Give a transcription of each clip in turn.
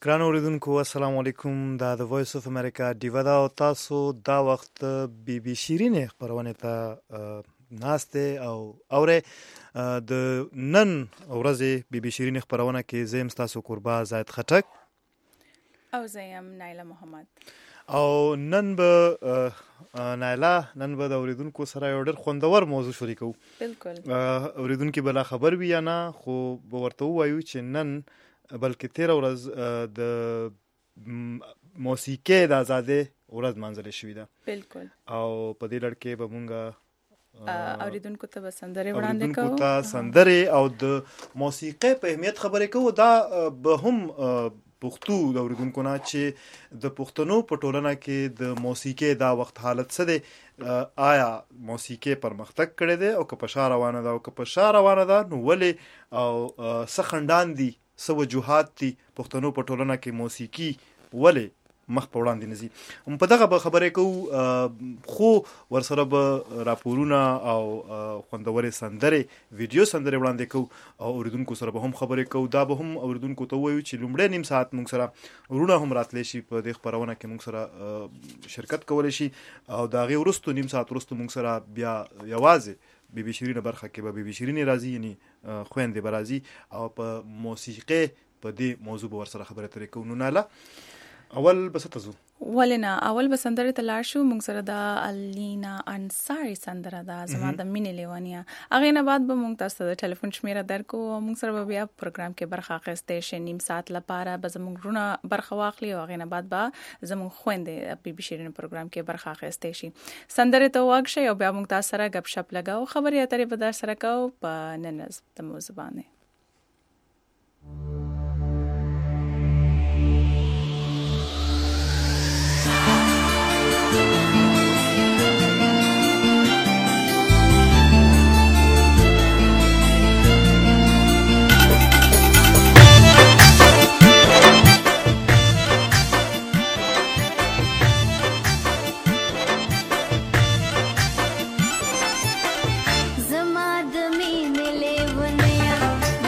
ګرانو اوریدونکو السلام علیکم. دا د وایس اف امریکا ډیوا دا او تاسو دا وخت بي بي شیرین خبرونه ته ناشته او اوره د نن ورځې بي بي شیرین خبرونه کې زم تاسو قربا زید خټک او زیم نایله محمد. او نن به نایله د اوریدونکو سره یو ډېر خوندور موضوع شریکو. بالکل اوریدونکو بلا خبر وی نه خو به ورته وایو چې نن بلکې 13 ورځ د موسیقي د آزادۍ ورځ منځلې شوې ده. بالکل او په دې لړ کې به مونږه اوریدونکو ته سندرې وړاندې کوو، اوریدونکو ته سندرې او د موسیقي په اهمیت خبرې کوو. دا به هم پښتو د اوریدونکو نه چې د پښتنو په ټولنه کې د موسیقي دا وخت حالت څه دی، آیا موسیقي پرمختګ کړی دی او که په شا روانه ده، او که په شا روانه ده نو ولې او څه خنډان دي، څه وجوهات دي پښتنو په ټولنه کې موسیقي ولې مخ په وړاندې نه ځي. په دغه به خبرې کوو، خو ورسره به راپورونه او خوندورې سندرې ویډیو سندرې وړاندې کوو او اوریدونکو سره به هم خبرې کوو. دا به هم اوریدونکو ته ووایو چې لومړی نیم ساعت موږ سره ورونه هم راتلی شي په دې خبرونه کې موږ سره شرکت کولی شي، او د هغې وروستو نیم ساعت وروستو موږ سره بیا یوازې بي بي شیرین برخه کې به بي بي شیرین راځي، یعنی خويندې به راځي او په موسیقي په دې موضوع به ورسره خبرې اترې کوو. نو ناله اول بس ته زو ولنا اول به سندرې ته لاړ شو. موږ سره د الینا انصاری سندره ده زما د مینې لیوانیا. هغه نه بعد به موږ تاسو ته ټلیفون شمیره درکو او موږ سره به بیا پروګرام کې برخه اخیستې شي. نیم ساعت لپاره به زموږ رونه برخه واخلي او هغه نه بعد به زموږ خويندې بي بي شیرین پروګرام کې برخه اخیستې شي. سندرې ته واګشي او بیا موږ تاسو سره غب شپ لګاو، خبرې اترې به در سره کوو په نن د موضوع باندې. زما د مینې لیونیا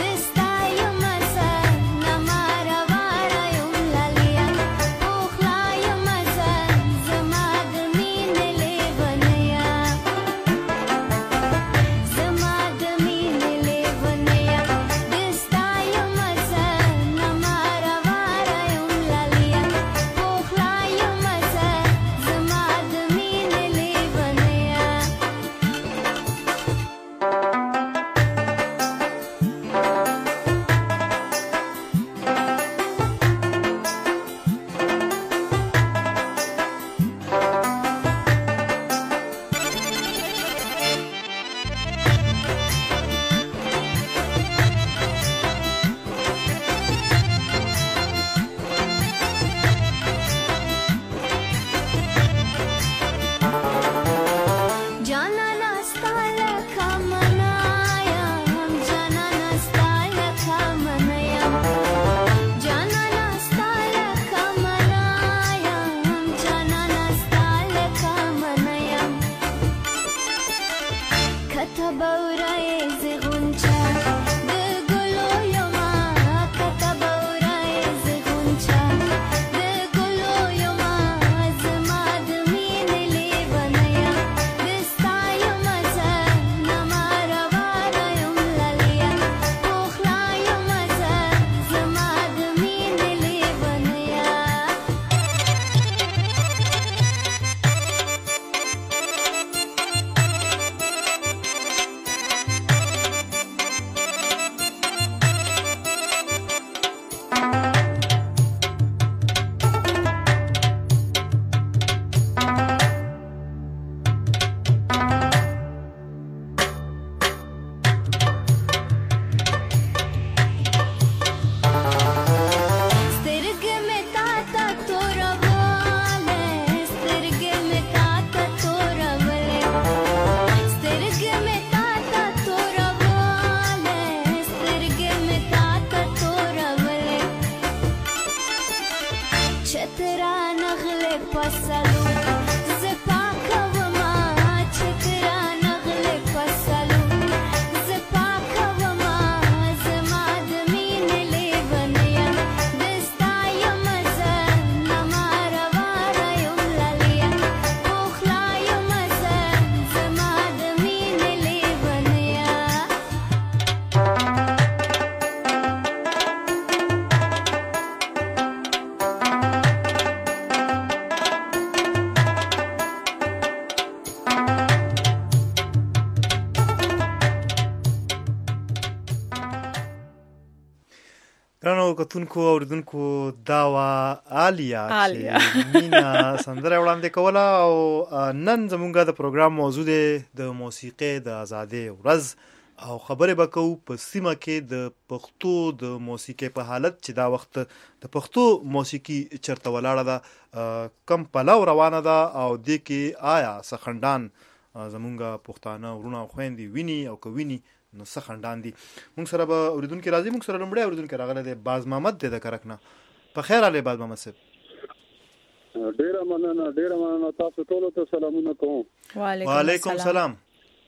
رانو کتونکو اوریدونکو داوا آلیا چې مینا سندره وړاندې کوله او نن زمونږ د پروګرام موضوع دی د موسیقۍ د ازادۍ ورځ او خبرې به کوو په سیمه کې د پښتو د موسیقۍ په حالت چې دا وخت د پښتو موسیقي چرته ولاړه ده کم پلو روانه ده او دې کې آیا سخندان زمونږ پښتانه ورونه او خویندې ویني او که ویني نو څه خندان دي. مونږ سره به اوریدونکي راځي. مونږ سره لومړی اوریدونکی راغلی دی باز محمد دی د کرک نه. په خیر راغلی باز محمد صاحب. ډېره مننه تاسو ټولو ته سلامونه کوم. وعلیکم سلام.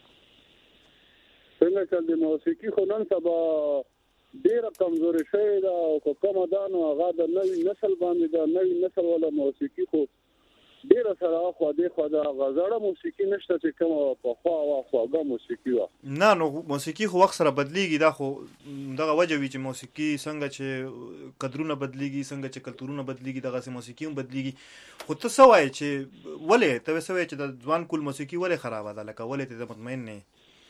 څنګه چې د موسیقي خو نن سبا ډېره کمزوري شوې ده او که کومه ده نو هغه د نوي نسل باندې ده. نوي نسل والا موسیقي خو ډیره سره خو د غزاړه موسیقي نشته چې کوم په خوا او خواږه موسیقي و. نه نو موسیقي خو وخت سره بدلیږي. دا خو دغه وجه وی چې موسیقي څنګه چې قدرونه بدلیږي څنګه چې کلتورونه بدلیږي دغه سي موسیقي هم بدلیږي. خو ته څه وایې چې ولې ته څه وایې چې د ځوان کول موسیقي ولې خراب ده لکه ولې ته مطمئن نه؟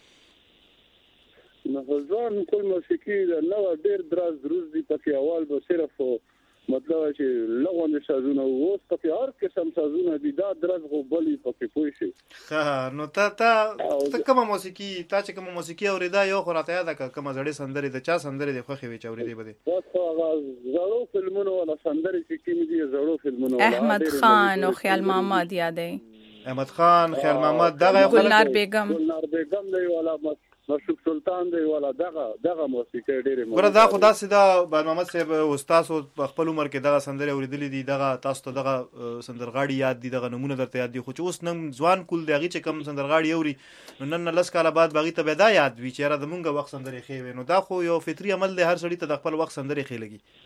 نو ځوان کول موسیقي نو ډیر دراز دروز دي پکې اول به صرف مطلب چې لغونه سازونه اوس پکې هر قسم سازونه دي دا درز غو بلی پکې پوي شي. ها نو ته کومه موسیقي تا چې کومه موسیقي اوریدا یو خو راته یاد کا کومه زړې سندري د چا سندري د خوخي وی چورې دی بده. تاسو زړو فلمونو ولا سندري چې کیمې دي زړو فلمونو ولا احمد خان او خیال محمد یادې. احمد خان خیال محمد دغه ګلنار بیگم دی ولا مشوق سلطان دی ولا دغه موسیقي ډېره ګوره دا خدا سیدا باز محمد صاحب استاد په خپل عمر کې دغه سندره اوریدلې دي دغه تاسو ته دغه سندرغاړي یاد دي دغه نمونه درته یاد دي خو چې اوس نن ځوان کول دغه چې کم سندرغاړي اوري نو نن لس کاله بعد باغی ته به دا یاد وی چې را د مونږه وخت سندري خې وي. نو دا خو یو فطري عمل دی هر سړی ته د خپل وخت سندري خې لګي.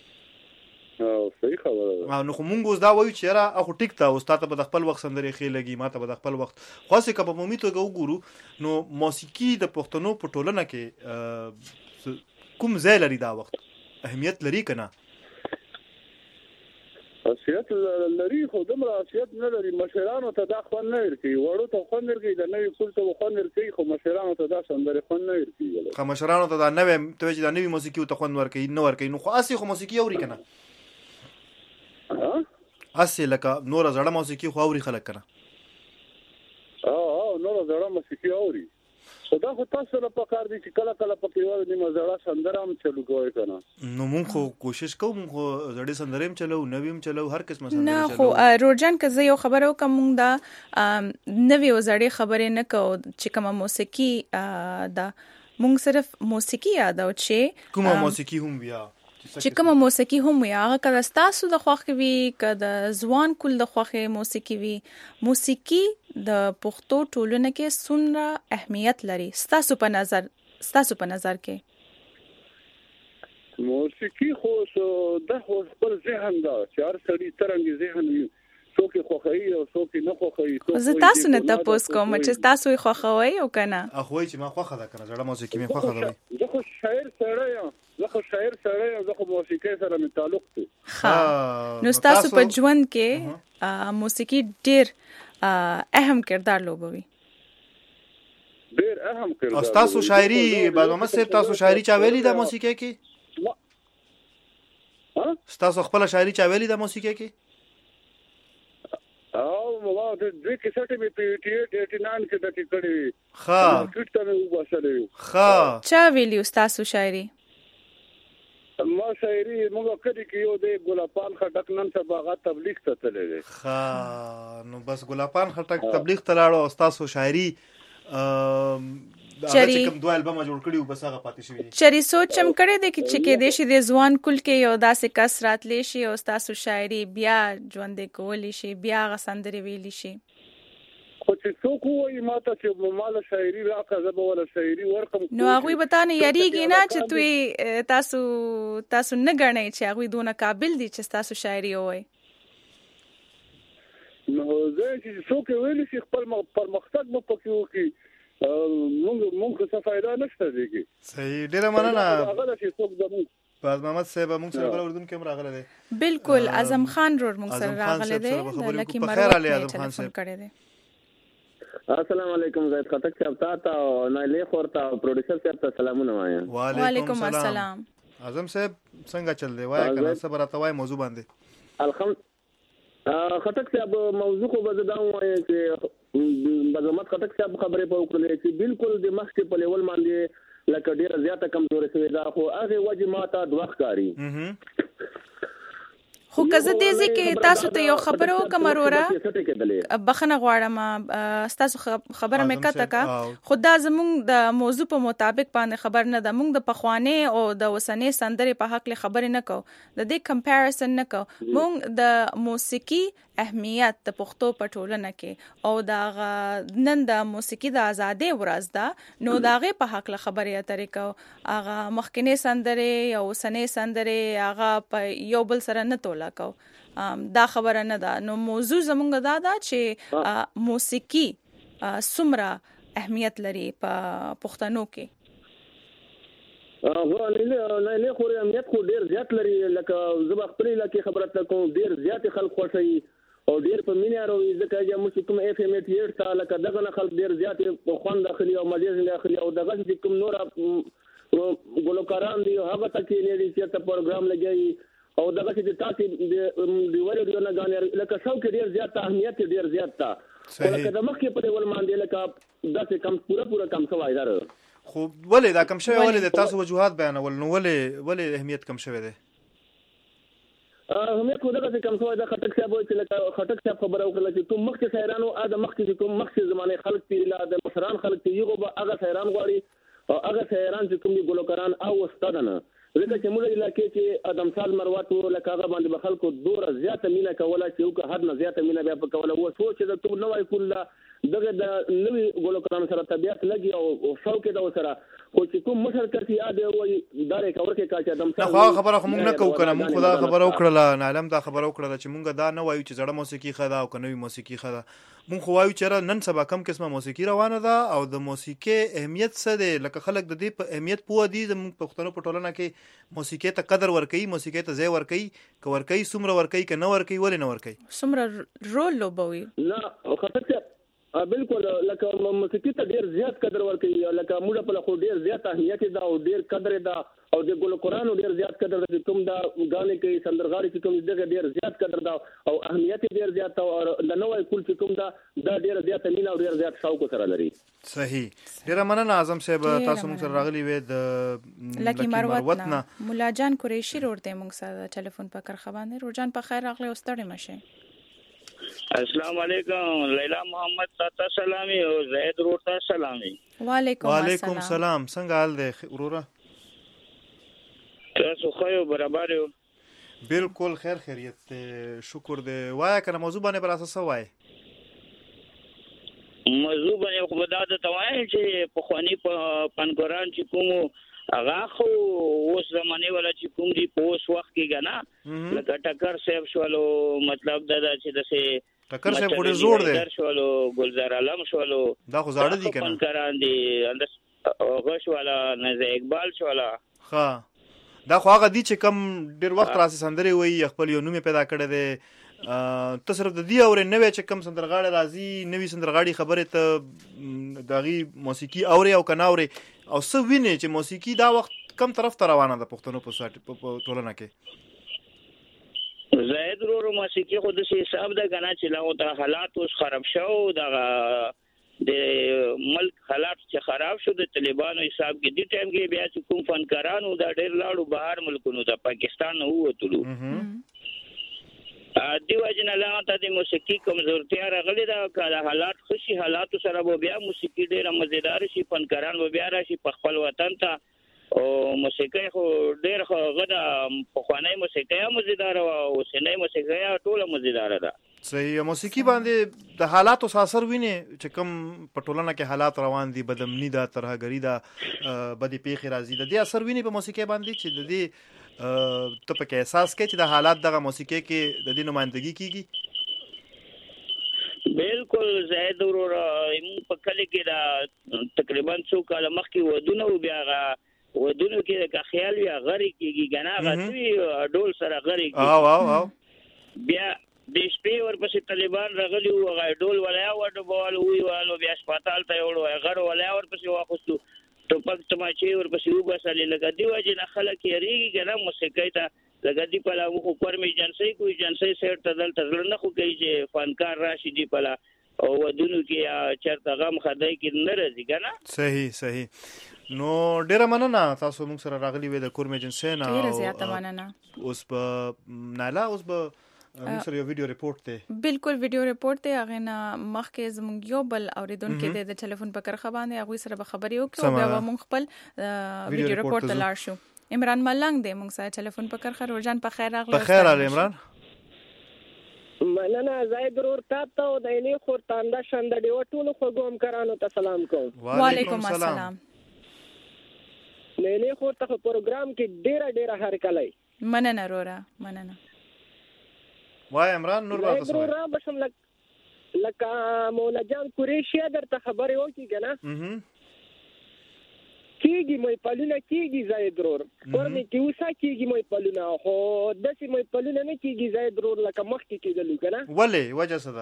صحیح خبره. نو خو مونږ اوس دا وایو چې را اخو ټیک ته استاد ته د خپل وخت سندري خې لګي ماته به د خپل وخت خاصه کبه مومي ته وګورو نو موسیقي د پښتنو په ټولنه کې کوم ځای لري دا وخت اهمیت لري کنه؟ حیثیت لري خو دومره حیثیت نه لري. مشرانو ته دا خوند نه ورکوي وړو ته خوند ورکوي د نوي کول ته خوند ورکوي خو مشرانو ته دا سندري خوند نه ورکوي. خو مشرانو ته دا نوې ته چې دا نوې موسیقي ته خوند ورکوي نه ورکوي. نو خو اصلي خو موسیقي اوري کنه اصلي لکه نور زړه موسیقي خو اوري خلک کنه. نور زړه موسیقي اوري خدا خو تاسو له پکار دي چې کله پکې وایي نیمه زړه سندره هم چلو کوی کنه. نو مونږ خو کوشش کوو مونږ زړه سندره هم چلو نوې هم چلو هر قسمه سندره نه خو روزان که زه یو خبرو کوم دا نوې او زړې خبرې نه کوو چې کومه موسیقي دا مونږ صرف موسیقي یادو چې کومه موسیقي هم بیا چې کومه موسیقي هم وي هغه کله تاسو د خوښ وي کله ځوان کول د خوښ موسیقي وي. موسیقي د پښتو ټولنه کې څومره اهمیت لري تاسو په نظر کې؟ موسیقي خو د خپل ذهن دا چې هر سړي ترنګ ذهن وي څوک خوښوي او څوک نه خوښوي. زه تاسو نه تاسو کوم چې تاسو خوښوي او کنه اخوي چې ما خوښه ده کنه زړه موسیقي مې خوښه ده. زه خو شاعر سره یم زه خو موسیقي سره مې تعلق دی. نو تاسو په ژوند کې موسیقي ډیر اهم کردار لوبوي. ډیر اهم کردار. تاسو شاعري باز محمد صاحب تاسو شاعري چا ویلي د موسیقي کې؟ تاسو خپل شاعري چا ویلي د موسیقي کې؟ ما د دې کې سټه مې په 89 کې د ټیکړې ها کټه مې وباسلې. ها چا ویلی تاسو شاعري؟ ما شاعري موږ کړي کې یو د ګلپان خټک نن سبا غا تبلیغ ته تللی. ها نو بس ګلپان خټک تبلیغ ته لاړو تاسو شاعري چری کوم دوه البم جوړ کړیو بس هغه پاتې شوی. چری سوچم کړی دی چې کې د شي د ځوان کول کې یو داسې کس راتلی شي او تاسو شاعري بیا ژوند کولی شي بیا غسندري ویلی شي. خو چې څوک وایي ماته چې مال شاعري راکړه زه به ولا شاعري ورکم نو هغه به تانه یریږي نه چې توی تاسو نه غنئ چې هغه دونه قابل دي چې تاسو شاعري وایي. نو زه چې څوک ویلی شي خپل پرمختګ مو پکې وکړي مونږ څه فائدہ نشته دیږي. صحیح ډیره مننه هغه چې څوک زموږ باز محمد صاحب مونږ سره بل اردن کې راغله دي. بالکل اعظم خان رور مونږ سره راغله دي د لکی مروت نه ټلیفون کړی دی. السلام علیکم زید خټک صاحب ته او نایله خورتا پروډوسر صاحب ته سلامونه وایم. وعلیکم السلام. اعظم صاحب څنګه چل دی وای کنه صبر راته وای موضوع باندې خټک صاحب موضوع خو به دا وایي چې بغمت خټک صاحب خبرې په وکړلې چې بالکل د مخ کې په لیول باندې لکه ډیره زیاته کمزوري شوې ده خو هغه وجه ماته دوه ښکاری خو کزه دې چې تاسو ته یو خبر وکم وروره بخنه غواړم تاسو خبره مې کته کا خدا زموږ د موضوع په مطابق باندې خبر نه ده موږ د پخوانی او د وسنې سندرې په حق له خبرې نه کو د دې کمپیریزن نه کو موږ د موسیقي اهمیت د پښتو په ټولنه کې او د نن د موسیقي د ازادۍ ورځ ده نو داغه په حق له خبرې اترې کو هغه مخکنی سندرې او وسنې سندرې هغه په یو بل سره نه تولا کو دا خبره نه ده نو موضوع زمونږ دا ده چې موسیقي څومره اهمیت لري په پښتنو کې نه خو اهمیت خو ډیر زیات لري لکه زما خپل لکه خبره کوم ډیر زیات خلک خوشي او ډیر په مینه راوي ځکه چې موږ کوم اف ام 88 تا لکه دغه خلک ډیر زیات خوند داخلي او مزه داخلي او دغه چې کوم نور ګلوکاران دي هغه تکي نه دي چې ته پروګرام لګي او دغه چې تاسو د وړو نه غانې لکه شوق ډیر زیات اهمیت ډیر زیات تا لکه د مخ کې په ول باندې لکه داسې کم پورا کم سوای دار خو ولې دا کم شوی ولې تاسو وجوهات بیانول نو ولې اهمیت کم شوی دی اهمیت خو دغه کم شوی د خټک صاحب چې لکه خټک صاحب خبره وکړه چې کوم مخ کې سایرانو ادم مخ کې کوم مخ کې زمانه خلک پیلا د مشران خلک یو به هغه سایران غواړي او هغه سایران چې کوم ګلوکاران او استادانه ځکه چې موږ علاقې کې ادم سال مروات لکه هغه باندې به خلکو دوره زیاته مینه کوله چې یو حد نه زیاته مینه بیا په کوله و سوچ د ټول نوای کله دغه د نوې ګلوکارانو سره طبيعت لګي او شوق د سره خو چې کوم مشرکتي اده وای داري کور کې کا چې ادم سال خبره خو موږ نه کوو کنه موږ خدا خبره وکړه نعلم دا خبره وکړه چې موږ دا نه وایو چې زړه موسیقي خدا او کنوي موسیقي خدا موږ خو وایو چې نن سبا کم قسمه موسیقي روانه ده او د موسیقي اهمیت څه دی لکه خلک د دې په اهمیت پوه دي د پښتنو په ټولنه کې موسیقي ته قدر ورکړي موسیقي ته ځای ورکړي که ورکړي څومره ورکړي که نه ورکړي ولې نه ورکړي څومره رول لوبوي نه خطر بالکل لکه موسیقي ته ډیر زیات قدر ورکړي لکه موږ په خو ډیر زیات اهمیت ده او ډیر قدر ده او د ګل قرآن ډیر زیات قدر ده کوم دا غانې کې سندرغاړي چې کوم دغه ډیر زیات قدر ده او اهمیت ډیر زیات او د نوې کول چې کوم دا ډیر زیات مینه او ډیر زیات شوق سره لري صحیح ډیر مننه اعظم صاحب تاسو موږ سره راغلي وې د لکی مروت نه مولا جان قریشی ورته موږ سره ټلیفون په کرخه باندې روجان په خیر راغلی او ستړي مشه السلام علیکم لیلا محمد تاتا سلامي او زید روتا سلامي وعلیکم السلام څنګه حال دی وروره تاسو خو برابر یو بالکل خیر خیریت شکر دی وای کنه موضوع باندې بر اساس وای موضوع باندې خو دا د توای چې په خواني په پنګوران چې کوم هغه خو اوس زمانه ولا چې کوم دی په اوس وخت کې غنا لکه ټکر صاحب شولو مطلب دا چې دسه ټکر صاحب ډېر زوړ دی شولو گلزار عالم شولو دا خو زاړه دي کنه پنګوران دي اندر غش والا نزه اقبال شولا ها دا خو هغه دي چې کم ډېر وخت راسي سندري وي خپل یو نوم پیدا کړی دی ته صرف د دې اورې نوې چې کم سندرغاړي راځي نوې سندرغاړي خبره ته دغه موسیقي اوري او کنه اوري او څه ویني چې موسیقي دا وخت کم طرف ته روانه ده پښتنو په ټولنه کې زید ورو موسیقي خو د حساب ده کنه چې لا او حالات اوس خراب شو د ملک حالات چې خراب شو د طالبانو حساب کې د ټیم کې بیا چې کوم فنکارانو دا ډېر لاړو بهر ملکونو ته پاکستان نه ووتلو دیو جن الله ته د موسیقي کمزورتیا راغلي دا کله حالات خوشي حالات سره به بیا موسیقي ډېر مزیدار شي فنکاران به بیا راشي په خپل وطن ته او موسیقي خو ډېر غدا په خواني موسیقي مزیدار او سنې موسیقي ټوله مزیدار ده صحیح موسیقي باندې د حالاتو اثر ویني چې کوم په ټولنه کې حالات روان دي بدامني ده ترهګری ده بدی پیخي راځي د دې اثر ویني په موسیقي باندې چې د دې ته په کې احساس کې چې د حالات دغه موسیقي کې د دې نمائندګي کیږي بالکل زید ورور په کله کې دا تقریبا 2 کال مخکې ودونه او بیا ودونه کې د خیال یا غری کېږي غنا غوي ډول سره غری کېږي او بیا د شپې ورپسې طالبان راغلي او غي ډول ولا وډ بوال وی والو بیا هسپتال ته وړو غړ ولا ورپسې واخستو ټوپک تماچې ورپسې وباسلې لکه دی وجه نه خلک یریږي کنه موسیقۍ ته لکه دی په لا خو کورمې جنسي کوئی جنسي سیټ ته دلته نه خو کوي چې فنکار راشي دی په لا او ودونو کې چرته غم خدای کې نه راځي کنه. صحیح نو ډیره مننه تاسو موږ سره راغلی وې د کورمې جنسي نه ډیره زیاته مننه. اوس په نالا اوس به موږ سره یو ویډیو ریپورت ته بالکل ویډیو ریپورت ته هغه نه مخکې زموږ یو بل اوریدونکو د ټلیفون په کرخه باندې هغه سره به خبرې وکړو او بیا موږ خپل ویډیو ریپورت ته لاړ شو. عمران ملنګ د موږ سره ټلیفون په کرخه روزان په خیر راغلی. په خیر راغلی عمران. مننه زاید ورور تاسو او د عیني خورتاندا شند دی ټول خوګوم کرانو ته سلام کوم. وعلیکم السلام. عیني خورته پروګرام کې ډیره هر کله مننه رورا مننه. وای عمران نور با تاسو را بشم لکه مولا جان قریشی درته خبرې وکړي کنه کیږي مې پالونه کیږي زاید ورور ورنه کې وسا کیږي مې پالونه خو داسې مې پالونه نه کیږي زاید ورور لکه مخکې کېدل کنه ولې وجه څه ده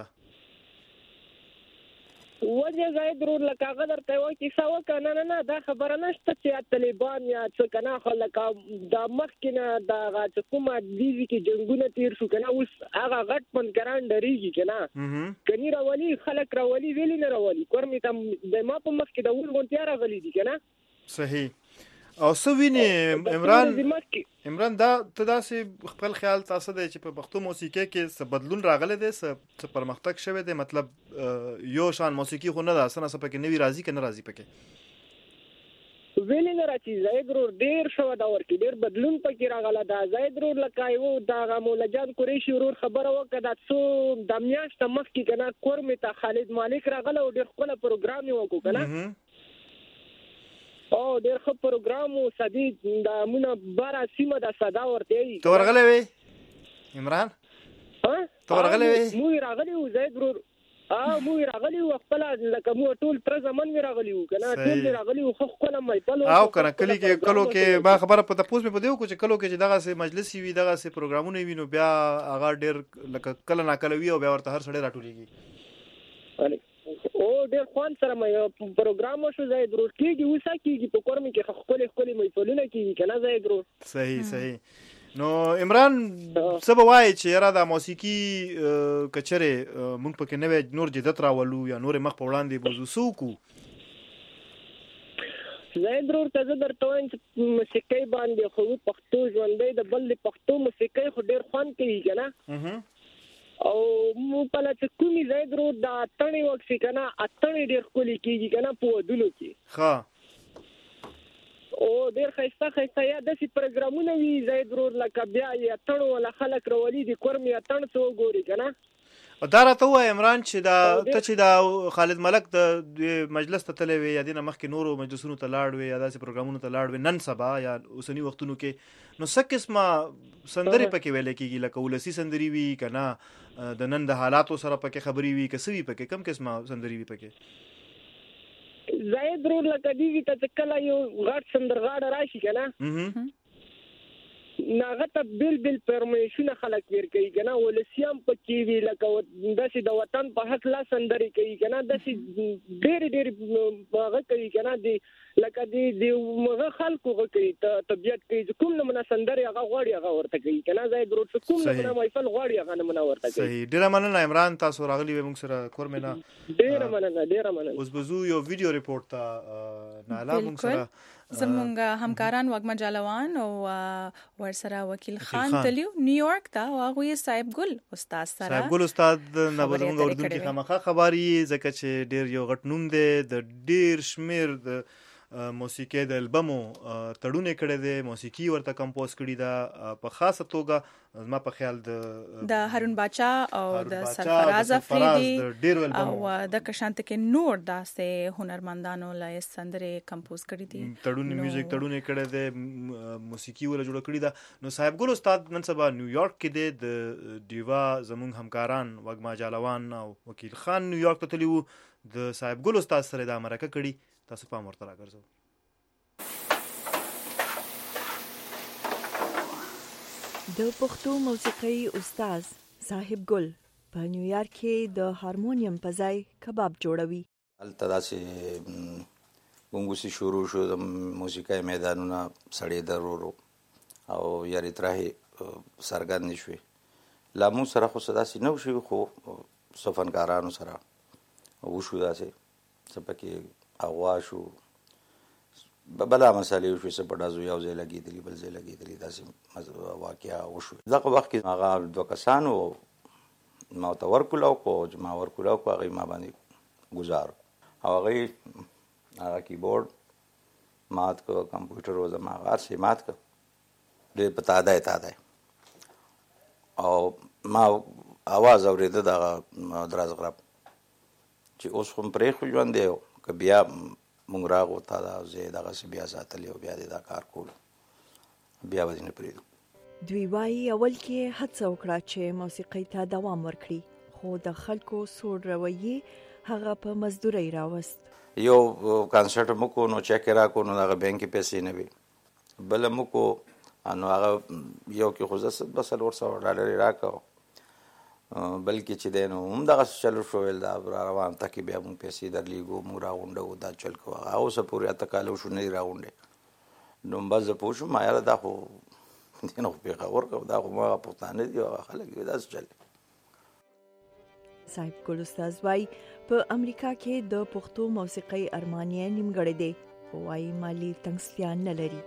وجه زاید ورور لکه هغه درته وکړي څه وکړه نه دا خبره نشته چې طالبان یا څه کنه خو لکه دا مخکې نه دا کومه دیزي کې جنگونه تیر شو کنه اوس هغه غټ پنکران ډریږي کنه کني راولي خلک راولي ویلي نه راولي کورمې ته د ما په مخ کې د ول غونټیا راغلي دي کنه. صحیح او سوینه عمران دا تداسي خپل خیال تاسو د چې په پښتو موسیقي کې څه بدلون راغلی دی څه پرمختګ شوی دی مطلب یو شان موسیقي خو نه ده اسنه څه پکې نوی راځي کنه راځي پکې ویل نه راځي زاید ورور ډیر شو دا ورکی ډیر بدلون پکې راغله دا زاید ورور لکه یو دا مولا جان قریشی ورور خبره وکړه دا څو د میاشت مخ کې کنه کورمې ته خالد مالک راغله او ډیر خپل پروګرام وکړو کنه او ډېر ښه پروګرام او سدي د مونږه بارا سیمه د صدا ورته ای تو ورغلې وې عمران تو ورغلې وې مو راغلی و زید ورور مو راغلی و خپل لکه مو ټول تر زمن می راغلی و کنه ټول راغلی و خو خپل مې پلو او کنه کلی کې کلو کې ما خبره پته پوس مې پدیو کو چې کلو کې دغه سه مجلس وی دغه سه پروګرامونه وینو بیا هغه ډېر لکه کله نا کله وی او بیا ورته هر سړی راټولېږي او ډېر خوان سره مې پروګرام شو زاید ورور کېږي وسا کېږي په کورمې کې خپل مې فلونه کېږي کنه زاید ورور. صحیح نو عمران څه به وایي چې یاره د موسیقي کچره مونږ پکې نوې نور جدت راولو یا نور مخ په وړاندې بوزو سوکو زاید ورور ته زه درته وایم چې موسیقي باندې خو پښتو ژوندۍ د بل پښتو موسیقي خو ډېر خوان کوي کنه او مو په لته کومي زاید ورور دا اتنې وخت کنه اتنې ډېر کولی کېږي کنه په ودونو کې ها او ډېر خسته یا داسې پروګرامونه وی زاید ورور لکه بیا یې اتنو ولا خلک راولي دي کورمې اتن څو ګوري کنه دا راته وای عمران چې دا ته چې دا خالد ملک د مجلس ته تللی وي یا دینه مخکې نورو مجلسونو ته لاړ وي یا داسې پروګرامونو ته لاړ وي نن سبا یا اوسنی وختونو کې نو څه قسمه سندرې پکې ویل کېږي لکه ولسی سندرې وي کنه د نن د حالاتو سره پکې خبرې وي کسوي پکې کم قسمه سندرې وي پکې زاید ورور لکه دی ته کله یو غټ سندرغاړه راشي کنه ناغه ته بل پرمیشن خلک ور کوي کنه ولسیام پکې وی لکه داسې د وطن په حق لا سندري کوي کنه داسې ډېر هغه کوي کنه دی لکه دی مغه خلکو کوي طبيعت کوي کوم نه سندري هغه غوړي هغه ورته کوي کنه زاید ورور کوم نه محفل غوړي هغه نه ورته کوي. صحیح ډیر مننه عمران تاسو راغلی و موږ سره کورمنه ډیر مننه اوس بزو یو ویډیو ریپورت تا نالا موږ سره زمونږ همکاران وګما جالوان او ورسره وکیل خان تلیو نیویارک ته او هغه صاحب ګل استاد سره صاحب ګل استاد نه زمونږ اردوونکو خامخا خبري ځکه چې ډیر یو غټ نوم دی د ډیر شمیر د موسیقي د البمو تړونه کړي دي موسیقي ورته کمپوز کړي دا په خاصه توګه ما په خیال د هارون باچا او د سرفراز افریدي او د کشانت کې نور داسې هنرمندانو لای سندره کمپوز کړي دي تړونه میوزیک تړونه کړي دي موسیقي ولا جوړ کړي دا نو صاحب ګل استاد نن سبا نیویارک کې د دیوا زمونږ همکاران وګما جالوان او وکیل خان نیویارک ته تللیو د صاحب ګل استاد سره د امریکا کړي تاسو پام ورته راګرځو. د پښتو موسیقي استاد صاحب ګل په نیویارک کې د هارمونیم په ځای کباب جوړوي. الته داسې ګنګوسي شروع شو، د موسیقۍ میدانونه سړېدل ورو او یاري ترهې څرګندې شوې. لا موږ سره خو څه داسې نه وشوي، خو څه فنکارانو سره وشو داسې څه پکې اغوا شو، بلا مسالې وشوې، څه په ډزو یو ځای لګېدلي بل ځای لګېدلي، داسې واقعه وشوې. دغه وخت کې هغه 2 کسانو ما ورته ورکولاو کړو، چې ما ورکولاو کړو هغوی ما باندې ګزار او هغوی هغه کیبورډ مات کړ، کمپیوټر و زما هغه هر شی مات کړ، ډېر په تادی او ما اواز اورېده دغه دراز غرب چې اوس خو پرېښو ژوند دی، که بیا مونږ راغو تا دا زه دغسې بیا ساتلی او بیا دې دا کار کولو، بیا به دې نه پرېږدو. دوی وایي اول کې هڅه وکړه چې موسیقۍ ته دوام ورکړي، خو د خلکو سوړ رویې هغه په مزدورۍ راوست. یو کانسرټ مو کو نو چک راکو نو هغه بینک کې پیسې نه وي، بل مو کو نو هغه یو کې خو زه $200 راکړو، بلکې چې دی نو همدغسې چلو شو، ویل دا روان ته کې بیا مونږ پیسې درلیږو، مونږ راغونډوو، دا چل کوو. هغه اوسه پورې 8 کاله وشو نه دي راغونډې. نو بس زه پوه شوم یاره دا خو دې نه خو پېښور کوو، دا خو هغه پښتانه دي او هغه خلک دي، داسې چل. صاحب ګل استاذ وایي په امریکا کې د پښتو موسیقۍ ارمان یې نیمګړی دی، خو وایي مالي تنګستیا نه لري.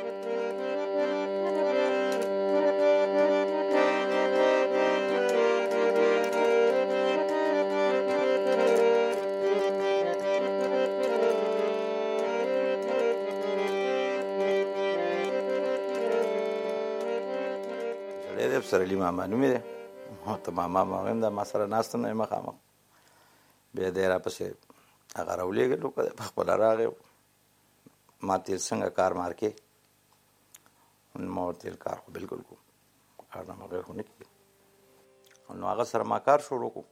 سرعلي ماما نومې دی، ته ماما ما وایم دا ما سره ناسته نه وي مخامخ. بیا دی راپسې هغه راولېږلو، که دی پخپله راغی، ما تېل څنګه کار مارکې، ما ورته ویل کار خو بلکل کوم، کار نه بغیر خو نه کېږي. نو هغه سره ما کار شروع کړو،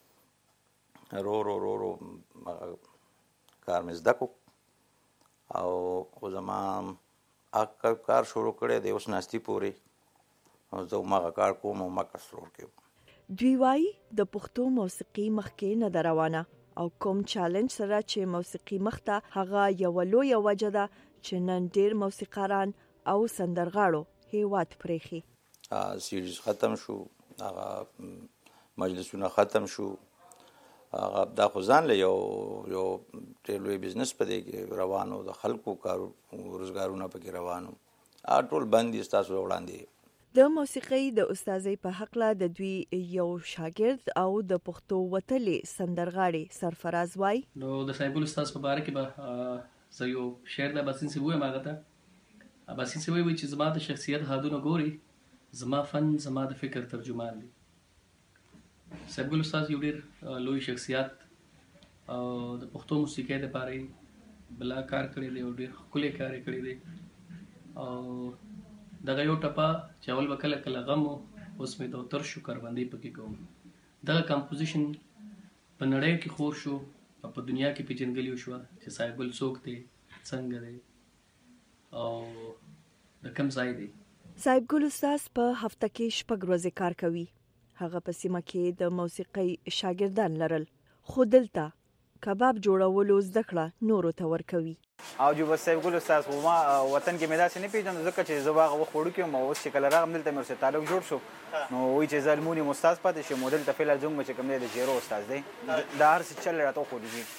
رو کار مې زده کړو او خو زما هغه کار شروع کړی دی اوس ناستي پورې، زه هماغه کار کوم او ما کسرور کوم. دوی وایي د پښتو موسیقي مخکې نه ده روانه او کوم چالنج سره چې موسیقي مخته، هغه یوه لویه وجه ده چې نن ډېر موسیقاران او سندرغاړو هېواد پرېښي. سیریز ختم شو، هغه مجلسونه ختم شو، هغه دا خو ځان له یو ډېر لوی بزنس په دې کې روانو، د خلکو کارو روزګارونه پکې روانو، ټول بند دي ستاسو وړاندې. د موسیقۍ د استازۍ په هکله د دوی یو شاګرد او د پښتو وتلې سندرغاړي سرفراز وایي نو د صاحب استاد په باره کې به زه یو شعر د باسین سی وایم. هغه ته باسین سی وایي چې زما د شخصیت حدونه ګوري، زما فن زما د فکر ترجمان دی. صاحب استاد یو ډېر لوی شخصیت او د پښتو موسیقۍ لپاره بلا کار کړی دی او ډېر ښکلی کار یې کړی دی. او دغه یو ټپه چې اول به کله کله غم و، اوس مې د تر شو کروندې پکې کوم. دغه کمپوزیشن په نړۍ کې خور شو او په دنیا کې پیژندګلي وشوه چې صاحب ګل څوک دی، څنګه دی او د کوم ځای دی. صاحب ګل استاد په هفته کې 6 ورځې کار کوي. هغه په سیمه کې د موسیقۍ شاګردان لرل، خو دلته کباب جوړولو زده کړه نورو ته ورکوي. او جو بس صاحب ګل استاد ما وطن کې مې داسې نه پیژنم، ځکه چې زه هغه وخت وړوکی وم، اوس چې کله راغلم دلته مې ورسره تعلق جوړ شو، نو وایي چې زه المونیم استاد پاتې شم. دلته فعلا زموږ چې کوم دی د جیرو استاد دی، دا هر څه چل راته وښودل شي.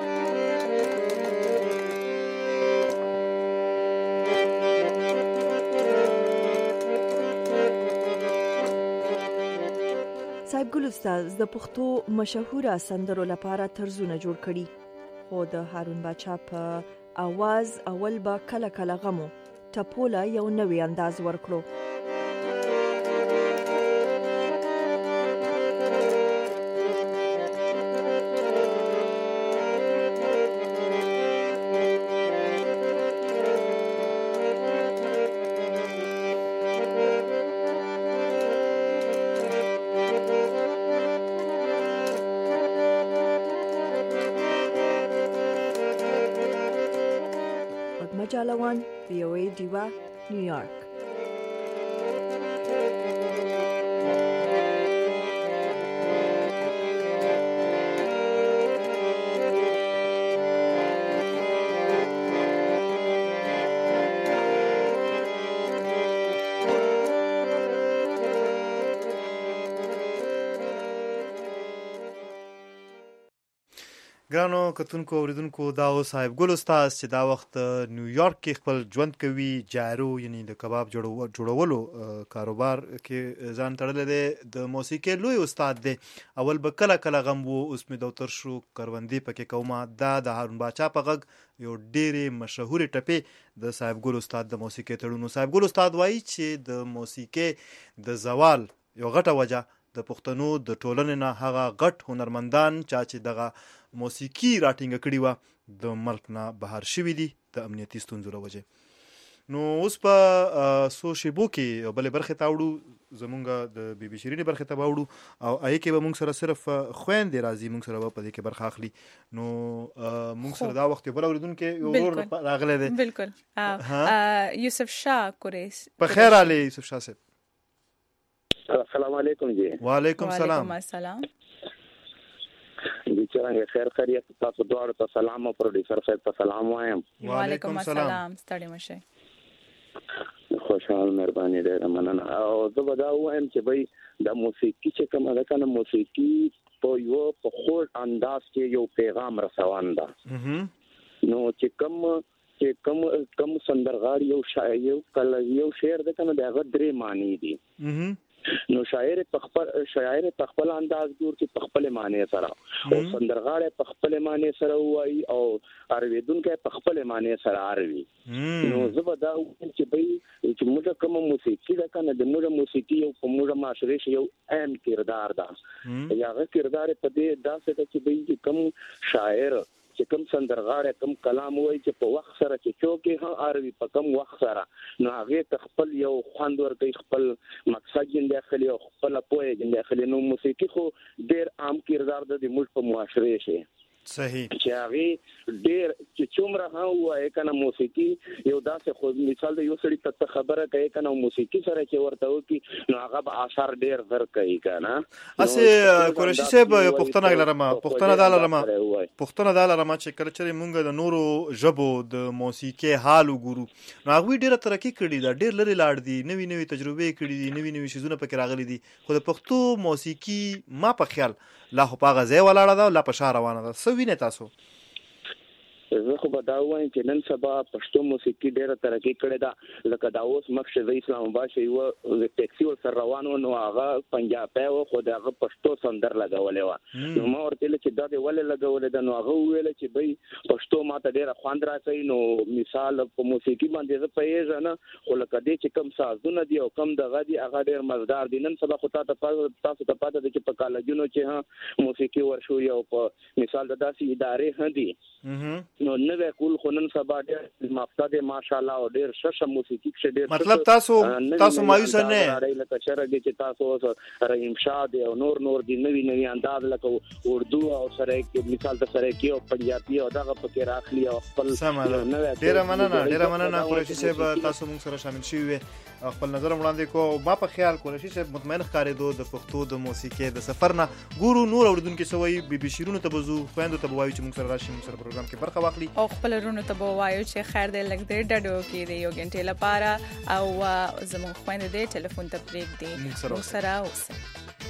صاحب ګل استاد د پښتو مشهوره سندرو لپاره طرزونه جوړ کړي، خو د هارون باچا په आवाज اول به کله کله غمو ټپوله یو نوی انداز ورکړو. Jalawan, VOA Diva, New York. ګرانو کتونکو اوریدونکو دا صاحب ګل استاد چې دا وخت نیویارک کې خپل ژوند کوي، جارو یعنی د کباب جوړولو کاروبار کې ځان تړلی دی، د موسیقۍ لوی استاد دی. اول به کله کله غم وو، اوس مې دوتر شو کروندې پکې کومه. دا د هارون باچا په غږ یو ډېرې مشهورې ټپې د صاحب ګل استاد د موسیقۍ تړونو. صاحب ګل استاد وایي چې د موسیقۍ د زوال یو غټه وجه د پښتنو د ټولنې نه هغه غټ هنرمندان چې دغه موسیقي راټینګه کړې وه د ملک نه بهر شوي دي د امنیتي ستونزو له وجې. نو اوس په څو شیبو کې یو بلې برخې ته وړو، زمونږ د بي بي شیرینې برخې ته به وړو او هغې کې به مونږ سره صرف خویندې راځي، مونږ سره به په دې کې برخه اخلي. نو مونږ سره دا وخت یو بل اورېدونکی یو ورور راغلی دی. بالکل یوسف شاه قریش. په خیر راغلی یوسف شاه صاحب. السلام علیکم جی. وعلیکم السلام. جی څنګه خیر خیریت؟ تاسو دواړو ته سلام او پروډوسر صاحب ته سلام وایم. وعلیکم السلام. ستړي مشه. خوشحال، مهرباني ډېره مننه. او زه به دا وایم چې بھائی د موسیقي چې کومه ده کنه، موسیقي په یو په خوږ انداز کې یو پیغام رسوان ده. نو چې کوم سندرغاړي یو شعر ده کنه، د هغه درې معنی دي. نو شاعر په خپل انداز ګور کې په خپل معنی سره او سندرغاړي په خپل معنی سره وایي او ارویدونکو په خپل معنی سره اروي. نو زه به دا وایم چې بھائی چې موږ کوم موسیقي ده کنه، د موږ موسیقي یو په موږ معاشره کې یو اهم کردار ده. هغه کردار په دې داسې ده چې بھائی کوم شاعر چې کوم سندرغاړی کوم کلام وایي چې په وخت سره چې چوکې هم اروي په کوم وخت سره، نو هغې ته خپل یو خوند ورکوي، خپل مقصد جن اخلي او خپله پوهه جن اخلي. نو موسیقي خو ډېر عام کردار ده د موږ په معاشرې کې. صحیح. چې هغې ډېر چې څومره هم ووایي که نه، موسیقي یو داسې خو مثال د یو سړي ته خبره کوي که نه، موسیقي سره چې ورته وکړي نو هغه به اثر ډېر زر کوي که نه. هسې قریشي صاحب یو پوښتنه لرمه پوښتنه دا لرمه چې کله چې موږ د نورو ژبو د موسیقۍ حال وګورو نو هغوی ډېره ترقي کړې ده، ډېر لرې لاړ دي، نوي نوي تجربې کړي دي، نوي نوي شیزونه پکې راغلي دي. خو د پښتو موسیقي ما په خیال لا خو په هغه ځای ولاړه ده، لا په شا روانه ده. څه وینئ تاسو؟ زه خو به دا وایم چې نن سبا پښتو موسیقي ډېره ترقي کړې ده. لکه دا اوس مخکې زه اسلام آباد چې یوه ټیکسي ورسره روان و، نو هغه پنجابی و خو د هغه پښتو سندر لګولې وه. نو ما ورته ویل چې دا دې ولې لګولې ده؟ نو هغه وویل چې بھائی پښتو ما ته ډېره خوند راکوي. نو مثال په موسیقي باندې زه پوهېږم نه، خو لکه دې چې کوم سازونه دي او کوم دغه دي هغه ډېر مزدار دي. نن سبا خو تاسو ته پته ده چې په کالجونو چې موسیقي ورشوي او په مثال د داسې ادارې هم دي. نو نوې کول خو نن سبا ډېر مفته دی ماشاءالله او ډېر ښه موسیقي کې ډېر مطلب تاسو مایوس نه لکه شرګي چې تاسو رحیم شاه دی او نور دي نوي انداز لکه اردو او سره کې مثال د سره کې او پنجابي او دغه پکې راخلي او خپل ډېره مننه قریشي صاحب، تاسو موږ سره شامل شوي او خپل نظر وړاندې کوو. ما په خیال قریشي صاحب مطمئن ښکارېدو د پښتو د موسیقۍ د سفر نه. ګورو نور اورېدونکي څه وایي، بي بي شیرونو ته به ځو، خویندو ته به وایو چې موږ سره راشي، موږ سره پروګرام کې برخه واخلي او خپل ورونو ته به وایو چې خیر دی لږ دې ډډو کې دی یو ګنټې لپاره او زموږ خویندې دې ټلیفون ته پرېږدي، موږ سره اوسئ.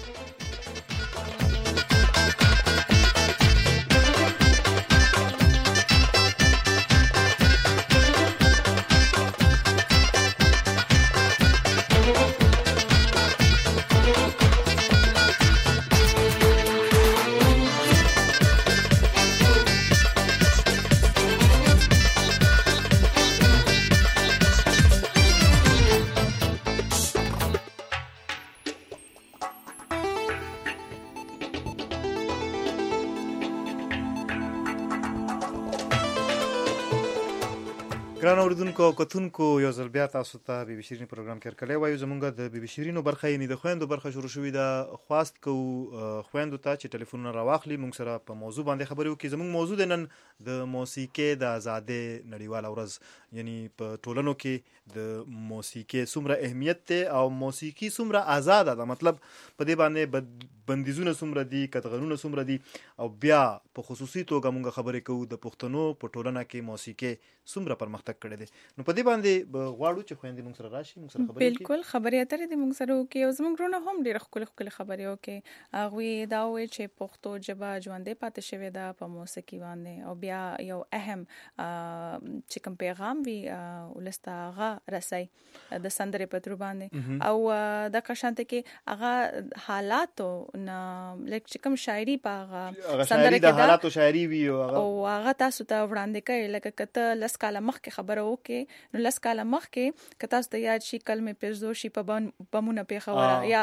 ګران اوریدونکو او کتونکو، یو ځل بیا تاسو ته بي بي شیرین پروګرام کې هرکلی وایو. زمونږ د بي بي شیرینو برخه یعنې د خویندو برخه شروع شوې ده. خواست کوو خویندو ته چې ټلیفونونه راواخلي، موږ سره په موضوع باندې خبرې وکړي. زموږ موضوع دی نن د موسیقۍ د ازادۍ نړیواله ورځ، یعنی په ټولنو کې د موسیقۍ څومره اهمیت دی او موسیقي څومره آزاده ده. مطلب په دې باندې بندیزونه څومره دي، قطغنونه څومره دي، او بیا په خصوصي توګه موږ خبرې کوو د پښتنو په ټولنه کې موسیقۍ څومره پرمختګ مشترک کړی دی. نو په دې باندې غواړو چې خويندې موږ سره راشي، موږ سره خبرې وکړي. بالکل خبرې اترې دې موږ سره وکړي او زموږ رونه هم ډېر ښکلې خبرې وکړي. هغوی دا وایي چې پښتو ژبه ژوندۍ پاتې شوې ده په موسیقي باندې، او بیا یو اهم چې کوم پیغام وي ولس ته هغه رسي د سندرې په تر باندې، او د قشانته کې هغه حالاتو نه لکه چې کوم شاعري په هغه سندره کې حالاتو شاعري وي او هغه تاسو ته وړاندې کوي. لکه کته لس کاله مخکې خبره وکړي، نو لس کاله مخکې که تاسو ته یاد شي کلمې پیرزو شي په بمونه پیښوره یا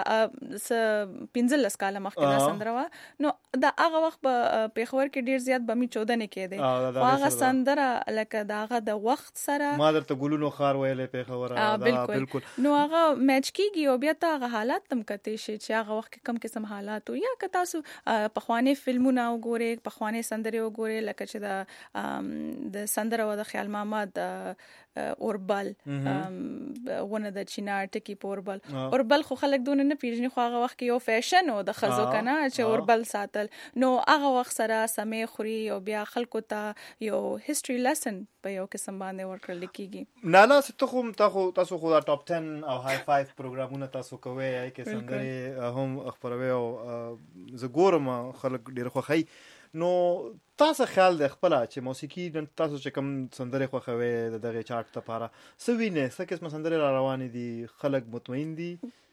15 کاله مخکې دا سندره وه، نو دا هغه وخت په پیښور کې ډیر زیات بمي چودنې کېدې، خو هغه سندره لکه دا هغه د وخت سره ما درته ګلونو خار ویلې پیښوره بالکل نو هغه میچ کیږي، او بیا ته هغه حالات تم کته شي چې هغه وخت کې کم قسم حالات یا که تاسو پخوانی فلمونه وګورئ، پخوانی سندرې وګورئ، لکه چې د سندره و د خیال محمد اوربل ونه د چینار ټکی پوربل اوربل خو خلک دونه نه پیژني، خو هغه وخت کې یو فیشن او د خزو کنه چې اوربل ساتل، نو هغه وخت سره سمې خوري او بیا خلکو ته یو هیستوري لیسن په یو قسم باندې ورکړل کیږي. نالا ستخم تاسو خو دا ټاپ 10 او های 5 پروګرامونه تاسو کوي کې سندرې هم خبروي او زه ګورم خلک ډیر خوښي. نو تاسو خیال د خپل چې موسیقي د تاسو چې کوم سندرې خوښوي دغه چارت لپاره سوینه څه قسم سندرې را روان دي، خلک مطمئن دي؟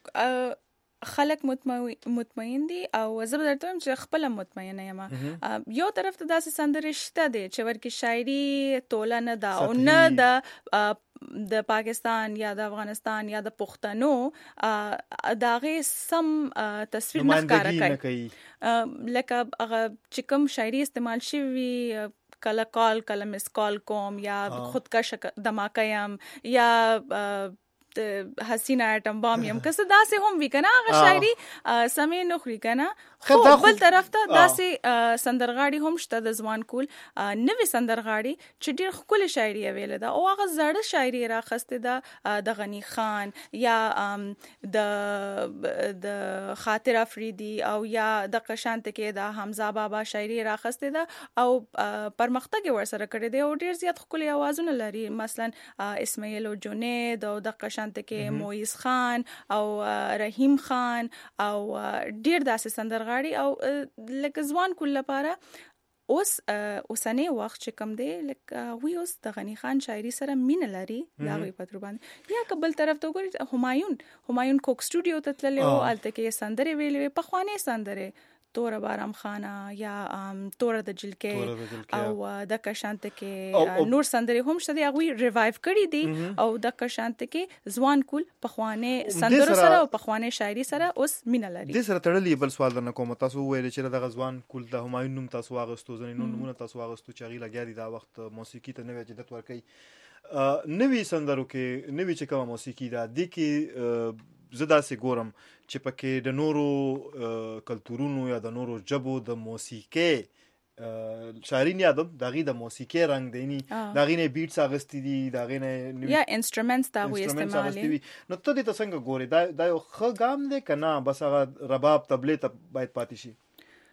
خلک مطمئن دي او زه به درته وایم چې خپل مطمئنه یم. یو طرف ته داسې سندرې شته دي چې ورکه شاعري توله نه ده او نه د پاکستان یا د افغانستان یا د پښتنو داغه سم تصویر نه ښکارا کوي، لکه هغه چې کوم شاعري استعمال شوی کله کال کله مس کال کوم یا خودکش دماکه یم یا حسینه اټم بام یم کسه داسې هم وی کنه هغه شاعري سمې نخري کنه. خو بل طرف ته داسې سندرغاړي هم شته د ځوان کول نوې سندرغاړي چې ډېر ښکلې شاعري ویل ده او هغه زړه شاعري راخسته ده د غنی خان یا د خاطر افریدي او یا د قشانته کې د حمزه بابا شاعري راخسته ده او پرمختګ ورسره کړی دی او ډېر زیات ښکلې اوازونه لري، مثلا اسماعیل او جنید او د قشانته کې مویز خان او رحیم خان او ډېر داسې سندرغاړي او لکه ځوان کول لپاره اوسنی وخت چې کم دی لکه وی اوس د غنی خان شاعري سره مینه لري دا وی په تر باندې، یا قبل طرف ته وګورئ همایون کوک سټوډیو ته تللی او الته کې سندرې ویلې په خوانې سندرې تور بارم خانه یا تور د جلکې او د کشانته کې نور سندرې هم شته هغه ریوایو کړی دي او د کشانته کې ځوان کول په خوانې سندرو سره او په خوانې شاعري سره اوس مینه لري. د سره تړلې بل سوال درنه کوم، تاسو ویل چې د ځوان کول د همایون نوم تاسو واغستو ځنې نومونه تاسو واغستو چې غي لګیا دي دا وخت موسیقي ته نوې جدت ورکړي، نوې سندرو کې نوې چې کومه موسیقي ده د کې زدا سي ګورم چې پکې د نورو کلتورونو یا د نورو جبو د موسیقي شاعرین یادم دغه د موسیقي رنگ دینی دغه نه بیټس اغستی دي دغه نه یا انسټرومنټس دا وې استعمالي. نو ته دې څنګه ګوري دا یو ښه ګام دی کنه بس هغه رباب تبلې ته باید پاتې شي؟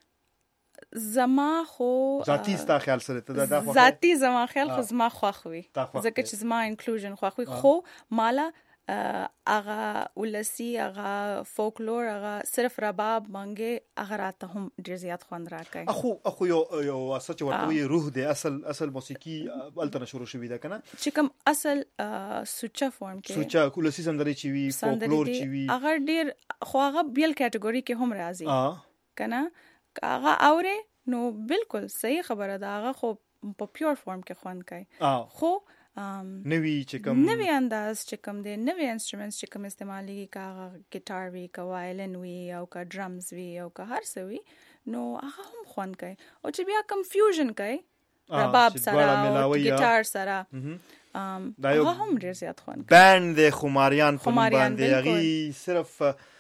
زما خو ذاتی ستا خیال سره ته دا ذاتی زما خیال خو زما خوښوي ځکه چې زما انکلوژن خوښوي، خو مالا اغه ولسی اغه فولکلور اغه صرف رباب منګه اغه راته هم ډیر زیات خوند راکای. اخو یو سچ ورته روح دی اصل موسیقي الته شروع شوی دا کنه چې کوم اصل سوچا فورم کې سوچا ولسی سندرې چوي فولکلور چوي اغه ډیر خو اغه بیل کټګوري کې هم راځي کنه اغه اوره نو بالکل صحیح خبره ده، اغه خو په پیور فورم کې خوند کوي، خو نوی چې کوم نوی انداز چې کوم دی نوی انسټرومنټس چې کوم استعمالي کا ګیټار وی کا وایلن وی او کا ډرمز وی او کا هر څه وی نو هغه هم خوند کوي، او چې بیا کوم فیوژن کوي رباب سره او ګیټار سره هغه هم ډیر زیات خوند کوي. بند خماریان په باندې هغه صرف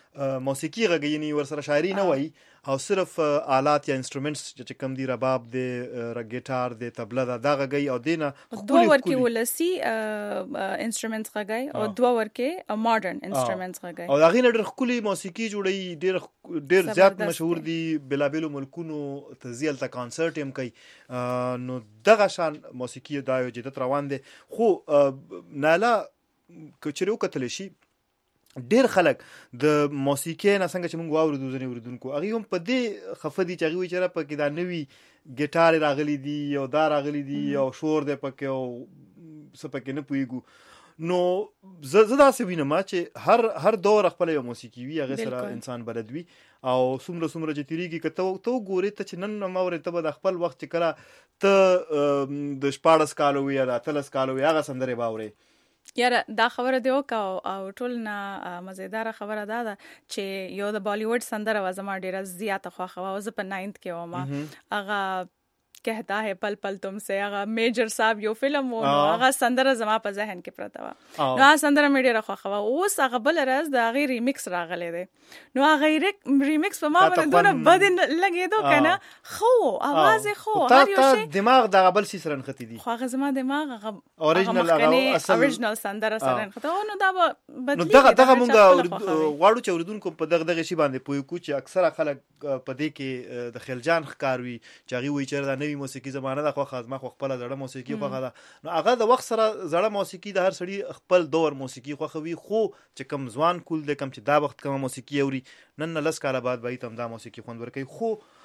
موسیقي غږی ور سره شاعري نه وای او صرف آلات یا انسټرومنټس چې کم دي رباب دی ګیټار دی طبله دا غږی او دینه دوه ورکی ولسی انسټرومنټس غږی او دوه ورکی ماډرن انسټرومنټس غږی او دا غي ډېر خولي موسیقي جوړي ډېر زیات مشهور دي بلابلو ملکونو تزیل تا کانسرت هم کوي نو دغه شان موسیقي دا یو جدت روان دي خو نالا کچریو کتل شي ډیر خلک د موسیقي نه څنګه چې موږ واورو ځنې اوریدونکو هغه هم په دې خفدي چې هغه چېرې په کې دا نوی ګیټار راغلي دي او دا راغلي دي او شور دی پکې او څه پکې نه پوهیږو نو زه داسې وینم چې هر دور خپل یو موسیقي وي هغه سره انسان بلد وي او څومره چې تیریږي که ته ګورې ته چې نن ما ورې ته به د خپل وخت چې کله ته د 14 کالو وي یا د 13 کالو وي هغه سندرې به اورې یاره دا خبره دی او ټول نه مزیدار خبره ده چې یو د بالیوډ سندره و زما ډیره زیاته خوښه و زه په 9th کې وم هغه कहता है पल पल तुमसे هغه میجر صاحب یو فلم و هغه سندره زما په ذهن کې پرته و نو هغه سندره مې ډیره خوښه و اوس هغه بل راز د هغه ریمیکس راغلی دی نو هغه ریمیکس په ما باندې دونه بد لګیدو کنه خو आवाज خو هر یو شی دماغ د بل شي سره نختی دي خو هغه زما دماغ هغه اوریجنال سندره سره نخته نو دا بدلی دغه مونږ غواړو چې اوریدونکو په دغه شی باندې پوي کو چې اکثره خلک په دې کې د خلجان ښکاروي چې هغه وی چیرې د موسیقي زمانه د خو خاصه خو خپل زړه موسیقي خو غدا نو هغه د وخت سره زړه موسیقي د هر سړي خپل دور موسیقي خو خوي خو چې کم ځوان کول د کم چې دا وخت کوم موسیقي اوري نن لس کاله بعد به تم دا موسیقي خوند ورکي خو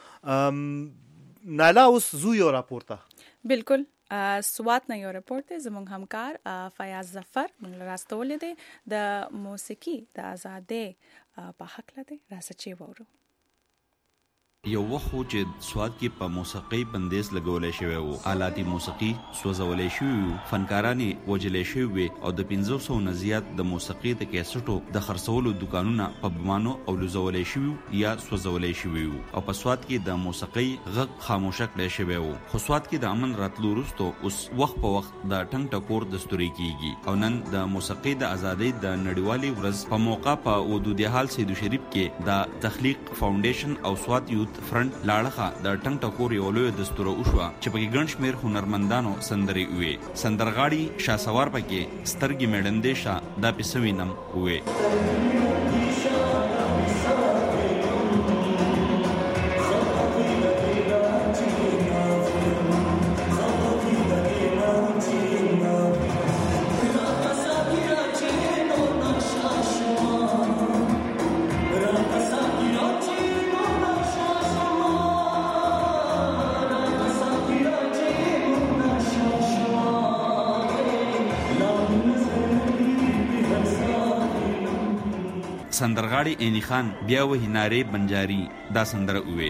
نالا اوس زو یو راپورته بالکل سوات نه یو راپورته زموږ همکار فیاض ظفر موږ راستولې دي د موسیقي د آزادۍ په حق لته راځي وورو یو وخت چې سواد کې په موسیقي بندیز لګولې شوی وو آلاتي موسیقي سوځولې شوی فنکارانی وجلې شوی او د 500 نه زیات د موسیقي د کیسټو د خرڅولو دکانونه په بمانو او لزولې شوی یا سوځولې شوی او په سواد کې د موسیقي غږ خاموشه کړی شوی وو خو سواد کې د امن راتلو وروسته اوس وخت په وخت د ټنګ ټکور دستوري کیږي او نن د موسیقي د ازادۍ د نړیوالي ورځ په موقع په ودودي حال سید شریف کې د تخلیق فاونډیشن او سواد یوت فرنٹ لاړخه د ټنګ ټکور یو لوی دستور او شو چې په ګڼ شمیر هنرمندانو سندري وي سندرغاړي شاسوار پکې سترګې میډندې شا د پسوینم وي سندرغاړي عینی خان بیا وې ناره بنجاری دا سندره وې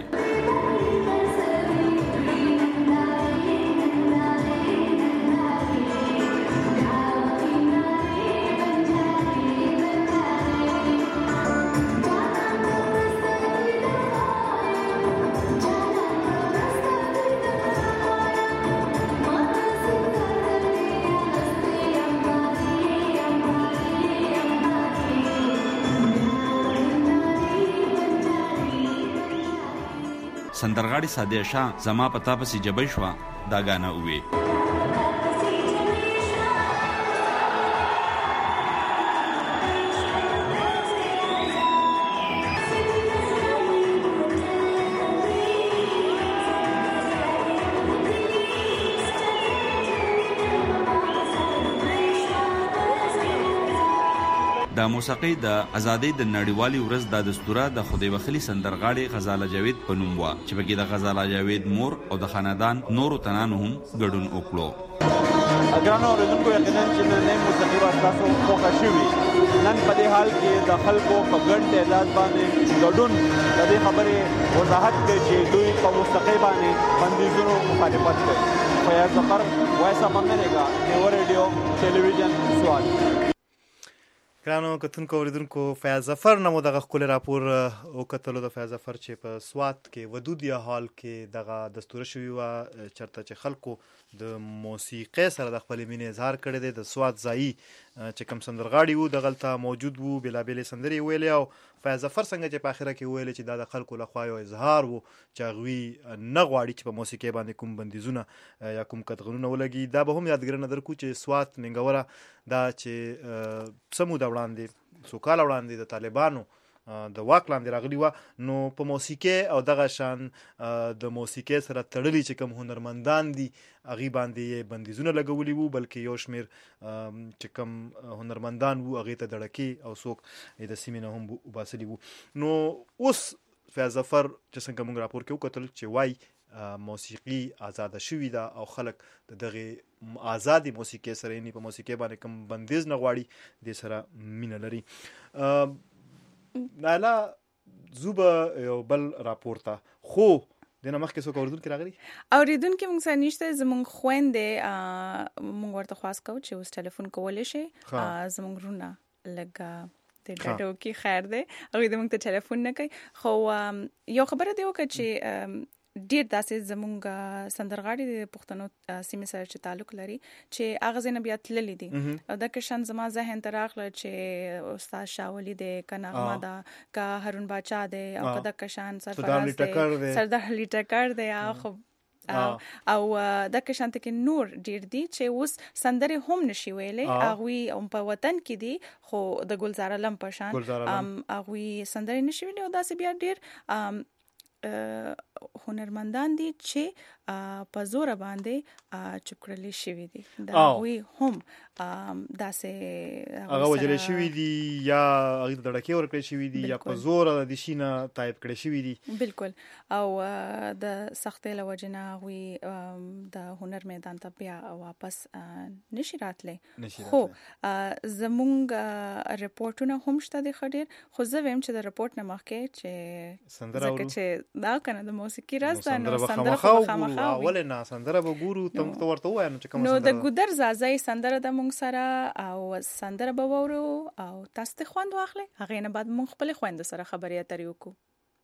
سندرغاړي ساده شاه زما پتا پسې جبې شو دا غانا وې د موسیقي د ازادۍ د نړیوالي ورځ د دستوره د خدای بخلی سندرغاړي غزاله جاوید په نوم و چې بګي د غزاله جاوید مور او د خاندان نورو تنانو هم ګډون وکړو اګرانو ورته یقینا چې نن موسیقي راستاسو خوښه شوي نن په دې حال کې د خلکو په ګڼ تعداد باندې ګډون د دې خبرې وضاحت کوي چې دوی په موسیقي باندې بندیزونو مخالفت کوي فیاض ظفر وایس اف امریکا نیو ریډیو ټلویزیون سواد ګرانو کتونکو اوریدونکو فیاض ظفر نمو دغه خپل راپور او کتلو د فیاض ظفر چې په سوات کې ودودیا حال کې دغه دستور شوی و چرته چې خلکو د موسیقي سره د خپل مینې اظهار کړی دی د سوات ځای چې کوم سندرغاړي وو دغلته موجود وو، بېلابېلې سندرې ویلې او فیاض ظفر څنګه چې په آخره کې ویلې چې دا د خلکو لخوا یو اظهار وو چې هغوی نه غواړي چې په موسیقۍ باندې کوم بندیزونه یا کوم قطغنونه ولګي. دا به هم یادګرنه درکو چې سوات منګوره دا چې څه موده وړاندې څو کاله وړاندې د طالبانو د واک لاندې راغلی وه، نو په موسیقۍ او دغه شان د موسیقۍ سره تړلي چې کوم هنرمندان دي هغې باندې یې بندیزونه لګولي وو، بلکې یو شمېر چې کوم هنرمندان وو هغې ته دړکې او څوک د سیمې نه هم وباسلي وو. نو اوس فیاض ظفر چې څنګه موږ راپور کې وکتل چې وایي موسیقي آزاده شوې ده او خلک د دغې آزادې موسیقۍ سره یعنې په موسیقۍ باندې کوم بندیز نه غواړي دې سره مینه لري. نایلا زوبه یو بل راپور ته خو دنه مخکې څوک اوریدونکي راغلي اوریدونکي موږ سره نشته. زموږ خويندې موږ ورته خواست کوو چې اوس ټلیفون کولی شي زموږ رونه لږ د ډاډو کې خیر دی هغوی د موږ ته ټلیفون نه کوي. خو یو خبره دی وکړه چې ډیر داسې زموږ سندرغاړي د پښتنو سیمې سره چې تعلق لري چې هغه ځینې بیا تللي دي او دا کشان زما ذهن ته راغله چې استاد شاولي دی که نغمه ده که هارون باچا دی او که دا کشان سرفراز دی سردار علي ټکر دی او دا کشان ته کې نور ډیر دي چې اوس سندرې هم نشي ویلې. هغوی په وطن کې دي خو د ګلزار علم په شان هغوی سندرې نشي ویلې او داسې بیا ډیر هنرمندان دي چې په زور باندې چوکړلې شوی دي. دا وی هم داسې هغه وجلې شوی دي یا هغه دړکې ورکړې شوی دي یا په زور د شینه ټایپ کړې شوی دي. بالکل. او د سختۍ له وجې نه هغوی د هنر میدان ته بیا واپس نشي راتلی. خو زمونږ رپورټونه هم شته دي ښه ډېر، خو زه ویم چې د رپورټ نه مخکې چې سندره چې دا کنه د موسیقي راز ده نو سندره خو خامخا ولې نه سندره به ګورو ته ورته وایو چې کوم نو د ګودر زازای سندره د مونږ سره او سندره به وورو او تاسو ته خوند واخلئ. هغې نه بعد مونږ خپل خوند سره خبرې اترې وکړو.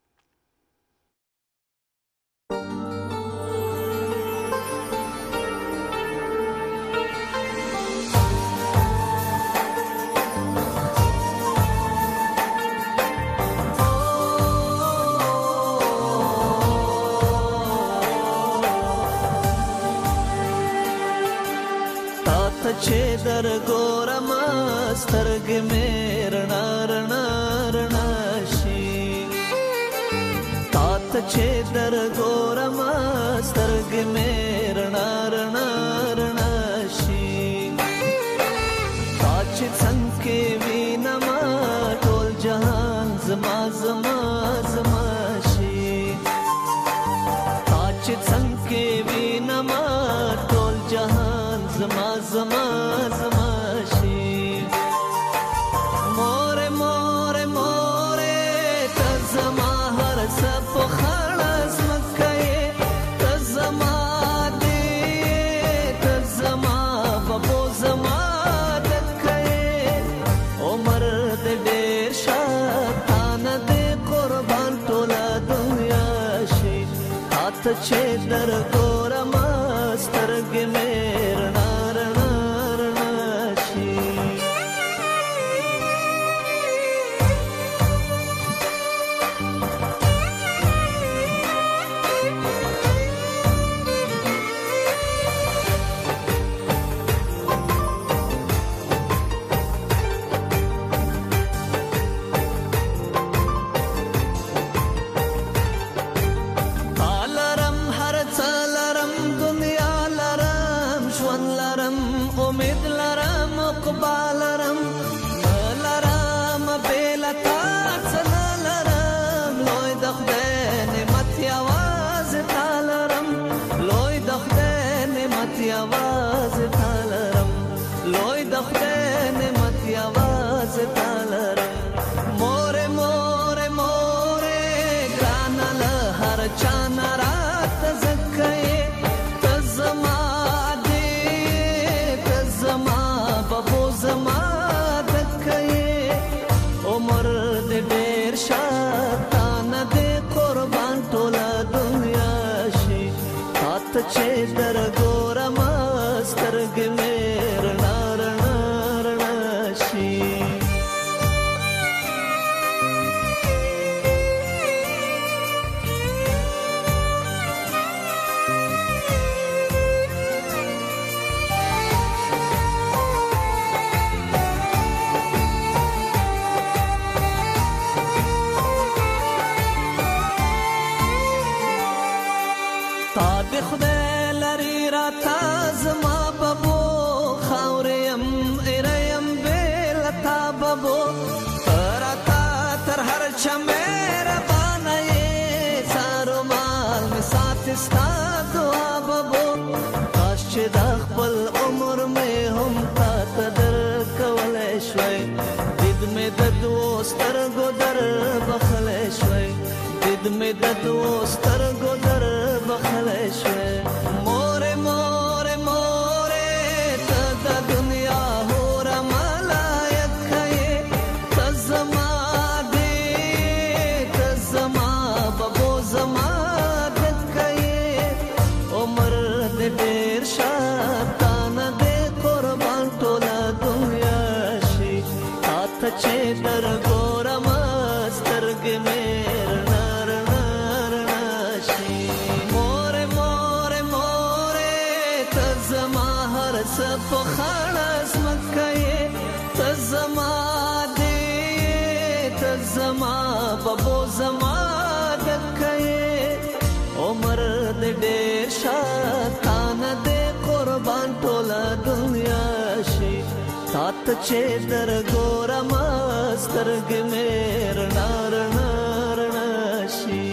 چې در ګورم سترګې مې رڼا رڼا رڼا شي، تا ته چې در ګورم سترګې مې رڼا رڼا رڼا شي، تا چې څنګه وینم ټول جهان زما زما زما شي، تا چې څنګه وینم ټول جهان زما زما زما شي. مور مور مور ته زما هر څه په خلاص مکه ته زما دې ته زما بابو زما دکه عمر دې ډېر شاتان دې قربان ټوله دنیا شي، ته چې در ګورم سترګې مې رڼا رڼا رڼا شي. چې در ګورم سترګې مې رڼا رڼا رڼا خدای لري را تا زما بابو خاوریم ایریم بیل تا بابو را تا تر هر چمیر بانای سارو مال می ساتي ستا دعا بابو کاش چې د خپل عمر مې هم تا ته درکولی شوی دید مې د دوسترګو در بخلی شوی دید مې د دوسترګو در بخلی شوی مورې مورې مورې ته د دنیا هوره ملایکه یې ته زما دې ته زما بابو زما دکه یې عمر دې ډېر شاتانه دې قربان ټوله دنیا شي تا ته چې در ګورم سترګې مې رڼا رڼا رڼا شي مورې مورې مورې ته زما هر څه په خاڼه ځمکه یې ته زما دې ته زما بابو زما دکه یې عمر دې ډېر شاتانه دې قربان ټوله دنیا شي تا ته چې در ګورم سترګې مې رڼا رڼا رڼا شي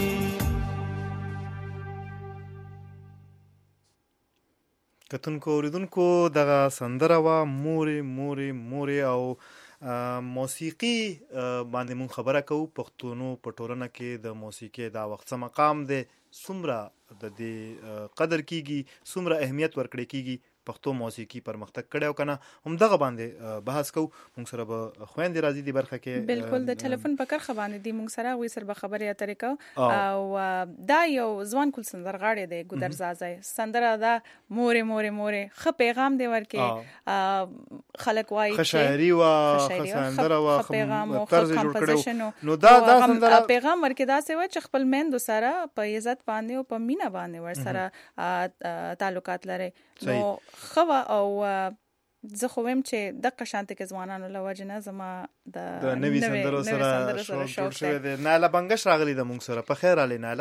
کتونکو اوریدونکو دغه سندره وا مورې مورې مورې او موسیقي باندې مون خبره کوو پښتونو په ټولنه کې د موسیقي دا وخت څه مقام دی څومره د دې قدر کیږي څومره اهمیت ورکړی کیږي پښتو موسیقي پرمختګ کړي او کنه هم دغه باندې بحث کو مونږ سره به خويندې راځي دی برخه کې بالکل د ټلیفون په کار خبرې دي مونږ سره وې سره به خبرې اترې کو او دا یو ځوان کول سندرغاړي دی ګودر زازای سندره دا مورې مورې مورې خ پیغام دی ورکه خلک وایي چې شاعري وا سندره وا طرز جوړ کړو نو دا سندره پیغام ورکه دا څه و چې خپل مند سره په عزت باندې او په مینا باندې ور سره تعلقات لري نو خو او زه خو ویم چې د قشانت کې ځوانانو لوجنه زما د نوې سندرو سره شوق شوی دی ناله بنگش راغلی د مونږ سره په خیر علي ناله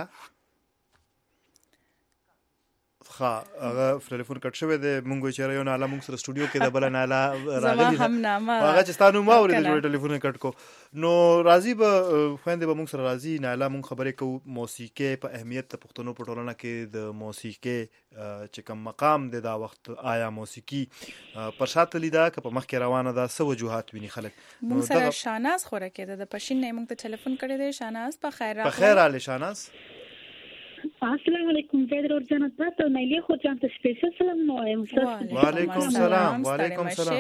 ها هغه ټلیفون کټ شوی دی مونږ چې یو ناله مونږ سره سټوډیو کې د بل ناله راغلی هغه چې ستانو ما ورې د ټلیفون کټ کو نو راضی به خويندې به مونږ سره راضی ناله مونږ خبرې کوو موسیقي په اهمیت د پښتنو په ټولنه کې د موسیقي چې کوم مقام دی دا وخت آیا موسیقي پر شاته لیدا که په مخ کې روانه ده سو وجوهات ویني خلک مونږ سره شاناز خوره کې د پښین نه مونږ ته ټلیفون کړی دی شاناز په خیر په خیر علي شاناز السلام علیکم زید ورجنت تاسو نه لی خو ځان ته سپیشل سلام نو وایم وعلیکم السلام وعلیکم السلام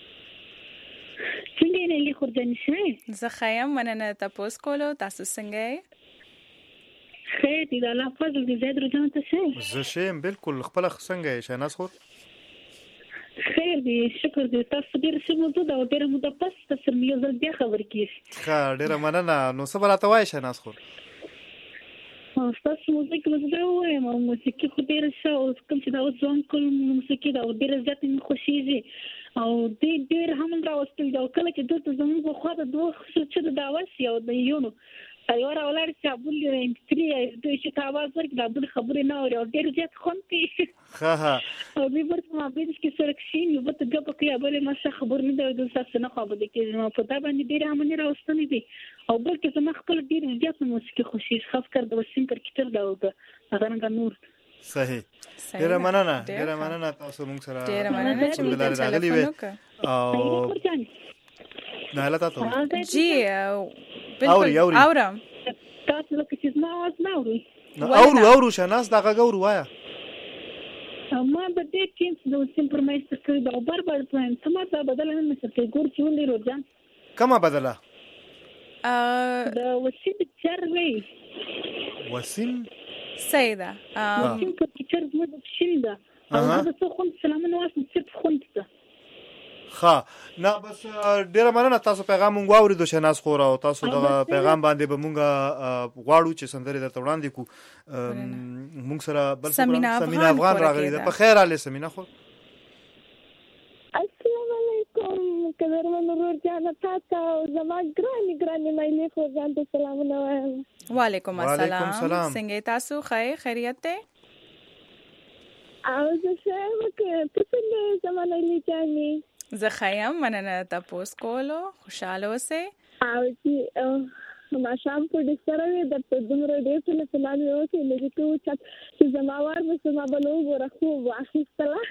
څنګه نه لی خو ځنشه زه خیم مننه تاسو کولو تاسو څنګه خیر دې الله فضل دې زید ورجنت شه زه شم بالکل خپل څنګه شناس خور خیر دې شکر دې تاسو ډیر څه موضوع دا ډیر مو د پس تاسو مې زل بیا خبر کیږي ښه ډیر مننه نو صبر اتوای شناس خور تاسو موسیقي مزه وایم او موسیقي خو ډیر ښه او کوم چې دا ځوان کول موسیقي دا ډیر زیات مې خوشیږي او ډیر هم راوستل دا کله چې دوی زموږ په خوا د دوه چې دا وسی او د یونو ایوار اولاد چې ابل انډستری دوی چې تاواز ورک دا بل خبرې نه اوري او ډیر زیات خونتي ها ها او به ورته ما به چې سرکشین یو به ته په کې ابل ما څه خبر نه دی د تاسو نه خبر دي کې نو په دا باندې ډیر امنه راوستنې دي او بلکې زما خپل ډیر زیات موسیقي خوشیږي خاص کر د وسیم پر کتر دا او هغه نور صحیح ډیر مننه تاسو موږ سره ډیر مننه چې موږ راغلي و او نه لا تاسو جی اورم تاسو لکه چې ما واز نه اورو شناس دا غوړ وایا ما به دې ټیم د وسیم پر مېستر کړی دا برابر پلان سم دا بدل نه مسته ګور چې ولې روزان کما بدله دا وسیم چرلې وسیم سیدا وسیم په چر مو د شیندا هغه څه خو سلام نو واسم چې خونته ها نه بس ډیر مننه تاسو پیغام مونږ واوریدو شناس خور او تاسو د پیغام باندې به مونږ غواړو چې سندري درته وړاندې کو مونږ سره بل سمینا افغان راغلی ده په خیر علي سمینا خور السلام علیکم کبر منور جان تاسو زما ګرانی مې خو ځان ته سلام نو وعلیکم السلام څنګه تاسو خیریت ده او زه شایم که ته څنګه زمانه لیجانې زه خیم مننه تاسو کولو خوشاله اوسئ او چې ماشام په دې سره د دومره ډېر څه پلان یو چې لږ چې زموار به سما بلو ورخو واخیستله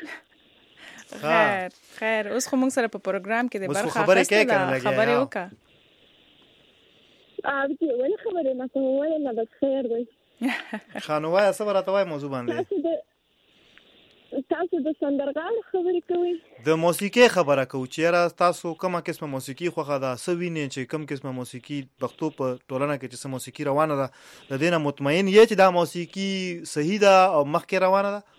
خیر اوس خو موږ سره په پروګرام کې د برخه اخیستله خبرې وکړه او چې ولې خبرې نه کوم وای نه بس خیر دی خانوای څه راته وای موضوع باندې تاسو د سندرغاړ خبرې کوئ د موسیقي خبره کوو چې را تاسو کومه قسمه موسیقي خوخه ده سوینه چې کوم قسمه موسیقي پښتو په ټولنه کې چې موسیقي روانه ده د دینه مطمئن یې چې دا موسیقي صحیح ده او مخکې روانه ده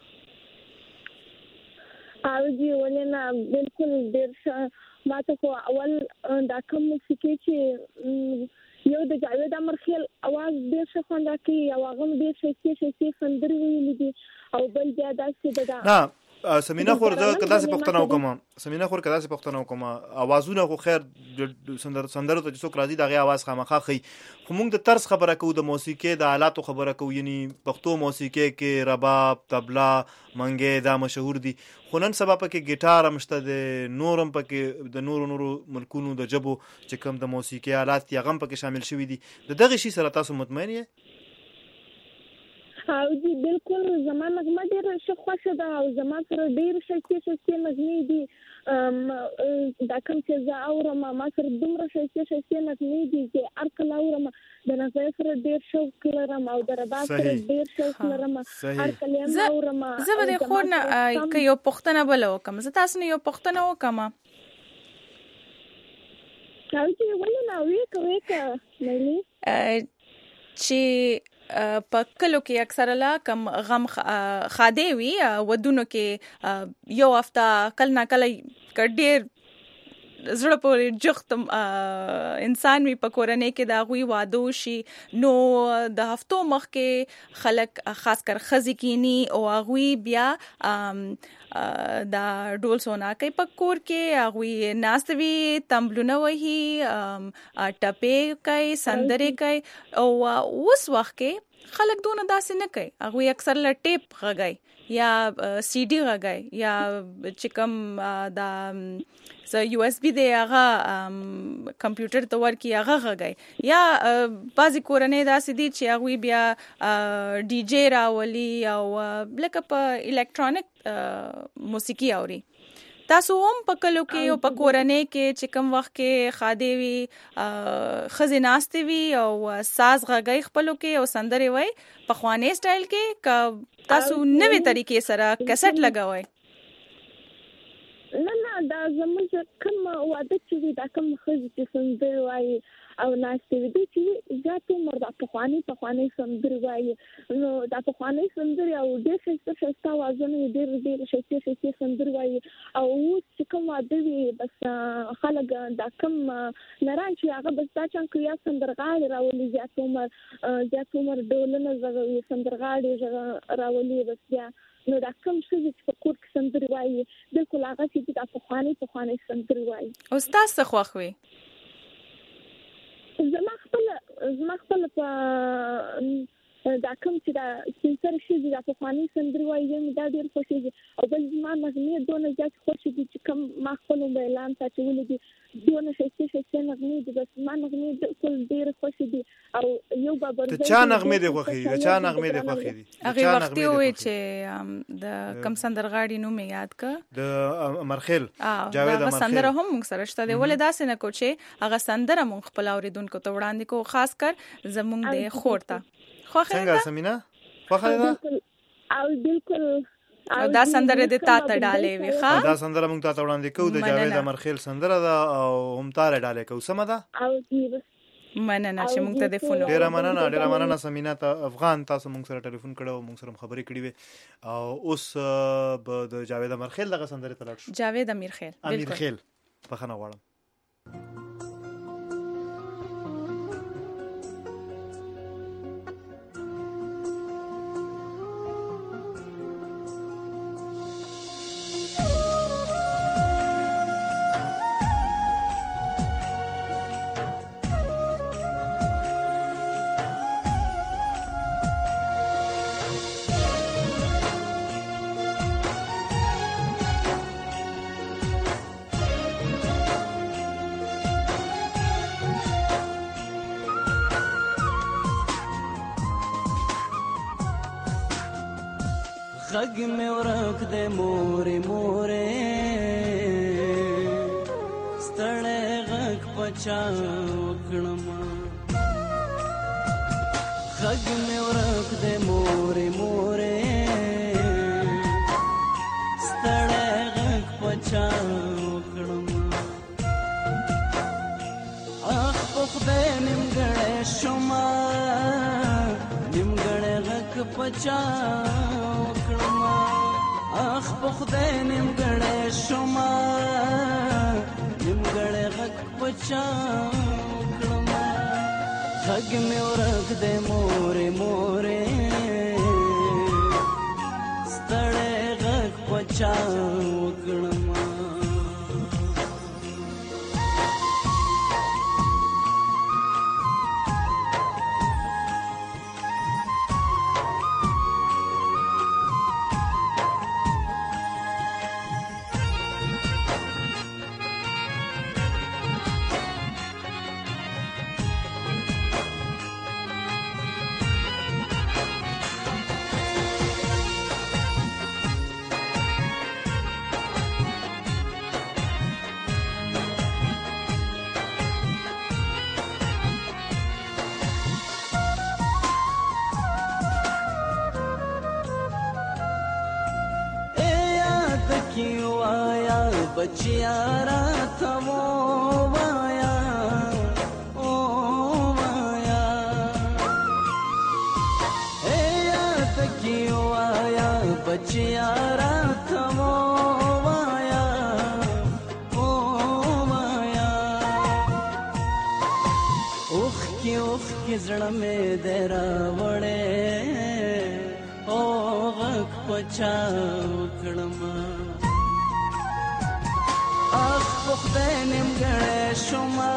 او جی ولنه بالکل ډیر ماته کو اول دا کوم موسیقي چې یو د جاوید امرخیل आवाज ډیر ښه خوند کوي او هغه ډیر ښه سندري ویلي دي او بل بیا داسې ده نه سمینه خور د کداسې پښتنو کوم اوازونه خو خیر سندرو ته څوک راځي دغه आवाज خامخا خي خو موږ د طرز خبره کوو د موسیقي د آلاتو خبره کوو یعنی پښتو موسیقي کې رباب طبلا منګي دا مشهور دي خو نن سبا پکې ګیټار هم شته د نورم پکې د نورو ملکونو د جبو چې کوم د موسیقي آلات یې غم پکې شامل شوي دي د دغه شی سره تاسو مطمئن یې او جی بالکل زمان نغمه ډیر ښه خوښه ده او زمان سره ډیر ښه نغمې دي دا کوم چې زه اورم ما سره دومره ښه نغمې دي چې هر کله اورم د نغمې سره ډیر شوق لرم او د رباب سره ډیر شوق لرم هر کله اورم زه به خور نه که یو پښتنه بل وکم زه تاسو نه یو پښتنه وکم او چې ولې نه وې مېلي چې په کلو کې اکثره لا کم غم خاده وی ودونو کې یو هفته کله نه کله ډېر زړه پورې جخت انسان می پکورنه کې دا غوي وادو شي نو د هفتو مخ کې خلک خاص کر خزي کینی او غوي بیا دا ډول سونا کوي پکور کې غوي ناستوي تمبلونه وهي ټپه کوي سندره کوي او اوس وخت کې خلک دونه داسې نه کوي غوي اکثر لټیپ غږی یا سی ډي غږی یا چکم دا یو اس بي دی هغه کمپیوټر ته ورکی هغه غږی یا بعضی کورنۍ داسې دي چې هغه بیا ډي جی راولي او لکه په الکترونیک موسیقي اوري تاسو هم په کلو کې او په کورنۍ کې چې کوم وخت کې خاده وي خزیناستي وي او ساز غږی خپلو کې او سندري وای په خوانې سټایل کې تاسو نوې طریقې سره کیسټ لګوي نه دا زموږ کوم واده چې دا کوم خزي چې سندري وای او ناشته دي چې ذاتو مردا په خوانې سندري وای نو دا په خوانې سندري او د څه وازونه ډېر ښه سندري وای او چې کوم واده وي بس خلک دا کوم نران چې هغه بس دا چې یا سندرغاړي راولي ذاتو مر ډولونه زغوي سندرغاړي راولي بس بیا نو دا کوم څه چې په کور کې سندري وای بالکل هغه چې دا په خوانې سندري وای استاد څه خوښوي زما خپل په دا کوم چې دا سنسر شي دا په خواني سندري وایي دا ډېر خوشي او بل ما نغمې دونه ځکه خوشي دي چې کوم ما خپل اعلان ته چولې دي دونه ښه نغمې دي بس ما نغمې ټول ډېر خوشي دي او یو بابر ته چا نغمې دي خوخي دي هغه وخت وي چې د کم سندرغاړي نوم یاد کا د امرخیل جاوید امرخیل سندره هم موږ سره شته دی ولې داسې نه کو چې هغه سندره موږ خپل اوریدونکو ته وړاندې کو خاص کر زموږ د خورته څنګه سمینا خوخه ده او بالکل او دا سندره د تا ته ډالې وي ښا دا سندره موږ ته وړاندې کوو د جاوید امرخیل سندره ده او هم تاره ډالې کوو سم ده او مننه چې موږ ته د فونو ډیره مننه سمینا ته افغان تاسو موږ سره ټلیفون کړو موږ سره خبرې کړې وي او اوس د جاوید امرخیل دغه سندره ته لاړ شو جاوید امرخیل بخښنه غواړم غږ مې ورک دی مورې مورې ستړی غږ پچا وکړمه غږ مې ورک دی مورې مورې ستړی غږ پچا وکړمه اخ په خدای نیمګړی شومه نیمګړی غږ پچا وکړمه اخ په خدای نیمګړی شومه نیمګړی غږ پچا وکړمه غږ مې ورک دی مورې مورې ستړی غږ پچا وکړمه बचिया रात वो माया ओ माया ए याद क्यों आया बचिया रात वो माया ओ माया उख की जड़ में देरा बड़े ओ गक पचा उकड़मा اخ پخدای نیمګړی شومه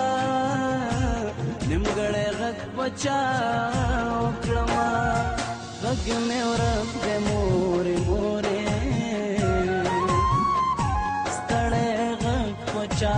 نیمګړی غږ پچا وکړمه غږ مې ورک دی مورې مورې ستړی غږ پچا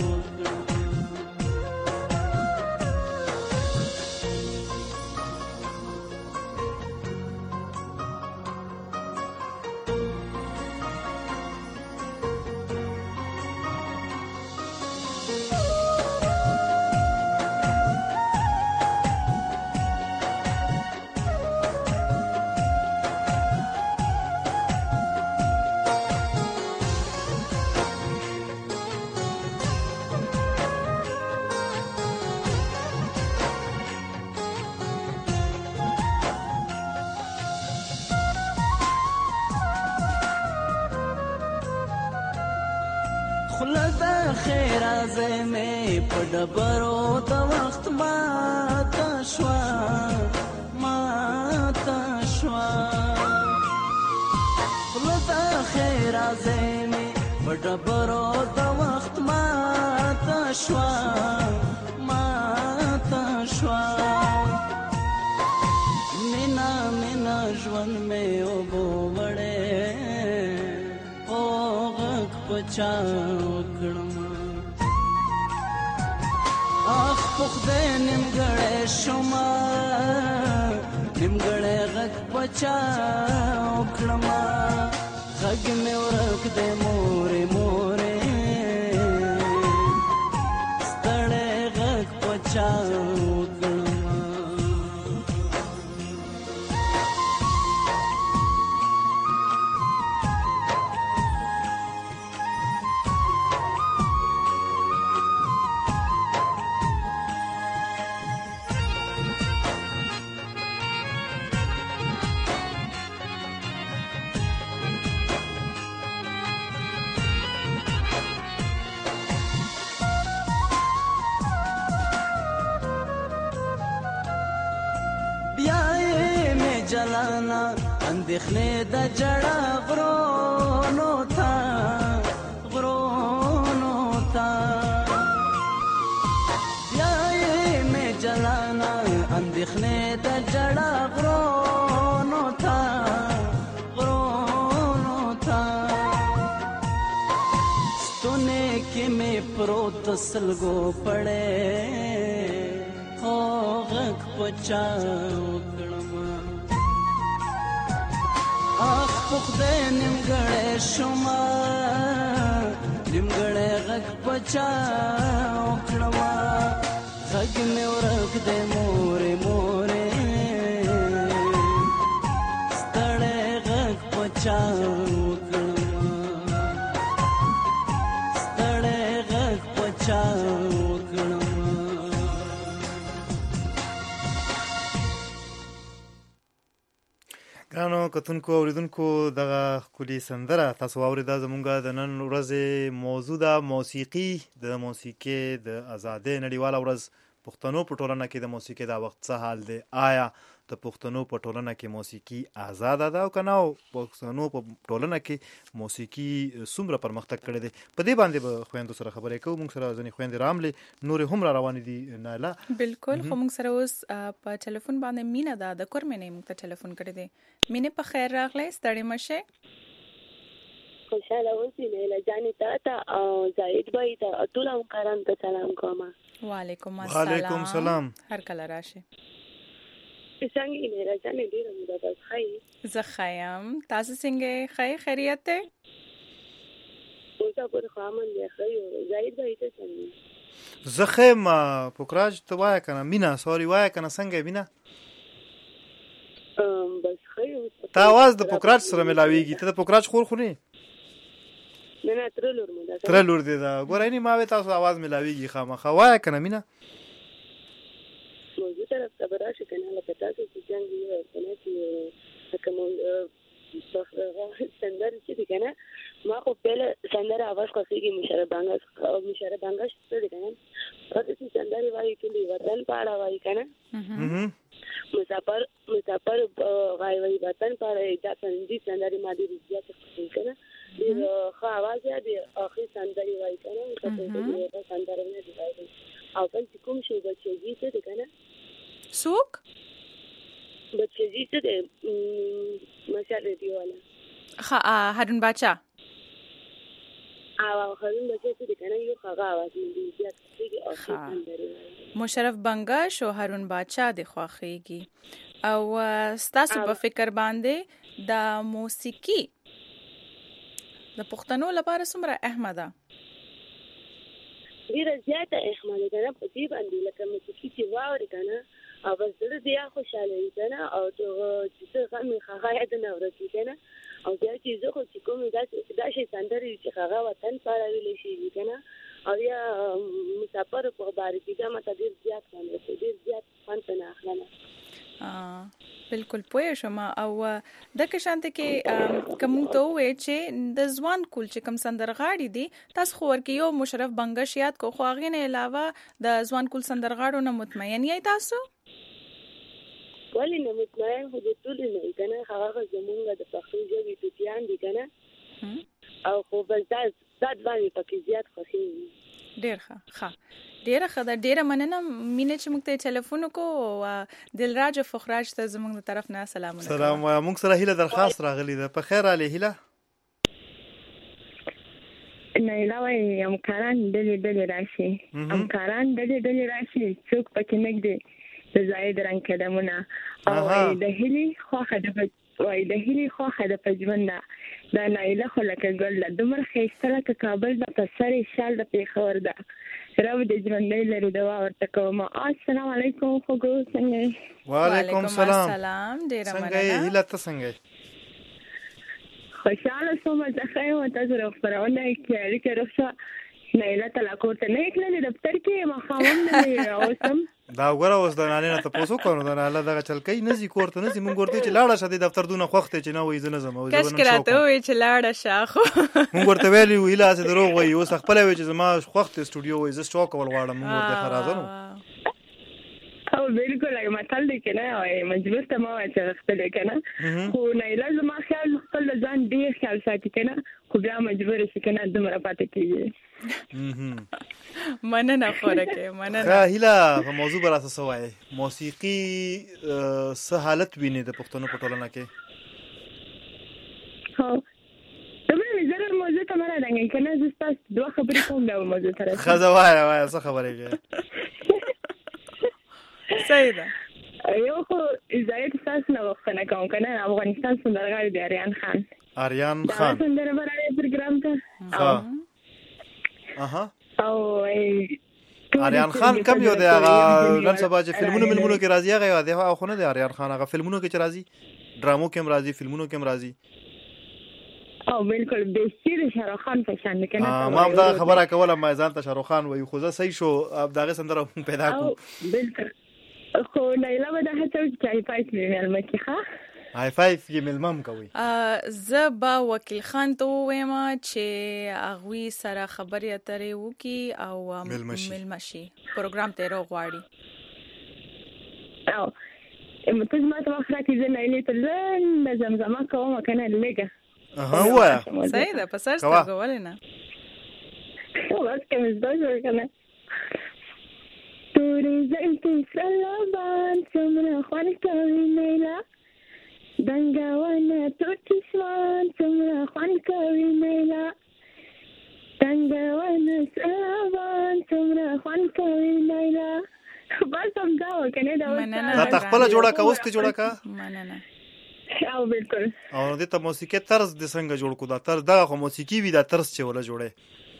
خلدا خیر ازمه پډبرو د وخت ماتا شوا خلدا خیر ازمه پډبرو د وخت ماتا شوا مینا مینا ژوند مې وبو وړې پچا وکړمه اخ پخدای نیمګړی شومه نیمګړی غږ پچا وکړمه غږ مې ورک دی مورې مورې ستړی غږ پچا وکړمه جلانا اندېښنې د جړه غرونو ته بیا یې مې جلانا اندېښنې د جړه غرونو ته ستونې کې مې پروت سلګو پړې هو غږ پچا وکړمه اخ پخده نیمګړې شوما نیمګړې غږ پچا وکړما غږ مې ورک دې مورې مورې ستړې غږ پچا وکړما ستړې غږ پچا ګرانو کتونکو اوریدونکو دغه ښکلي سندره تاسو واورېده. زمونږ د نن ورځې موضوع ده موسیقي د موسیقۍ د ازادۍ نړیواله ورځ. پښتنو په ټولنه کې د موسیقۍ دا وخت څه حال دی؟ آیا د پښتنو په ټولنه کې موسیقي آزاده ده او که نه؟ پښتنو په ټولنه کې موسیقي څومره پرمختګ کړی دی؟ په دې باندې به خویندو سره خبرې کوو. موږ سره ځینې خویندې راملې نورې هم را روانې دي. نایله بالکل. خو موږ سره اوس په ټلیفون باندې مینا ده د کورمنې موږ ته ټلیفون کړی دی. مینې په خیر راغلی، ستړې مشه. خوشاله اوسئ نیله جانې ته او زاهد بھائی ته ټول همکارانو ته سلام کوم. وعلیکم السلام. وعلیکم سلام. هر کله راشه. څنګه نیله جانې ډېره موده بعد ښه؟ زه ښه یم. تاسو څنګه ښه خیریت دی؟ اوسه پورې خو امن دی ښه یو. زاهد بھائی ته څنګه؟ زه ښه یم. پوکراج ته وایه که نه؟ مینا سوري وایه که نه؟ څنګه یې مینا؟ بس ښه یو. تا اواز د پوکراج سره ملاویږي. ته د پوکراج خور خو نه؟ نه تره لور مو ده. تره لور دی ده. ګوره اینې ما وې تاسو اواز ملاویږي خامخا. وایه که نه مینا؟ موضوع طرف ته به راشي که نه لکه تاسو چې جنګ یو که نه چې لکه سندرې چې دي که نه ما خو پهله سندره اواز خوښېږي مشره بانګش څه دی که نه هغه چې سندرې وایي ټولې وطن په اړه وایي که نه مسافر وایي وطن په اړه دا دې سندرې ما ډېرې زیاتې خوښېږي که نه ډېر ښه اواز یې د اخري سندرې وایي که نه سندره نه دي وایي. او بل چې کوم شو بچېږي څه دی که نه؟ څوک؟ بچېږي څه دی؟ مشر ریډیو والا هارون باچا. او هارون باچا څه دی که نه یو هغه اواز مې ډېر زیات خوښېږي او ښې سندرې وایي. مشرف بنګش او هارون باچا دې خوښېږي. او ستاسو په فکر باندې د موسیقي د پښتنو لپاره څومره اهمه ده؟ ډېره زیاته اهمه ده که نه په دې باندې لکه موسیقي چې واورې که نه او بس زړه دې یا خوشحاله وي که نه او چې څه غم وي هغه یاد نه ورکي که نه او بیا چې زه خو چې کوم دا شی سندرې چې هغه وطن په اړه ویلی شي وي که نه او یا مسافر په باره کې دا ماته ډېر زیات خوند رسوي ډېر زیات خوند ته نه اخلمه. بالکل پوه شوم. او دغه شانته کې کوم ته وې چې د ځوان کول چې کوم سندرغاړي دي تاسو خو ورکې یو مشرف بنګش یاد کو خو هغه نه علاوه د ځوان کول سندرغاړو نه مطمئن یې تاسو؟ ولې نه مطمئن خو د ټول نه کنه هغه زمونږ د پښتو ژبې ټوټیان دي کنه او خو بس دا باندې پکې زیات خوښي. ډېر ښه ډېره مننه مینه چې موږ ته ټلیفون وکړو او دلراج فخراج ته زموږ د طرف نه سلامونه. سلام وایم. موږ سره هیله درخواست راغلی ده. په خیر علي هیله؟ نایله وایي همکاران ډلې راشي څوک پکې نږدې د زاید رنګ قدمونه او د هیلې خواخه د پجمنده دا نایله خو لکه ګل ده دومره ښایسته لکه کابل ده په سر یې شال د پېښور ده رب د ژوندۍ لري دعا ورته کوم. السلام علیکم خوږو څنګه یې؟ وعلیکم السلام. ډېره مننه. څنګه یې هیله؟ ته څنګه یې؟ خوشحاله شوم زه ښه یم. تاسو را خپرونه کې اړیکه رخصه نایله ته لا کور ته نه یې تللې دفتر کې ماښام هم نه دی راوستم. دا وګوره اوس د نانې نه تپوس وکړو نو د ناله دغه چلکۍ نه ځي کور ته نه ځي. مونږ ورته چې لاړه شه دې دفتر دونه خوښ دی چې نه وایي زه نه ځم. کشکې راته ووایي چې لاړه شه خو مونږ ورته ویلي وو هیله هسې دروغ وایي. اوس خپله وایي چې زما خوښ دی سټوډیو وایي زه سټو کول غواړم. مونږ ورته ښه راځه نو او بالکل هغه متل دی که نه مجبور ته ما وایي چې غښتلی که نه خو نایله زما خیال خپل د ځان ډېر خیال ساتي که نه خو بیا مجبوره شي که نه دومره پاتې کېږي. مننه خورکې مننه. هیله په موضوع به راته څه وایي؟ موسیقي څه حالت ویني د پښتنو په ټولنه کې؟ هو دومره مې زر موضوع ته مه رادنګئ که نه زه ستاسو دوه خبرې کوم دا موضوع ته رسېږم. ښځه وایه څه خبرې کوې؟ صحیح ده. یو خو زاید ستاسو نه غوښتنه کوم که نه افغانستان سندرغاړی دی اریان خان آریان خان سندره برای پروګرام ته او آریان خان کم یو دی هغه نن سبا چې فلمونو کې راځي هغه یو دی خو نه دی آریان خان هغه فلمونو کې چې راځي ډرامو کې هم راځي فلمونو کې هم راځي او بالکل بهشیر شاروخ خان په شان کې نه ما هم دا خبره کوله ما ځان ته شاروخ خان وایي خو زه صحیح شو دغه سندره پیدا کو بالکل خو نایله به دا هڅه وکړي چې پایت مې ملمکي ښه هاي فایف یې ملمم کوي زه با وکیل خان ته وایم چې اغوی سره خبرې اترې وکي او ملمشي پروګرام ته راغواړي او متز ما ته واخره کې زه نایله ته زه زمزمه کوم کنه لګه هو صحیح ده په سر سترګو ولې نه بس که مې زده شوی که نه تورې زلفې سلابان څومره خوند کوي نیله دنګونه تور چشمان څومره خوند کوي نیله دنګونه سلابان څومره خوند کوي نیله بس همدا و که نه دا ته خپله جوړه که اوس ته جوړه که مننه او بالکل او دې ته موسیقي طرز د څنګه جوړ کو دا طرز دغه خو موسیقي وي دا طرز چې ولا جوړه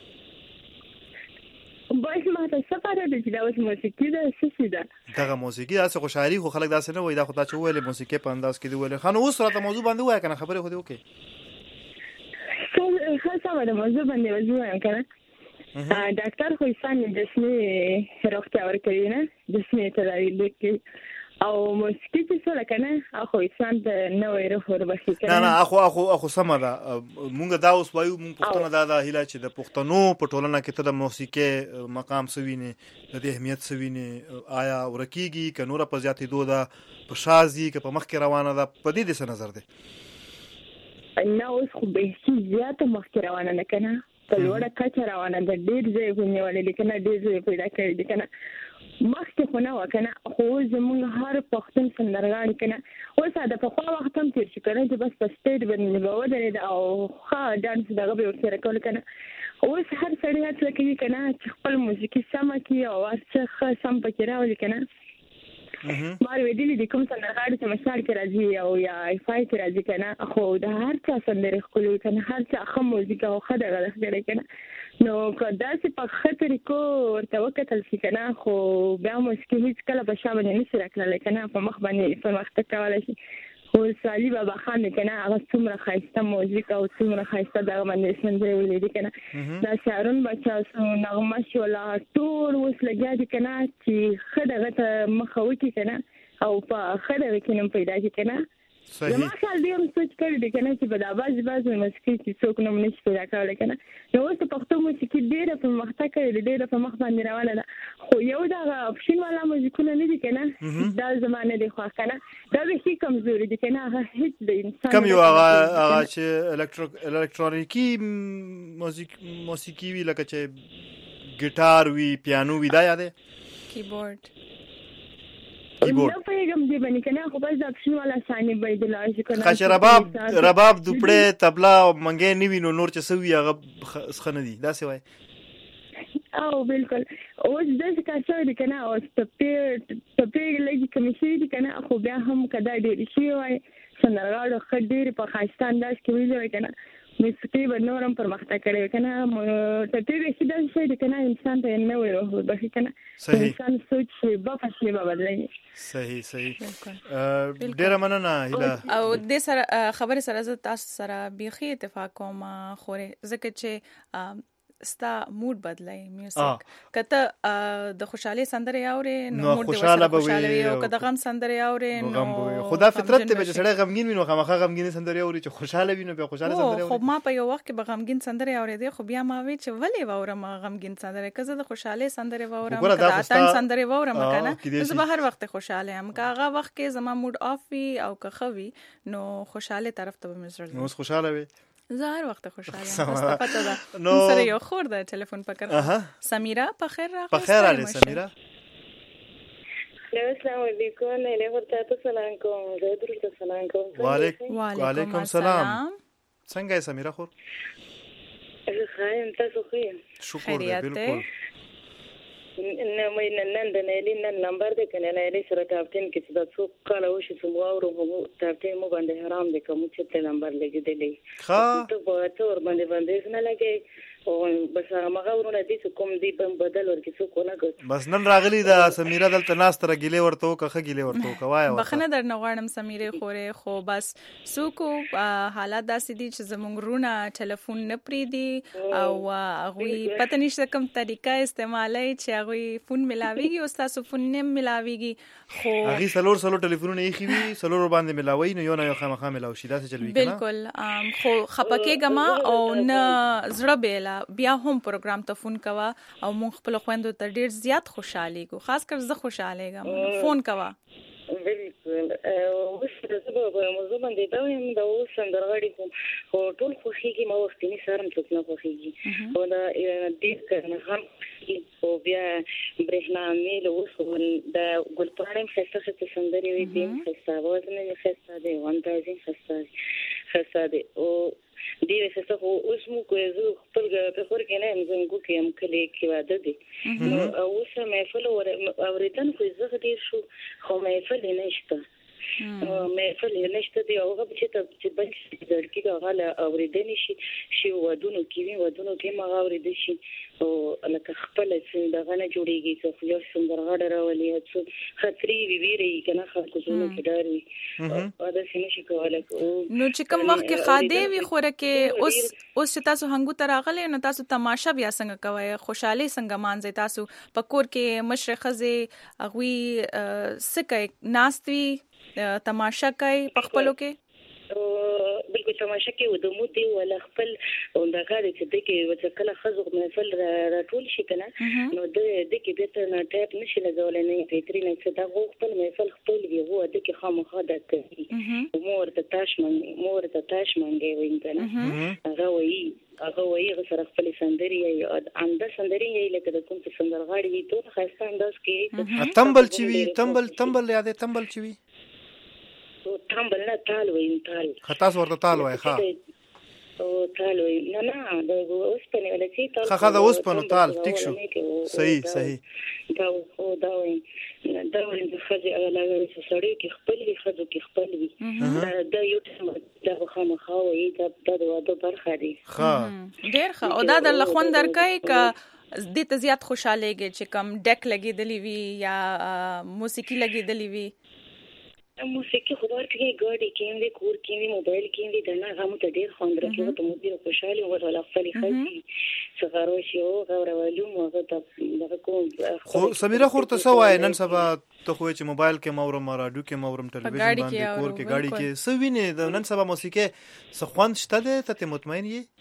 بس ما ته سفاره د چې دا اوس موسیقي ده څه ده دغه موسیقي داسې خو شاعري خو خلک داسې نه وایي دا خو دا چې ویلې موسیقي په انداز کې دی ویلې خان اوس راته موضوع باندې وایي کنه خبره خو دې وکي خاصه د موضوع باندې وځو کنه ډاکټر خو انسان جسمي روغتیا ورکوي نه جسمي تداوی لیکي او موسیقي چې څه لکنه اخو انسان ته نوې روح وربخي کنه نه اخو سم ده مونږ دا اوس وایو مونږ پښتون دا هیله چې د پښتنو په ټولنه کې ته د موسیقي مقام سوینه د دې اهمیت سوینه آیا ورکیږي ک نور په زیاتې دوه په شازي ک په مخ کې روانه ده په دې څه نظر ده نه اوس خو به زیاته مخ کې روانه نه کنه په لوړه کچه روانه ده ډیر ځای ونیولې لیکنه ډیر ځای پیدا کړی لیکنه مخکې خو نه وکنه خو زمونږ هر پښتون سندرغاړي کنه اوس دا په خو وخت هم تیر شي کنه چې بس په سټیج باندې به ودرېد او ښه ډانس دغه به ورسره کول کنه اوس هر سړی هڅه کوي کنه چې خپل موسیقي سمه کړي او هر څه سم پکې راولي کنه ما ویلي دي کوم سندرغاړي چې مثال کې راځي او یا ایفای کې راځي کنه خو د هر چا سندرې خپل کنه هر چا ښه موسیقي او ښه دغه لري کنه نو که داسې په ښه طریقو ورته وکتل شي کنه خو بیا موسیقي هیڅ کله په شا باندې نشي راکړلی کنه په مخ باندې پرمختګ کولی شي خو سالي بابا خان دی کنه هغه څومره ښایسته موزیک او څومره ښایسته دغه باندې سندرې ویلې دي کنه دا شارون بچا نغمه شولا ټول اوس لګیا دي کنه چې ښه دغه ته مخه وکړي کنه او په ښه دغه کې نوم پیدا کړي کنه زما خیال دی هم سوچ کړی دی کنه چې په دا بعضې موسیقي چې څوک نوم نشي پیدا کولی کنه نو اوس د پښتو موسیقي ډېره پرمختګ کړې ده ډېره په مخ باندې روانه ده خو یو دغه اپشن والا موزیکونه نه دي کنه دا زما نه دی خوښ کنه دا بیخي کمزوري دي کنه هغه هیڅ د انسان کم یو هغه چې الکترونیکي موسیقي وي لکه چې ګیټار وي پیانو وي دا یاده کیبورډ نه پیغام دی باندې کنه خو بس د اپشن والا ثاني بيدلا شي کنه خاص رباب دوپړې تبلا منګې نیوي نور چې سوي هغه خنه دي دا څه وای او بالکل اوس د څه کار دی کنه او ټپې لګي کمیشي دي کنه خو بیا هم کدا ډیر شي وای سندرغاړو خډیر په خاصتان داس کې ویل کنه موسیقي به نورم پرمختګ کوي کنه ټپې به شي د څه دي کنه انسان ته نه وي به کنه انسان سوچ به پښې به بدلای صحیح ډیره مننه هیله او د سره خبره سره زه تاسو سره بيخي اتفاق کوم خو ځکه چې ستا موډ بدلای میوزیک کته د خوشاله سندره اوري نو موډ دی خوشاله او کده غم سندره اوري نو خدا فطرت ته به سړی غمگین وینو خامخا غمگین سندره اوري چې خوشاله وینو به خوشاله سندره اوري خو ما په یو وخت کې به غمگین سندره اوري دی خو بیا ما وی چې ولې وورم غمگین سندره کزه د خوشاله سندره وورم کده اتن سندره وورم کنه زه به هر وخت خوشاله ام کاغه وخت کې زما موډ اف وي او که خوي نو خوشاله طرف ته مزرل نو خوشاله وي زه هر وخت خوشاله ام مستفاده ده نو سره یو خور ده ټلیفون پکړه سمیرا په خیر راغله په خیر علي سمیرا السلام علیکم نه ورته سلام کوم زه درته سلام کوم وعلیکم السلام څنګه یې سمیرا خور خایم تاسو خو شکر دې بالکل نن د نیلی نن نمبر دی کنه نیلی سره ټاپ 10 کې د څو کال وشي چې مو اورو ټاپ 10 مو باندې حرام دی کوم چې ته نمبر لګیدلې ته په تور باندې نه لګي او بس هغه ورونه دي چې کوم دی بم بدل ورکې څو کو نه کوي بس نن راغلی د سمیره دلته ناس تر ګیله ورته کخه ګیله ورته کوای بخنه در نغړم سمیره خوره خو بس سوکو حالات داسې دي چې زمونږ رونه ټلیفون نه پریدي او هغه پته نشته کوم طریقه استعمالي چې هغه فون ملاويږي او تاسو فون نه ملاويږي خو هغه سلور ټلیفونونه یې خوي سلور باندې ملاوي نو یو نه یو خامخا ملاوي شي دا څه چلوي کنه بالکل خو خپکهګما او نه زړه بیل بیا هم پروګرام ته فون کوا او مونږ خپل خويندو ته ډیر زیات خوشاله کو خاص کر زه خوشاله ګم فون کوا بالکل اوس د سبب موضوع باندې دا یم دا اوس سندرغاړي خو ټول خوشيږي ما وختي سرم څوک نه خوشيږي او دا دې کنه هم او بیا برېښنا مې اوس دا ګلپاڼې خسته سندري وي دې خسته وزن خسته دی 1000 خسته دی او دې څه خو اوس مو کوزو خپل په خور کې نه زنګو کې هم کلی کې واده دي نو اوس مې فل اوریدن خو زه دې شو خو مې فل نشته مې فل نشته دی او هغه چې بل ځړکی دا غاله اوریدنی شي ودونو کې ما اوریدل شي او لکه خپل چې دا غنه جوړیږي چې یو سندرغاړه راولي چې خطري ویری کنه خلکو زونه کې ډار دا څه نشي کولای نو چې کوم وخت کې خاده وي خوره کې اوس چې تاسو هنګو تراغله نو تاسو تماشا بیا څنګه کوي خوشحالي څنګه مانځي تاسو پکور کې مشرخزه اغوي سکه ناستوي تماشا کوي پخپلو کې بالکل تماشا کې ودمو دی ولا خپل دا غاړي چې د کې وڅکله خزو محفل راټول شي کنه نو د کې به ته نه ټاپ نشي لګولای نه فکرې نه چې دا خپل محفل خپل وي هو د کې خامخا د کوي مور ته تاش منګي وین کنه هغه وایي سره خپل سندري یا انده سندري لکه د کوم سندرغاړي وي ته خاصه انداز کې تمبل چوي تمبل یادې تمبل چوي تمبل نه تال وین تال خطاس ورته تال وای ښا او تال وین نه د اوس په نه لسی تال خا د اوس په تال ټیک شو صحیح دا وین د خځه علاوه سړی کې خپل وي دا یو دا خامخا وي دا د واده برخه دي ډیر ښه او دا د لخوان درکای ک د ته زیات خوشالهږي چې کم ډک لګیدلی وي یا موسیقي لګیدلی وي موسیقي خبر کې ګاډي کې وی کور کې وی موبایل کې وی دنا غمو ته ډیر خوند راکوي ته مو ډیر خوشاله و ولا خپل خلک څنګه شو غوړولو مو ته کوم خو سمیره خورته سوای نن سبا ته خو چې موبایل کې مورم رادیو کې مورم ټلویزیون باندې کور کې ګاډي کې سوینه نن سبا موسیقي سخوان شته ته مطمئن یې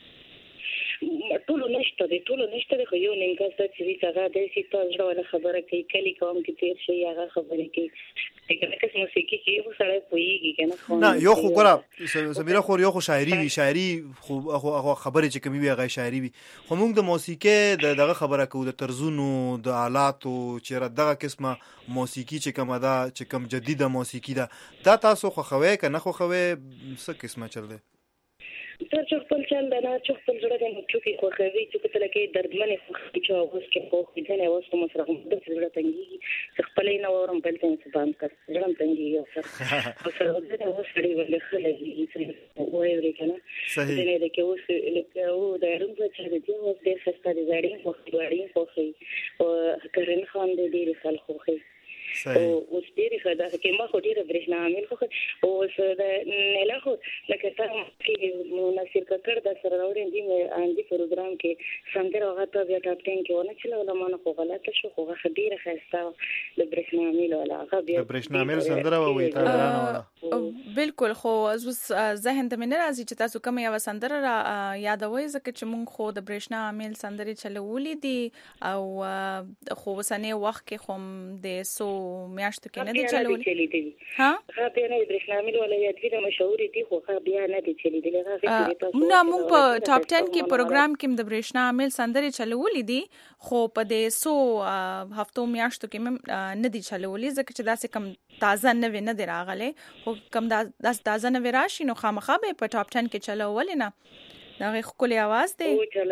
ټول نشته دی خو یو نیم کس چې هغه د سیټه ولا خبره کوي کلی کوم کې تیر شي هغه خبره کوي کله کس موسیقي کې خو سره پويږي کنه نه یو خو ګره سمیره خو یو خو شاعري خو خبره چې کوي هغه شاعري وي خو موږ د موسیقي دغه خبره کوو د طرزونو د آلاتو چې دغه قسمه موسیقي چې کومه ده چې کوم جديده موسیقي ده دا تاسو خو خوي کنه خو خوي څه قسمه چل دی تر څو خپل چل دا نه چې خپل جوړه د مچوکي خو خوي چې کله کې دردمنې خو چې اوس کې خو ځنه اوس کوم سره د جوړه تنګي خپل نه ورم بل څه څه باندې کړ ځړم تنګي یو سره د اوس لري ولې خلګي چې وایي کنه صحیح نه د کې اوس لکه او د روم چې د دې اوس د خسته د زړې خو او کرن خان دې خلکو خو او اوس ډیره خدا کې ما خو ډیره برېښنا عامل خو او د نه له لکه څنګه چې مناسب کړ د سره وړاندې اندي پروګرام کې څنګه راغته بیا ټاپ 10 کې ونه چې له ما خو غلطه شو خو ډیره خسته د برېښنا عامل ولا هغه بیا برېښنا عامل څنګه وایي تا بالکل خو ذهن ته نه راځي چې تاسو کوم یو سندره را یادوي ځکه چې مونږ خو د برېښنا عامل سندري چلولې دي او خو وسنه وخت کې خو د سو میاشتو کې نه دي چلولې ها بیا نه برېښنا عامل ولا یادګي مشهور دي خو بیا نه دي چلیدل نه مونږ په ټاپ 10 کې پروګرام کې د برېښنا عامل سندري چلولې دي خو په دې سو هفتو میاشتو کې نه دي چلولې ځکه چې داسې کم تازه نه دی راغله خو کم داس تازه نه راشي نو خامخا به په ټاپ 10 کې چلول نه دا خپل आवाज دی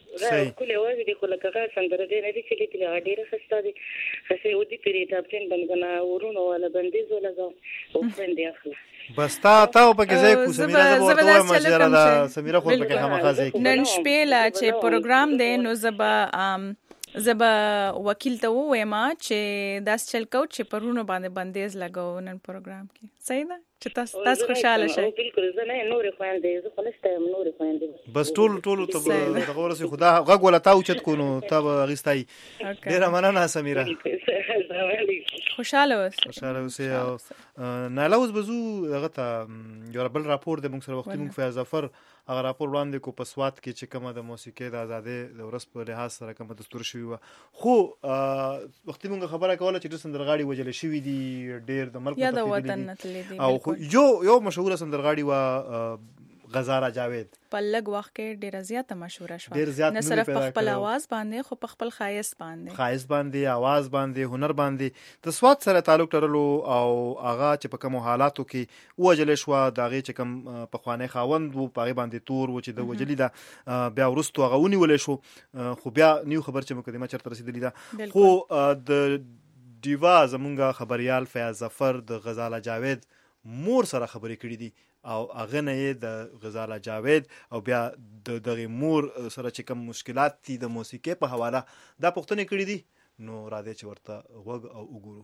کله وایي د خلکو سندره دې نه دي چې دې ډیره خسته دي خسته ودی پیری ټاپ 10 باندې ورونو ولا بندیز ولا او فرند اخلا بس تا پکې ځای کو سمیرا زه ورته وایم مشره دا سمیرا خو پکې خامخا ځای کی نن شپې لا چې پروګرام دی نو زبا وکیل ته وایم چې داس چل کو چې پرونو باندې بندیز لګاو نن پروګرام کې صحیح ده چې تاسو خوشاله شئ بالکل زه نه نور خويندې زه خلصته نور خويندې بس ټول ته دغه ورسې خدا غږ ولا تا اوچت کو نو تا غستای ډیر مننه سمیرا خوشاله اوسه نه لوز بزو دغه ته یو بل راپور د موږ سره وخت موږ فیاض ظفر هغه راپور وړاندې کو په سواد کې چې کومه د موسیقي د آزادۍ د ورځ په لحاظ سره کومه دستور شوی و خو وخت موږ خبره کوله چې د سندرغاړي وجل شوی دي ډیر د ملک یا د وطن نتلې دي او یو مشهور سندرغاړي و غزاله جاوید په لږ وخت کې ډیره زیاته مشهوره شوه نه صرف په خپل आवाज باندې خو په خپل خایس باندې आवाज باندې هنر باندې د سواد سره تعلق لرلو او هغه چې په کوم حالاتو کې وجل شو دغه چې کوم په خوانه خاوند وو په باندې تور و چې د وجلی دا بیا ورستو غونی ولې شو خو بیا نیو خبر چې مقدمه چرته رسیدلی دا خو د دیوا زمونږه خبريال فیاض ظفر د غزاله جاوید مور سره خبرې کړې دي او هغه نه د غزاله جاوید او بیا دغه مور سره چې کوم مشکلات دي د موسیقي په حواله دا پوښتنه کړې دي نو را دې چې ورته وګ او وګورو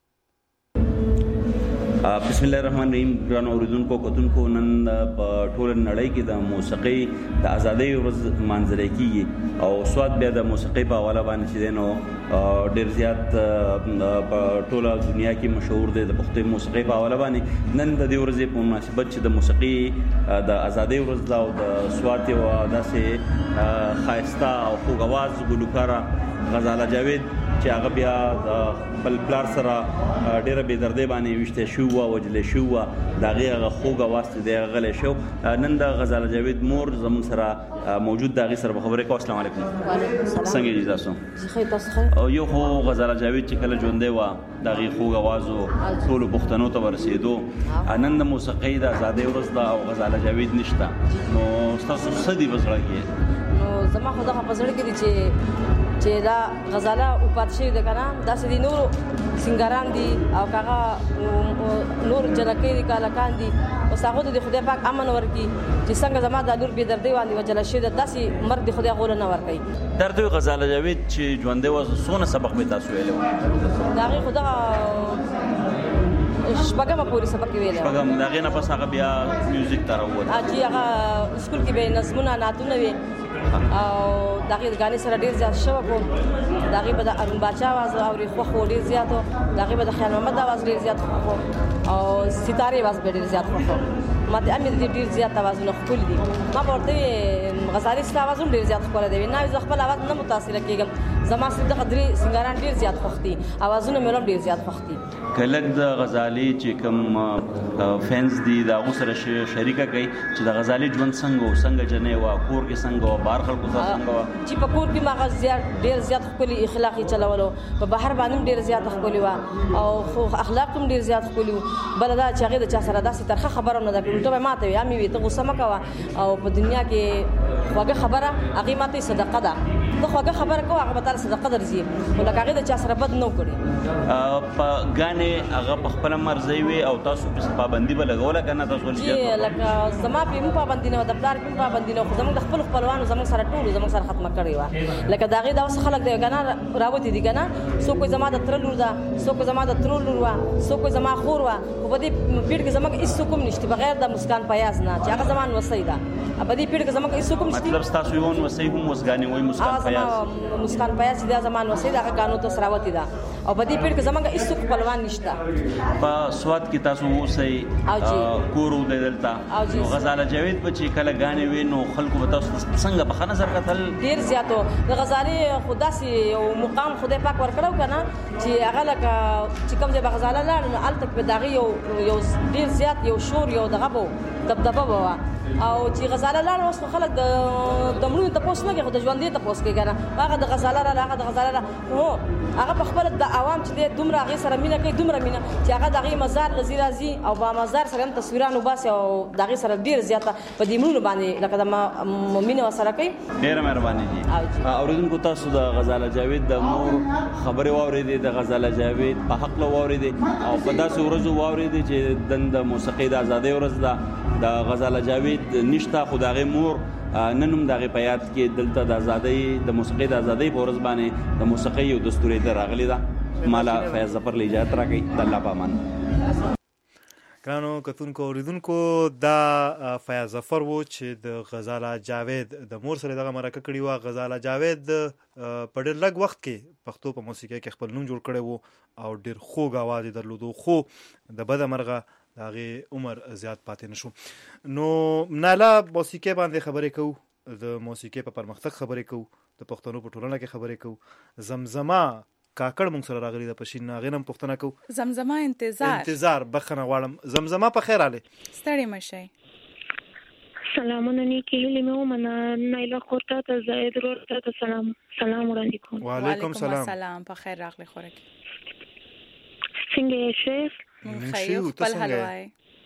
بسم الله الرحمن الرحیم ګران اوریدونکو کتونکو نن په ټول نړۍ کې د موسیقي د ازادۍ ورځ مانځل کیږي او سواد بیا د موسیقي په حواله باندې چې نو ډیر زیات په ټول دنیا کې مشهور دی د پښتو موسیقي په حواله باندې نن د دې ورځې په مناسبت چې د موسیقي د ازادۍ ورځ دا او د سواد یو داسې خاصه او خوږ आवाज ګلوکاره غزاله جاوید چې هغه بیا بل پلار سره ډیره بې دردی باندې وشته شو او وجلې شو دا هغه خوږ आवाज دی غلې شو نن د غزاله جاوید مور زموږ سره موجود دا غي سره خبرې کوم السلام علیکم څنګه دي تاسو او یو خو غزاله جاوید چې کله ژوندې و دا غي خوږ आवाज ټول پښتنو ته ورسېدو نن د موسیقي د آزادۍ ورځ دا او غزاله جاوید نشته نو تاسو څه دی وزړه کې نو زما خو دا په زړه کې دي چې دا غزاله او پاتشي د کنه داسې دي نور سنگاران دي او کاغه نور جنکې دي کالاکان دي او هغه د خدای پاک امن ورکي چې څنګه زما د لور بي دردي باندې وجل شي د داسې مرد خدای غول نه ورکي درد غزاله جاوید چې ژوندې و سونه سبق به تاسو ویلو دا غي خدا شپږم پوری سبق ویل شپږم دا غي نه پس هغه بیا میوزیک تر ووت اجي هغه سکول کې به نظمونه ناتونه وي او دغه غاني سره ډیر زیات شو کو دغه به د ارون باچا आवाज او خو ډیر زیات دغه به د خیال محمد आवाज ډیر زیات خو او ستاره आवाज ډیر زیات خو ماته امید ډیر زیات आवाजونه خپل دي ما ورته غزالي ست आवाज ډیر زیات خپل دی نه خپل आवाज نه متاثر کیږم زما سره قدرې سنگاران ډیر زیات خوختي आवाजونه مې ډیر زیات خوختي کله د غزالي چې کوم فینز دي دا غوسره شریکه کوي چې د غزالي ژوند څنګه جنې وا کور کې څنګه بار خلکو څنګه چې په کور کې ما ډیر زیات خپل اخلاقی چلولو په بهر باندې ډیر زیات خپل وا او خو اخلاق هم ډیر زیات خپل بلدا چې هغه د چا سره داسې ترخه خبره نه ده ټول ماته وي امي وي ته غوسه مکوا او په دنیا کې واګه خبره هغه ماته صدقه ده ته واګه خبره کوه هغه تعالی صدقه درځي ولکه هغه د چا سره بد نه کړي په غانه هغه په خپل مرزي وي او تاسو په پابندي به لګول کنه تاسو ولې لکه زما په پابندي نه د پلار په پابندي نه خدای د خپل خپلوانو زموږ سره ټول زموږ سره ختمه کړی و لکه داغه دا خلک دی کنه راوتی دي کنه سو کوئی زما د تر لور دا سو کوئی زما د تر لور وا سو کوئی زما خور وا په دې پیډ کې زما هیڅ کوم نشته بغیر د مسکان پیاز نه چې هغه زمان وسیدا په دې پیډ کې زما هیڅ کوم نشته مطلب تاسو یو وسې هم مسګانی وای مسکان پیاز مسکان پیاز دا زمان وسیدا هغه قانون ته سراوتی دا او په دې پیډ کې زما هیڅ خپلوان نشته په سواد کې تاسو وسې کورو دلتا نو غزاله جاوید په چې کله غانې وینو خلکو به تاسو څنګه په نظر کتل ډیر زیاتو د غزالي خداسي او مقام خدای پاک ورکړو کنه چې هغه لکه چې کوم ځای غزاله لاړ نو الته په دغه یو ډیر زیات یو شور یو دغه بو دبدبه بوا او چې غزاله لاړ اوس خلک د مړونو تاسو نه کوي د ژوندې تاسو کوي کنه هغه د غزاله را هغه د غزاله هو هغه په خپل د عوام چې دومره هغه سره مینه کوي دومره مینه چې هغه دغه مزار لزی راځي او با مزار سره هم تصویرانو باسي او دغه سره ډیر زیاته په دې مړونو باندې لکه د مینه سره کوي. ډیر مهرباني دي. اوریدونکو تاسو د غزاله جاوید د مور خبره واورېدې د غزاله جاوید په حق له واورېدې او په داسې ورځو واورېدې چې د موسیقي د ازادۍ ورځ ده د غزاله جاوید نشته خو دغه مور نن هم دغه په یاد کې دلته د ازادۍ د موسیقي د ازادۍ په ورځ باندې د موسیقي یو دستوري در راغلی ده. مالا فیض ظفر له اجازه راکړي د الله په امان. کانو کتونکو اوریدونکو دا فیض ظفر وو چې د غزاله جاوید د مور سره دغه مرکه کړې و. غزاله جاوید په ډېر لږ وخت کې پښتو په موسیقۍ کې خپل نوم جوړ کړی وو او ډېر خوږ اواز یې درلودو خو د بده مرغه د هغې عمر زیات پاتې نه شو. نو ناله موسیقۍ باندې خبرې کوو د موسیقۍ په پرمختګ خبرې کوو د پښتنو په ټولنه کې خبرې کوو. زمزمه کاکړ مونږ سره راغلی د پښین هغې نه هم پوښتنه کوو. زمزمه انتظار بخښنه غواړم. زمزمه په خیر راغلې. ستړې مشئ. سلامونه نیکی هیلې مې ومنه نایله خور ته زاید ورور ته سلام وړاندې کوم. وعلیکم السلام. په خیر راغلی خوره کې څنګه یې شیخ؟ خیر خپل حال وای.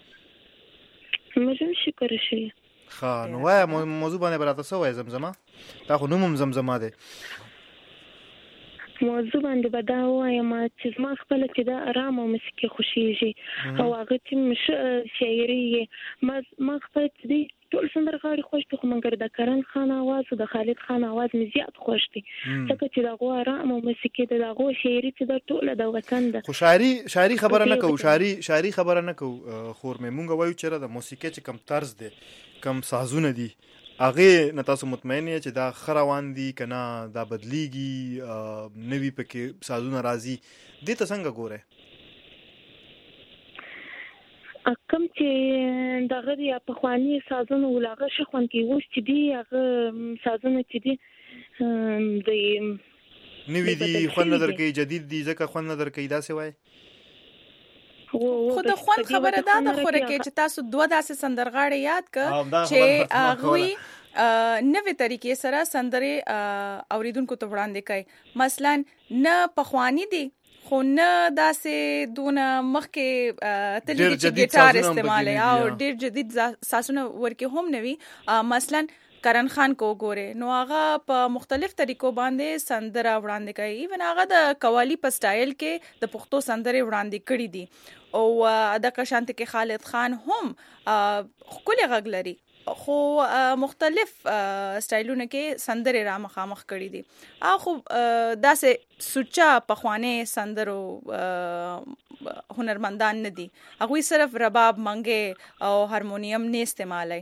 مزم شکر شي. ښه نو وایه موضوع باندې به راته څه وایې زمزمه؟ دا خو نوم هم زمزمه دی. موضوع باندې به دا ووایم چې زما خپله چې دا ارام او موسیقي خوښېږي او هغه چې شاعري ما خپله چې دی ټول سندرغاړي خوښ دي خو مګر د کرن خان اواز او د خالد خان اواز مې زیات خوښ دي ځکه چې د هغو ارام او موسیقي د هغو شاعري چې دا ټوله د وطن ده. خو شاعري خبره نه کوو شاعري خبره نه کوو خور مې مونږ وایو چې د موسیقۍ چې کم طرز دی کم سازونه دي هغې نه تاسو مطمئن یې چې دا ښه روان دي که نه دا بدلیږي نوي پکې سازونه راځي دې ته څنګه ګورئ؟ کم چې دغه دی پخواني سازونه ول هغه ښه خوند کوي اوس چې دي هغه سازونه چې دي د نوي دي خوند نه درکوي جدید دي ځکه خوند نه درکوي داسې وایي؟ خو د خوند خبره دا د خوره کې چې تاسو دوه داسې سندرغاړي یاد کړه چې هغوی نوې طریقې سره سندرې اوریدونکو ته وړاندې کوي. مثلا نه پخوانی دي خو نه داسې دونه مخکې تللی چې ګیټار استعمالي او ډېر جدید سازونه ورکې هم نوي. مثلا کرن خان کو ګوره نو هغه په مختلف طریقو باندې سندره وړاندې کوي. ایون هغه د قوالی په سټایل کې د پښتو سندرې وړاندې کړي دي او د کشانت کې خالد خان هم خپل غږ لري خو مختلف سټایلونه کې سندرې را مخامخ کړي دي. خو داسې سوچا پخوانه سندرو هنرمندان نه دي هغوی صرف رباب منګه او هارمونیم نه استعمالي.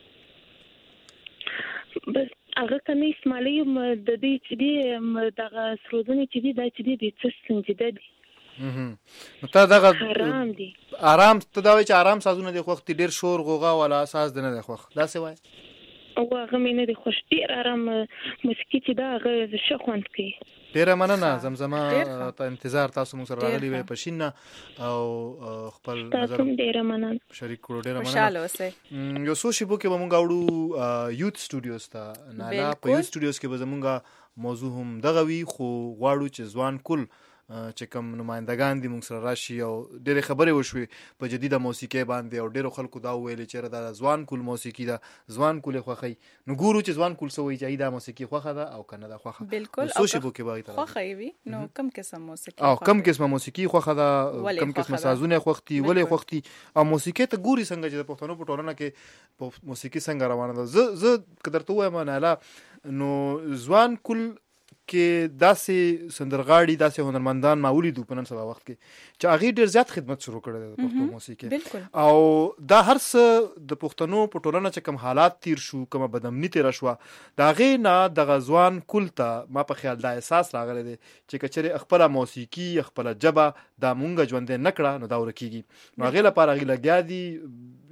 بس هغه کني استعمالي د دې چې دي دغه سرودونه چې دي دا چې دي څه څنګه دي نو تا دغه آرام ته دا وایي چې آرام سازونه دي خوښ دي ډېر شور غوغا والا ساز دی نه دی خوښ داسې وایي؟ او هغه مې نه دی خوښ ډېر آرام موسیقي چې دا هغه ښه خوند کوي. ډېره مننه زمزمه ته انتظار تاسو موږ سره راغلي وئ په شین او خپل نظر ډېره مننه شریک کړو. ډېره مننه. خوشاله اوسئ. یو څو شیبو کې به موږ اورو یوت سټوډیوز ته ناله په یوت سټوډیوز کې به زموږ موضوع هم دغه وي خو غواړو چې ځوان کل چې کوم نمائندگان دي موږ سره راشي او ډېرې خبرې وشوې په جدیده موسیقۍ باندې او ډېرو خلکو دا وویلې چې دا ځوان کول موسیقي ده ځوان کول یې خوښوي. نو ګورو چې ځوان کول څه وایي چې دا موسیقي خوښه ده او که نه ده خوښه. بالکل څو شیبو کې به هغې ته خوښه یې وي نو کم قسم موسیقي او کم قسمه موسیقي خوښه ده کم قسمه سازونه خوښ دي ولې خوښ دي او موسیقۍ ته ګوري څنګه چې د پښتنو په ټولنه کې موسیقي څنګه روانه ده. زه که درته ووایم ناله نو ځوان کول کې داسې سندرغاړي داسې هنرمندان ما ولیدو په نن سبا وخت کې چې هغې ډېر زیات خدمت شروع کړی دی د پښتو موسیقۍ او دا هر څه د پښتنو په ټولنه چې کوم حالات تیر شو کومه بدامني تیره شوه د هغې نه دغه ځوان کل ته ما په خیال دا احساس راغلی دی چې که چېرې خپله موسیقي خپله ژبه دا مونږ ژوندی نه کړه نو دا ورکېږي. نو هغې لپاره هغې لګیا دي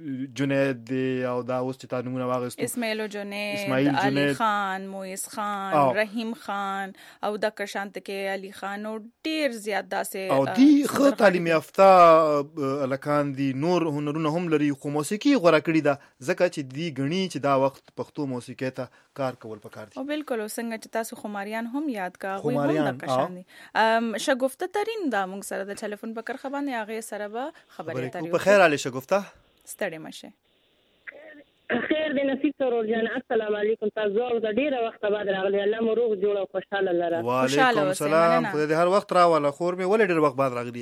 جنید دی او دا اوس چې تا نمونه واغستو اسماعیل جنید، علي خان، مویس خان، رحیم خان او د کشانت کې علي خان او ډیر زیات داسې او دی خو تعلیم یافته لکان دی نور هنرونه هم لري خو موسیقي غوړه کړی دا ځکه چې دی غنی چې دا وخت پښتو موسیقي ته کار کول پکار دي. او بالکل څنګه چې تاسو خماریان هم یاد کا غوي هم د کشان دي. شګفته ترين دا موږ سره د ټلیفون په کرخه باندې هغه سره به خبرې ترې په خیر علي شګفته ستړي مشه. خیر دې نصیب سرور جان. السلام علیکم. تاسو د ډیره وخت بعد راغلی. الله مو روغ جوړ او خوشاله لره. وعلیکم السلام. خو دې هر وخت راواله خور مې ولې ډیر وخت بعد راغلی.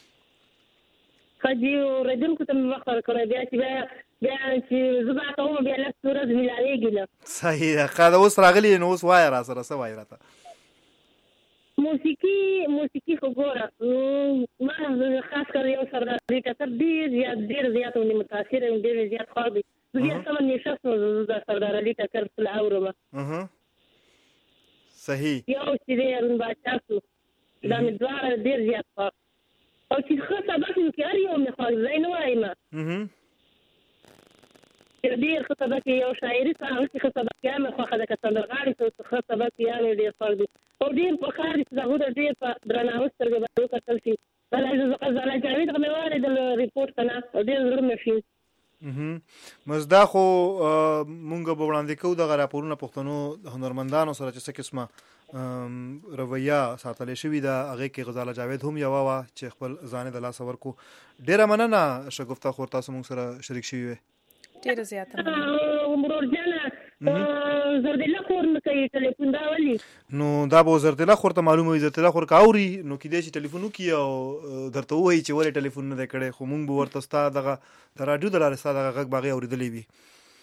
خجی ورجن کو تم وخت ورکړی بیا چې زبا ته مو بیا لږ سورج ملایږي. صحیح ده. خا دا اوس راغلی نو اوس وای را سره څه وای راته. موسیقي خو ګوره ما خاص کر یو سردار دی کتر ډیر زیات ونی متاثر یم ډیر زیات خو دی بیا سم نشست نو د سردار علی ټکر په اورما. صحیح. یو چې دی ان باچاسو دا مې دواره ډیر زیات خو او چې خو سبق کې اړ یو نه خو زین وایم. ډیر خو سبق یو شاعري څنګه چې خو سبق یې مې خو خدای کتل غاړي څه خو سبق یې ډیر فرق دی او ډیر په خاري څنګه د ډیر په درناوي سره به وکړل شي. بلای زه جاوید غمواري د ریپورت کنه او ډیر زړه مې شي. مزدا خو مونږ به وړاندې کوو د راپورونو پښتنو هنرمندانو سره چې څه قسمه رویه ساتلې شوې ده هغه کې غزاله جاوید هم یو وا چې خپل ځان د لاس ورکو. ډیره مننه شګفته خور تاسو مونږ سره شریک شوي وي. ډیره زیاته مرور جانا زردله خور نه کوي ټلیفون دا ولي نو دا به زردله خور ته معلومه وي زردله خور کاوري نو کې دې چې ټلیفون وکي او درته وایي چې ولې ټلیفون نه کړي خو مونږ به ورته ستا دغه د رادیو د لارې ستا دغه غږ باغې اورېدلی وي.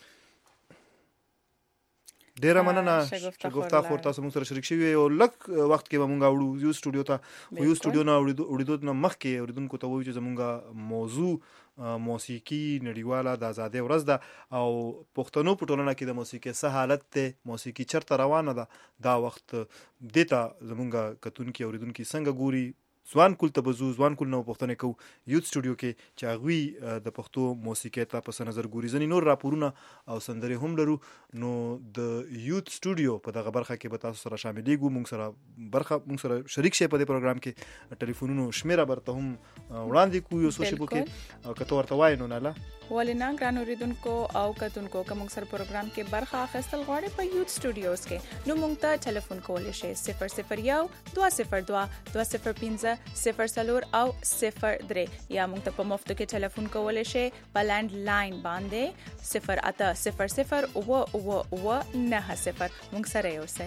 ډیره مننه شګفته خور تاسو مونږ سره شریک شوي او لږ وخت کې به مونږ اورو یو سټوډیو ته خو یو سټوډیو نه اورېدو نه مخکې اورېدونکو ته وایو چې زمونږ موضوع موسیقي نړیواله د ازادۍ ورځ ده او پښتنو په ټولنه کې د موسیقي څه حالت ته موسیقي چرته روانه ده دا وخت دیتا زمونږ کتونکي اوریدونکي څنګه ګوري ځوان کول ته بزو ځوان کول نو پښتنه کو یوت سټوډیو کې چې هغه د پښتو موسیقي ته په نظر ګوري ځنی نور راپورونه او سندري هم لرو نو د یوت سټوډیو په دغه برخه کې به تاسو سره شاملېږو مونږ سره شریک شي په دې پروګرام کې ټلیفونونو شمیره برته هم وړاندې کو یو سوشل کې او کته ورته وای نو نه ولینا ګران اوریدونکو او کتونکو کوم سر پروګرام کې برخه اخیستل غواړي په یوت سټوډیوز کې نو مونږ ته ټلیفون کولای شئ 001 202 205 0 او 03 یا مونږ ته په مفت کې ټلیفون کولای شئ په لینډ لاین باندې 0800 او 90 مونږ سره اوسئ.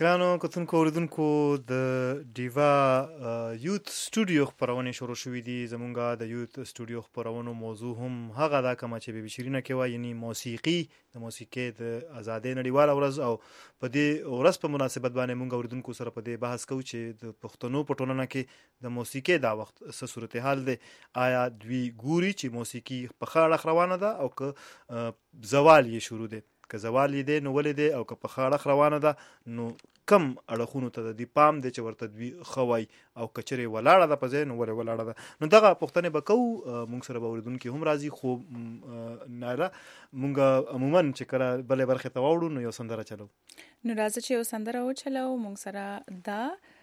ګرانو کتونکو اوریدونکو د ډیوا یوت سټوډیو خبرونه شروع شوې دي. زمونږه د یوت سټوډیو خبرونو موضوع هم هغه دا کومه چې به شیرینه کې وایي، یعنی موسیقي د آزادۍ نړیواله ورځ، او په دې ورځ په مناسبت باندې مونږ اوریدونکو سره په دې بحث کوو چې د پښتنو په ټولنه کې د موسیقي دا وخت څه صورتحال دی. آیا دوی ګوري چې موسیقي په ښه اړخ روانه ده او که زوال یې شروع دی؟ که زوال یې دی نو ولې دی، او که په ښه اړخ روانه ده نو کم اړخونو ته د دې پام دی چې ورته دوی ښه وایي، او که چېرې ولاړه ده په ځای نو ولې ولاړه ده؟ نو دغه پوښتنې به کوو. مونږ سره به اورېدونکي هم راځي، خو نایله مونږ عموما چې کله بلې برخې ته واوړو نو یو سندره چلو. نو راځه چې یو سندره وچلو. مونږ سره دا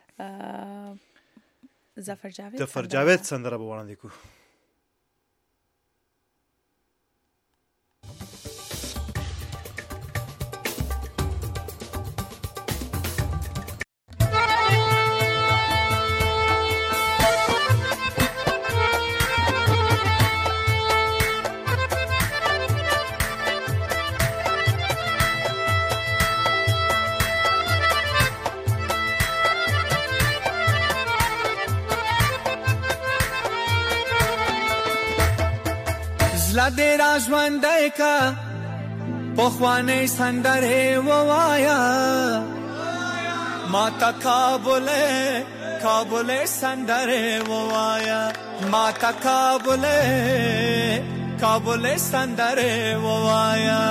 ظفر جاوید سندره به وړاندې کوو. زلا دې را ژوندی کا پخوانۍ سندرې ووایا، ماته کابلې سندرې ووایا، ماته کابلې سندرې ووایا.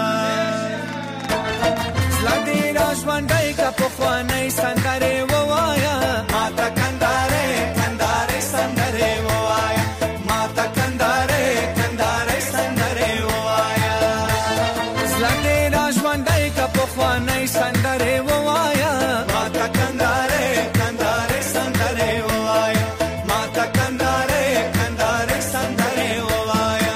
زلا دې را ژوندی کا پخوانۍ سندرې ووایا، ماته کندارې سندرې ووایا، ماته کندارې سندرې ووایا. زلا دې را ژوندی کا پخوانۍ سندرې ووایا، ماته کندارې سندرې ووایا، ماته کندارې سندرې ووایا.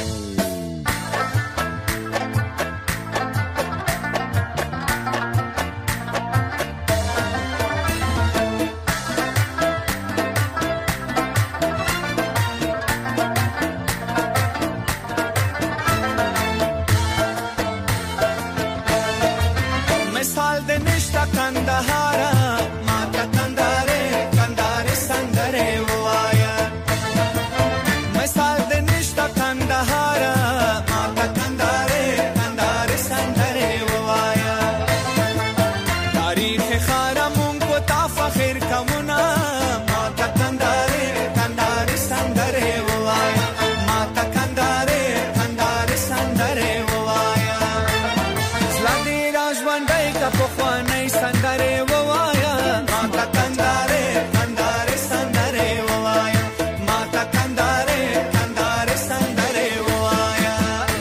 مثال د نشتا کندهارا، ماته کندارې سندرې ووایا. مثال د نشتا کندهارا، ماته کندارې سندرې ووایا. تاریخ خارا مونږ کو تا فخر کومنا، ماته کندارې سندرې ووایا، ماته کندارې سندرې ووایا. زلا دې را ژوندی کا پخوانۍ سندرې ووایا، ماته کندارې سندرې ووایا، ماته کندارې سندرې ووایا.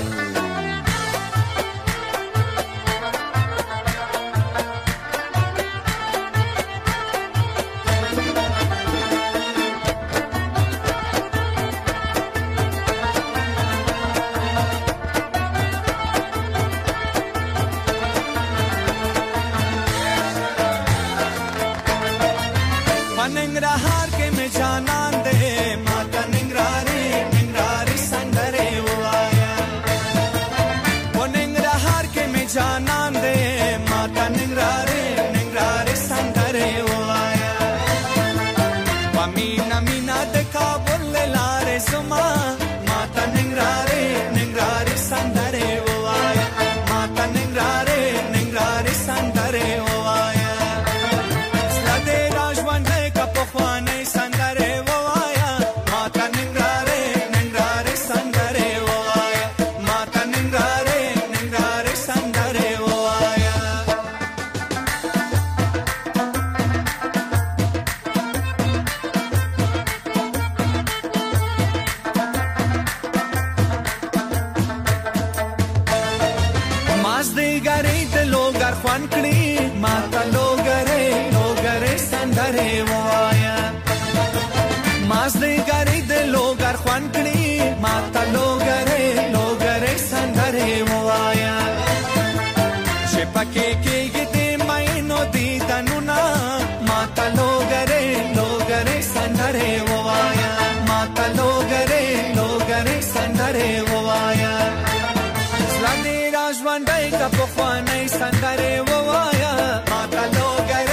नंगरहार के में जानन दे, माता नंगरारी संदरे ववाया. वो नंगरहार के में जानन दे, माता नंगरारी संदरे ववाया. पमीना मीना दे काबुल लारे सुमा, माता नंगरारी संदरे ववाया, माता नंगरारी संदरे ववाया. सदे राजवंदे का पखवाने संदरे ववाया, माता नंगरारे संदरे ववाया, माता नंगरारे संदरे ववाया. माजदेगरी de logar khwan kli, mata logare sandare waya. Mazdegari de logar khwan kli, mata logare sandare waya. Shepake ke gite maino di danuna, mata logare sandare waya, mata logare sandare waya. Zlande rajwandai ka pokhwanai sandare waya, mata logare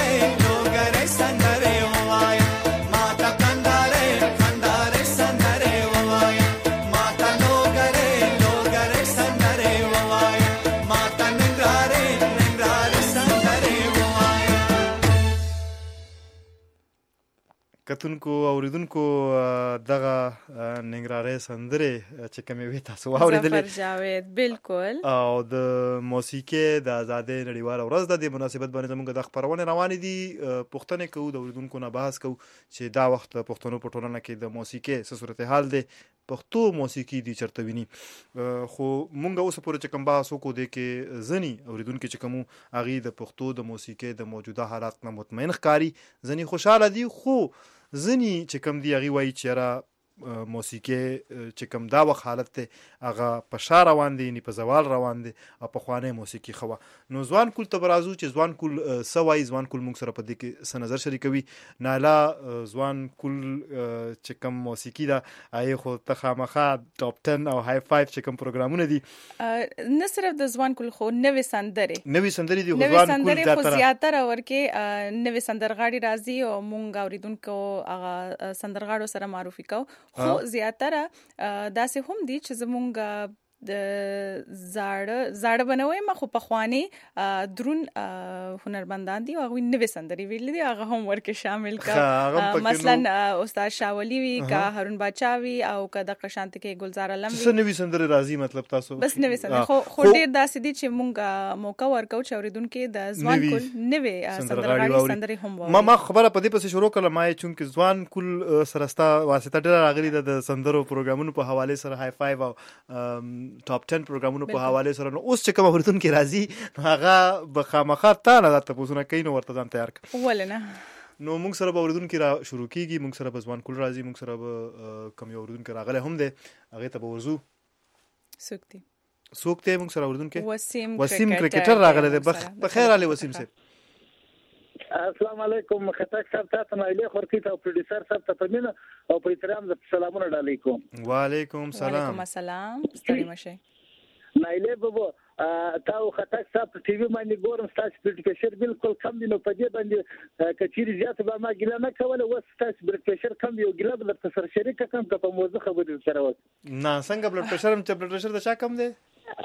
کتونکو اوریدونکو دغه ننګرهاري سندره چې کومې وې تاسو واورېدلې ظفر جاوید بالکل او د موسیقي د آزادۍ نړیواله ورځ د مناسبت باندې زموږ د خبرونه روانې دي. پوښتنې کوو د اوریدونکو نه بحث کوو چې دا وخت پښتنو په ټولنه کې د موسیقي څه صورتحال دی, پښتو موسیقي دي چرته ویني. خو مونږ اوس پورې چې کوم بحث وکړو دی کې ځنی اوریدونکو چې کوم هغه د پښتو د موسیقي د موجوده حالات نه مطمئن ښکاری, ځنی خوشاله دي, خو ځنی چې کوم دی هغه وایي چې را موسیقي چې کوم دا وخت حالت ته هغه په شار روان دي, نه په زوال روان دي او په خوانه موسیقي خو نو ځوان کول ته برازو چې ځوان کول سوای ځوان کول موږ سره په دې کې څه نظر شریکوي. نالا ځوان کول چې کوم موسیقي دا آی خو ته خامخا ټاپ 10 او های 5 چې کوم پروګرامونه دي, نه صرف د ځوان کول خو نوې سندري دي ځوان کول خو زیاتره ورکه نوې سندرغاړي راځي او مونږ اوریدونکو هغه سندرغاړو سره معرفي کوو. خو زیاتره داسې هم دي چې زمونږ د زاړه بنوي ما خو په خواني درون هنرمندان دي او نوې سندري ویل دي هغه هم ورکه شامل کا مثلا استاد شاولی وی کا هارون باچاوی او کا د قشانت کې گلزار علم څه نوې سندري راځي مطلب تاسو بس نوې سندري خو ډیر داسې دي چې مونږه موقع ورکو چې اوریدونکو د ځوان کول نوې سندرغاړي هم ما خبره په دې پسې شروع کړم ما چې ځوان کول سرستا واسطه ډیر راغلي د سندرو پروګرامونو په حواله سره های 5 او ټاپ 10 پروګرامونو په حواله سره. نو اوس چې کوم اوریدونکو راځي هغه بخامخه تا نه تاسو نه کین ورته ځان تیار کړ ولنه. نو موږ سره به اوریدونکو را شروع کیږي, موږ سره به ځوان کول راځي, موږ سره به کوم اوریدونکو راغله هم ده هغه ته به ورزو سوکتي موږ سره اوریدونکو وسیم کرکټر راغله ده. بخیر علي وسیم صاحب. السلام علیکم. خطاک صاحب ته نایله خورکی ته پروډوسر صاحب ته پمینه او په احترام د سلامونه علیکم. وعلیکم السلام. وعلیکم السلام. ستړي مشه نایله بابا تاسو خطاک صاحب په ټي وي باندې ګورم تاسو بلډ پريشر بالکل کم دي, نو په دې باندې کچيري زیات به ما ګیله نه کوله, وس تاسو بلډ پريشر کم دی او ګیله به تاسو سره شریک کوم په موضوع خبرې سره وکړه. نه څنګه بلډ پريشر هم چې بلډ پريشر د چا کم دی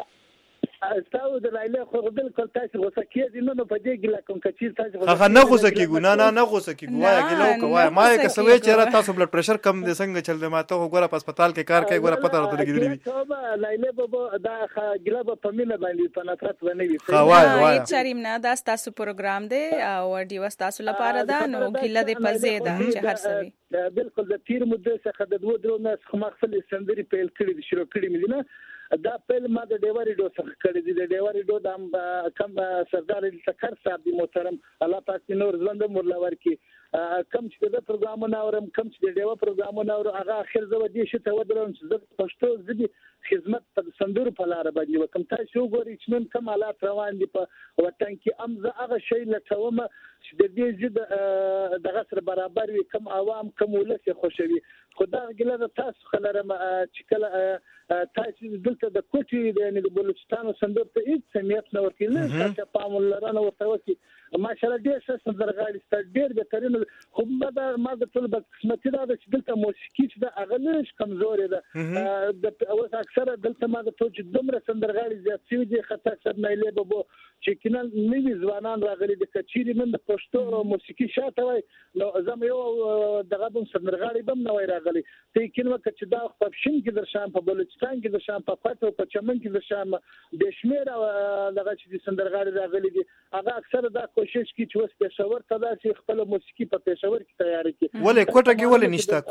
تاسو د لایله خو بالکل تاسو غوسه کیږئ نو په دې ګیله کوم کچیر تاسو هغه نه غوسه کیږي نه غوسه کیږي وای ګیله کوي ما یې کسوي چې را تاسو بلډ پريشر کم دي څنګه چل دی ما ته وګوره په هسپتال کې کار کوي ګوره پته راته لګیدلی وي لایله بابا دا ګیله په مینه باندې په نفرت باندې وي وای چریم نه دا تاسو پروګرام دی او ډیو تاسو لپاره دا نو ګیله دې پزې ده چې هر څه بالکل د تیر مده څخه د 2 درو نه خمخل سندري پیل کړی د شروع کړی مې نه دا پیل ما د ډیواري ډو څخه کړی دی. د ډیواري ډو د کم سردار الفقر صاحب دی محترم الله پاک نور ژوند مولا ورکی کم چې د پروګرامونه اورم کم چې د ډیوا پروګرامونه اور هغه اخر زو دي شته ودرم چې د پښتو ژبې خدمت په سندرو په لار باندې وکم تاسو ګورئ چې نن کوم حالات روان دي په وطن کې امزه هغه شی لټوم چې د دې ژبه دغه سره برابر وي, کم عوام کم ولس خوشوي. خدا ګله تاسو خلرم چې کله تاسو دلته د کوټي د بلوچستان سندر ته هیڅ سمیت نه ورکړي نه چې پام لرنه ورته وکي ماشاءالله ډېر څه سندرغاړي ست ډېر بهترین خو ما د ټول بدقسمتي دا چې دلته موسیقي چې د اغلش کمزوري ده د اوس اکثره دلته ما د ټول چې دومره سندرغاړي زیات شوي دي خطا صد نایله بابا چې کینل نوی ځوانان راغلي د کچيري من د پښتو موسیقي شاته وای نو زم یو دغه بم سندرغاړي بم نه وای راغلي ته کین وخت چې دا په شین کې درشان په بلوچستان کې درشان په پاتو په چمن کې درشان د شمیر دغه چې سندرغاړي راغلي دي هغه اکثره دا کوشش کوي چې وس پېښور ته داسې خپل موسیقي په پېښور کې تیار کړي. ولې کوټه کې ولې نشته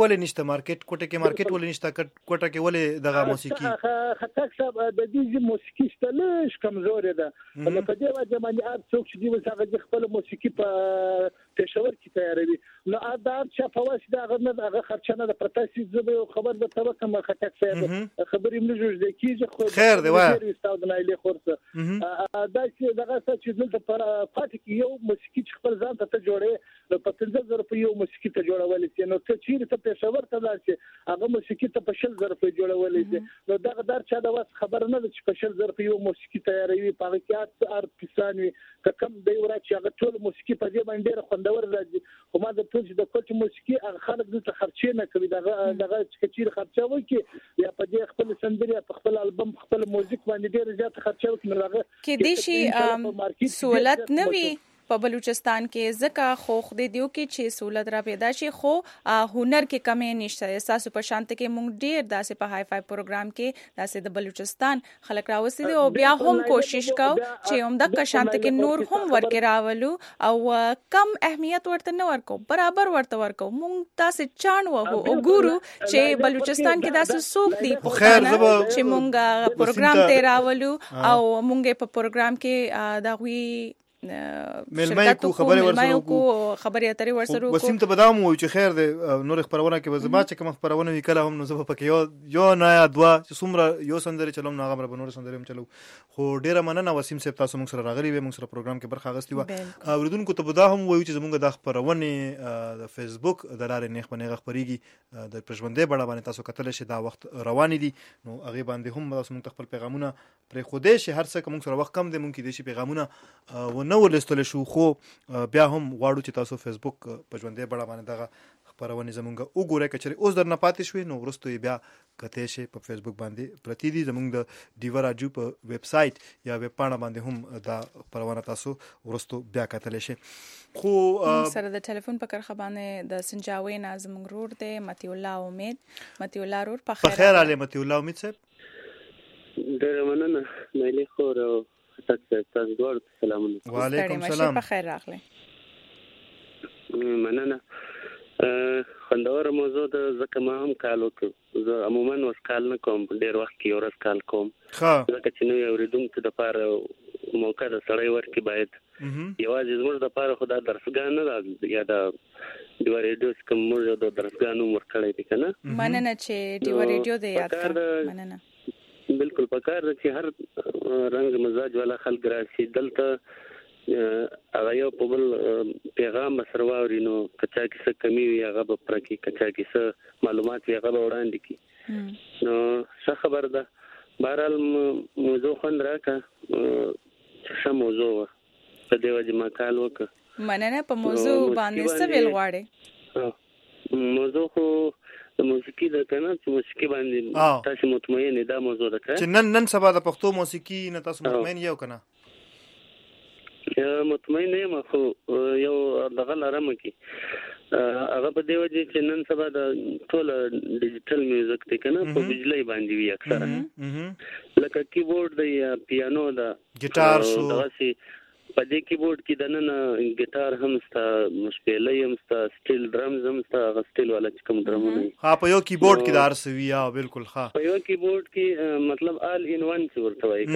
مارکیټ کوټه کې ولې نشته کوټه کې ولې دغه موسیقي خطاک صاحب د دې موسیقي ستلش کمزوري ده نو په دې وجه باندې هر څوک چې دی هغه خپل موسیقي په پېښور کې تیاروي نو دا چې په واسطه دا هغه خرچنه د پرتاسي زبې خبر به تبه کوم خطاک صاحب خبرې موږ جوړ کیږي خو خیر دی وای استاد نایله خورسه دا چې دغه چې دلته پر پاتې کې یو موسیقي خپل ځان ته جوړې په 15000 روپیو موسیقي ته جوړولې چې نو ته چیرې ته پېښور ته لاړ هغه موسیقي ته په 10000 روپیو جوړولې نو دغه دار چا دا خبر نه ده چې په 10000 روپیو موسیقي تیاروي په کې ار کسان وي کم دی ورا چې هغه ټول موسیقي په دې باندې ډېر خوندور راځي خو ما د ټول د کوټ موسیقي خلک دلته خرچې نه کوي دغه چیر خرچه وکي یا په دې خپل سندري په خپل البوم خپل موزیک باندې ډېر زیات خرچه وکړي کې دې شي سہولت نه وي په بلوچستان کې ځکه خو خدای دیو کې چې سہولت را پیدا شي خو هنر کې کمې نشته تاسو په شانت کې مونږ ډیر داسې په های فای پروګرام کې داسې د بلوچستان خلک راوستي دي او بیا هم کوشش کو چې هم د شانت کې نور هم ورکې راولو او کم اهمیت ورته نه ورکو برابر ورته ورکو مونږ تاسې چان وو او ګورو چې بلوچستان کې داسې څوک دي چې مونږ پروګرام ته راولو او مونږ په پروګرام کې دا وی ملمای کو خبرې اترې ورسره وسیم ته بدام وو چې خیر د نور خبرونه کې وزما چې کوم خبرونه وکړه هم نو زه پکې یو نه دوا چې څومره یو سندري چلوم نه غمر بنور سندري هم چلو خو ډیره مننه وسیم صاحب تاسو موږ سره راغلي و موږ سره پروګرام کې برخه اخیستي و اوریدونکو ته بدا هم وایو چې زموږ د خبرونه د فیسبوک د لارې نیخ باندې خبريږي د پرژوندې بڑا باندې تاسو کتل شي دا وخت روان دي نو هغه باندې هم تاسو موږ خپل پیغامونه پر خوده شي هر څه کوم سره وخت کم دي ممکن دي شي پیغامونه و نو ولستل شو خو بیا هم غواړو چې تاسو فیسبوک په ژوندې بڑا باندې دغه خبرونه زمونږ وګورئ کچري اوس درنه پاتې شوي نو ورستو بیا کته شي په فیسبوک باندې پرتی دي زمونږ د دیوا راجو په ویب سټ یا ویب پاڼه باندې هم دا خبرونه تاسو ورستو بیا کتل شي خو سره د ټلیفون په کرخه باندې د سنجاوي نازم غرور دی متي الله الله رور په خیر علي متي الله امید صاحب ډېر مننه مېلې خور تاسو دوړ سلامونه وعلیکم السلام په خیر راغلی مننه خوندور موضوع د زکه ما هم کال وکړ زه عموما وس کال نه کوم ډیر وخت کې ورس کال کوم ځکه چې نو اوریدونکو د پاره موقع د سړی ورکې باید یوازې زموږ د پاره خدا درسګان نه راځي یا د دیو ریډیو کوم موږ د درسګانو ورکړی دي کنه مننه چې دیو ریډیو دې یاد کړ مننه بالکل پکار ده چې هر رنگ مزاج والا خلک راشي دلته هغه یو په بل پیغام سره واورینو کچا کیسه کمی وي هغه په پرکی کچا کیسه معلومات وي هغه وړاندې کی نو څه خبر ده بهرحال موضوع خوند راکا څه موضوع په دې وجه ما کال وکړ مننه په موضوع باندې څه ویل غواړي موضوع خو د موسیقي د کنه چې موسیقي باندې تاسو مطمئن دا موضوع ده چې نن سبا د پښتو موسیقي نه تاسو مطمئن یو کنه مطمئن یم خو یو دغه لارم کی هغه په دی وجه چې نن سبا د ټول ډیجیټل میوزیک ته کنه په بجلی باندې وی اکثره لکه کیبورډ د یا پیانو د ګیټار شو دغه په دې کیبورډ کې د نن ګیټار هم ستا مشپېلې هم ستا سټیل ډرمز هم ستا غسټیل والا چې کوم ډرمونه ها په یو کیبورډ کې دار سوي یا بالکل ها په یو کیبورډ کې مطلب آل ان ون څه ورته وایي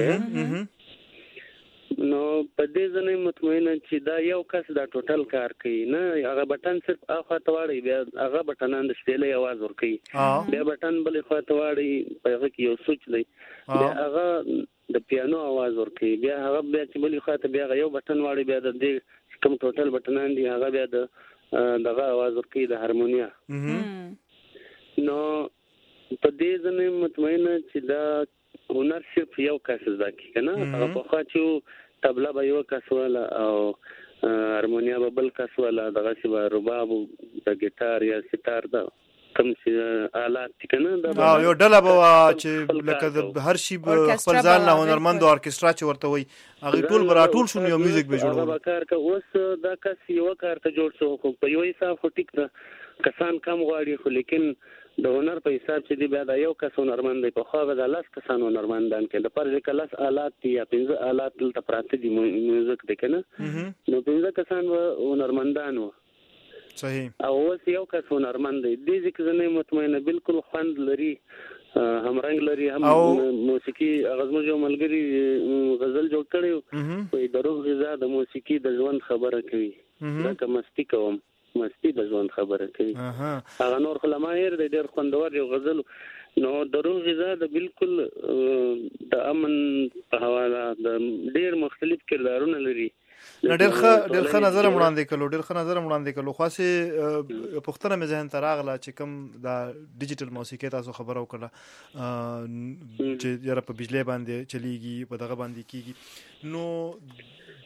نو په دې ځنه مطمئن چې دا یو کس دا ټوټل کار کوي نه هغه بٹن صرف اخوا تواړي بیا هغه بٹنان د شپېلې आवाज ور کوي بیا بٹن بل خوا تواړي په هغه کې یو سوچ دی بیا هغه د پیانو आवाज ور کوي بیا هغه بیا چې بل خوا ته بیا یو بٹن واړي بیا د دې کوم ټوټل بٹنان دي هغه بیا دغه आवाज ور کوي د هارمونیا نو په دې ځنه مطمئن چې دا هنر صرف یو کس زده کی کنه هغه په خوا چې طبله به یو کس ولا او هارمونیا به بل کس ولا دغه سی به رباب د ګیټار یا ستار دا کوم چې آلات کنه دا یو ډله به چې لکه د هر شي خپل ځان له هنرمند اورکسترا چې ورته وي هغه ټول براټول شو یو میوزیک به جوړول هغه کار کا اوس دا کس یو کار ته جوړ شو خو په یو حساب خو ټیک ده کسان کم غواړي خو لیکن د هنر په حساب چې دی بیا دا یو کس هنرمند دی په خو به د لاس کسان هنرمندان کې د پرځ کلاس آلات یا 15 آلات دلته پراته دي میوزیک دی کنه نو 15 کسان هنرمندان وو صحیح او اوس یو کس هنرمند دی د دې ځکه نه مطمئنه بالکل خوند لري هم رنگ لري هم موسیقي غزمو جو ملګری غزل جوړ کړي په دروغ غذا د موسیقي د ژوند خبره کوي دا که مستی کوم مستی د ژوند خبره کوي هغه نور خلمایر د ډېر خوندور یو غزل نو دروغ غذا د بالکل د امن په حواله د ډېر مختلف کردارونه لري ډېر ښه نظر وړاندې کړو خاصه پښتنه مې ذهن ته راغله چې کوم دا ډیجیټل موسیقي تاسو خبرو کړه چې یاره په بجلی باندې چلیږي په دغه باندې کیږي نو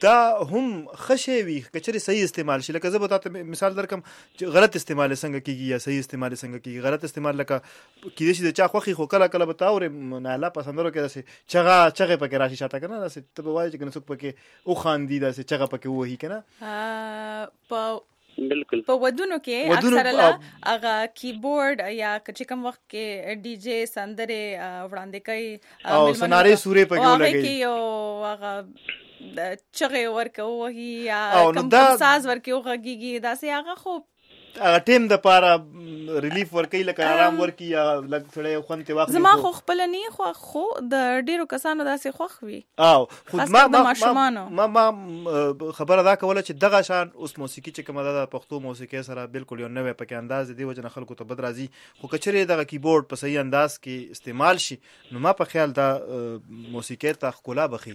دا هم خشه وي کچري صحیح استعمال شي. لکه زه به تاسو مثال درکم چې غلط استعمال څنګه کیږي یا صحیح استعمال څنګه کیږي. غلط استعمال لکه کیدې شي د چا خوخي خو کله کله به تاور نه لا پسندرو کې داسې چغه پکې راشي شاته کنه داسې ته وایي چې کنه څوک پکې او خاندي داسې چغه پکې وਹੀ کنه په بالکل په ودونو کې اکثر لا هغه کیبورډ یا چې کوم وخت کې ډي جے سندره وړاندې کوي او سناري سورې پکې ولګي او هغه چغه ورکه وਹੀ یا کوم ساز ورکه وغږیږي داسې هغه خو ټیم د پاره ریلیف ورکي لکه آرام ورکي یا لګ څړې خونته واخلي. زما خو خپل نه خو د ډیرو کسانو داسې خوخ وي او خود ما خبره دا کوله چې دغه شان اوس موسیقي چې کومه د پښتو موسیقي سره بالکل یو نوې پکې انداز دی وجه نه خلکو ته بد راځي. خو کچره دغه کیبورډ په صحیح انداز کې استعمال شي نو ما په خیال دا موسیقي ته ښکلا بخي.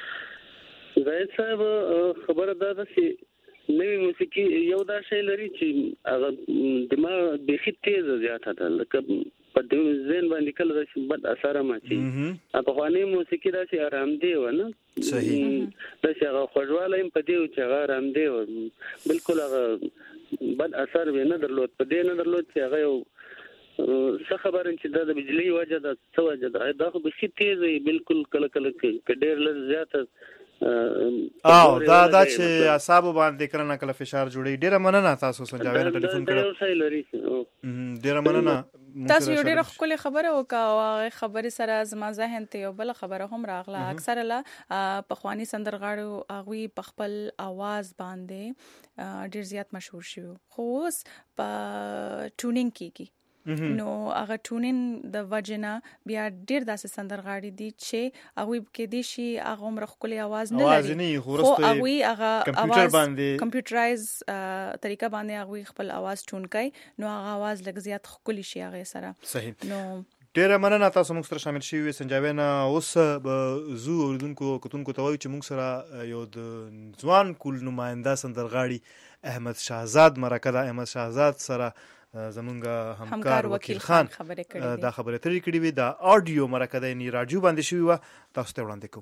زاهد صاحب خبره دا ده چې نوې موسیقي یو دا شی لري چې هغه دماغ بيخي تیز زیاته ده لکه په دې ذهن باندې کله د بد اثر ماچي. په خواني موسیقي دا چې آرام دی و نه صحیح دا چې هغه خوشواله هم په دې چې هغه آرام دی و بالکل هغه بد اثر به نه درلود په دې نه درلود چې هغه یو څه خبره چې د بجلی وجه د څه وجه ده دا خو بيخي تیز بالکل کله کله کې ډېر لږ زیاته او دا چې اعصاب باندې کرنه کله فشار جوړي. ډیره مننه تاسو سنجاوی نه ټلیفون کړو. ډیره مننه تاسو یو ډیره خپل خبره وکاو خبره سره زما ذهن ته یو بل خبره هم راغله. اکثر لا په خواني سندرغاړو اغوي په خپل आवाज باندې ډیر زیات مشهور شو خو اوس په ټونینګ کیږي نو هغه ټونین د وجنا بیا ډیر داسې سندرغاړي دي چې هغه کې دي شي هغه عمر خپل आवाज نه لري خو هغه आवाज کمپیوټرایز طریقه باندې هغه خپل आवाज ټون کوي نو هغه आवाज لږ زیات خپل شي هغه سره صحیح. نو ډیره مننه تاسو موږ سره شامل شوي سنجاوینا. اوس زو اوردونکو کتونکو ته وایي چې موږ سره یو د ځوان کول نماینده سندرغاړي احمد شهزاد مرکه ده. احمد شهزاد سره زمونږ همکار وکیل خان دا خبره ترې کړې وي. دا آډیو مرکه ده یعنی راډیو باندې شوی و تاسو ته وړاندې کوو.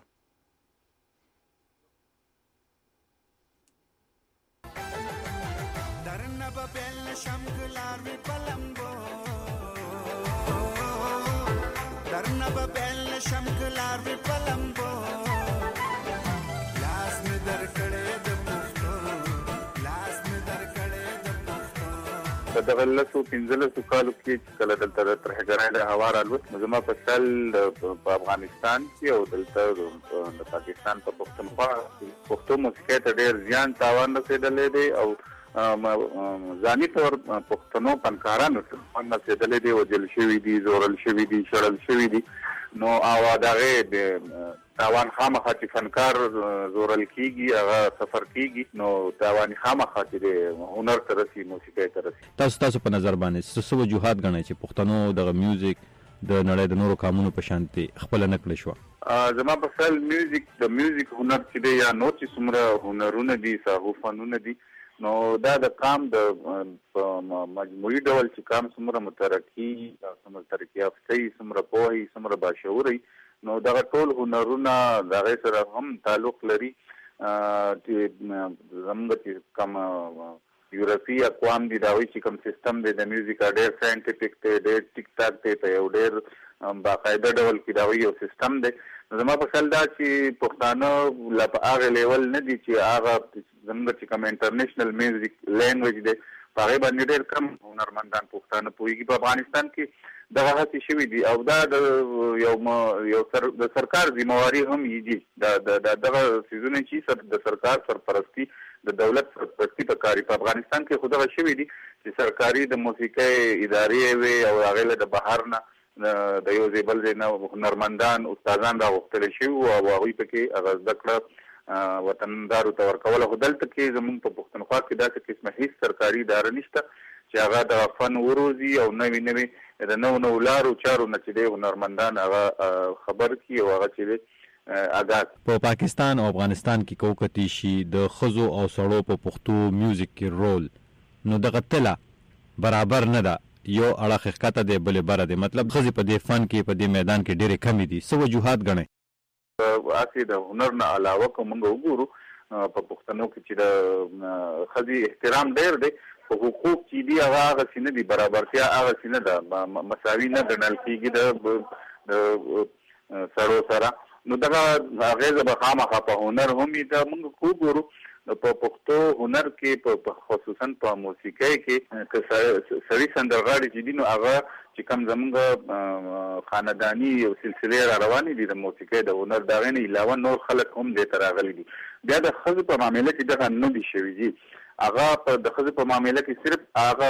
په دغه لسو 15 کالو کې کله دلته د ترهګرۍ د هوا رالوت زما په سال په افغانستان کې او دلته د پاکستان په پښتونخوا پښتو موسیقي ته ډېر زیان تاوان رسېدلی دی او ځاني تور پښتنو فنکارانو ته رسېدلی دی وجل شوي دي زورل شوي دي شړل شوي دي نو او دغه تاوان خامخا چې فنکار زورل کیږي هغه سفر کیږي نو تاوان خامخا چې هنر ته رسي موسیقي ته رسي. تاسو په نظر باندې څه وجوهات غنئ چې پښتنو د میوزیک د نړۍ د نورو کامونو په شانتي خپل نکړل شو؟ زما په خیال د میوزیک هنر چې دی یا نو چې څومره هنرونه دي ساغو فنونه دي نو دا د کام د مجموعي ډول چې کام څومره مترقي یافته څومره پوهي څومره باشعوري نو دا ټول هنرونه دغه سره هم تعلق لري چې زموږ چې کوم یورپی اقوام دي دا وی چې کوم سیستم دی د میوزیک ډېر ساينټیفیک دی ډېر ټیک ټاک دی په یو ډېر باقاعده ډول کې دا وی یو سیستم دی. زما په خیال دا چې پښتانه لا په هغه لیول نه دي چې هغه زموږ چې کوم انټرنیشنل میوزیک لینګویج دی په هغه باندې ډېر کم هنرمندان پښتانه پوهیږي. په افغانستان کې دغه هڅې شوي دي او دا د سرکار ذمہواری هم یي دغه سیزونه چې د سرکار سرپرستی د دولت سرپرستی په کاری په افغانستان کې خو دغه شوي دي چې سرکاري د موسیقي ادارې وي او هغه له بهر نه د یو ځبل نه هنرمندان استادان راغوښتل شي او هغه پکې هغه ذکر وطندارو ته ورکول. خو دلته کې زموږ په پښتونخوا کې داسې قسمه هیڅ سرکاري اداره نشته چې هغه د فن وروزي او نوي د نو لارو چارو نه چې د هنرمندان هغه خبر کی او هغه چې اګات په پاکستان او افغانستان کې کوکتی شي د خزو او سړو په پښتو میوزیک کې رول نو دغه تله برابر نه ده یو اړه حقیقت دی بلې بره دی مطلب خزي په دې فن کې په دې میدان کې ډېرې کمی دي. څه وجوهات غنئ؟ اسی د هنر نه علاوه کوم وګورو په پښتنو کې چې د خدي احترام ډېر دی حقوق چې دی هغه سینه دی برابرتیا هغه سینه ده مساوي نه ګڼل کېږي د سړو سره نو دا هغه به خامخا په هنر هم دا موږ وګورو په پښتو هنر کې په خصوصا په موسیقۍ کې که سړي سندرغاړي چې دي نو هغه چې کوم زمونږ خاندانی او سلسله را روانې دي د موسیقۍ د هنر دا غوښنه علاوه نور خلک هم دې ته راغلي دي بیا د ښځو په معاملې کې دغه نه دي شوي دي هغه د ښځو په معاملې کې صرف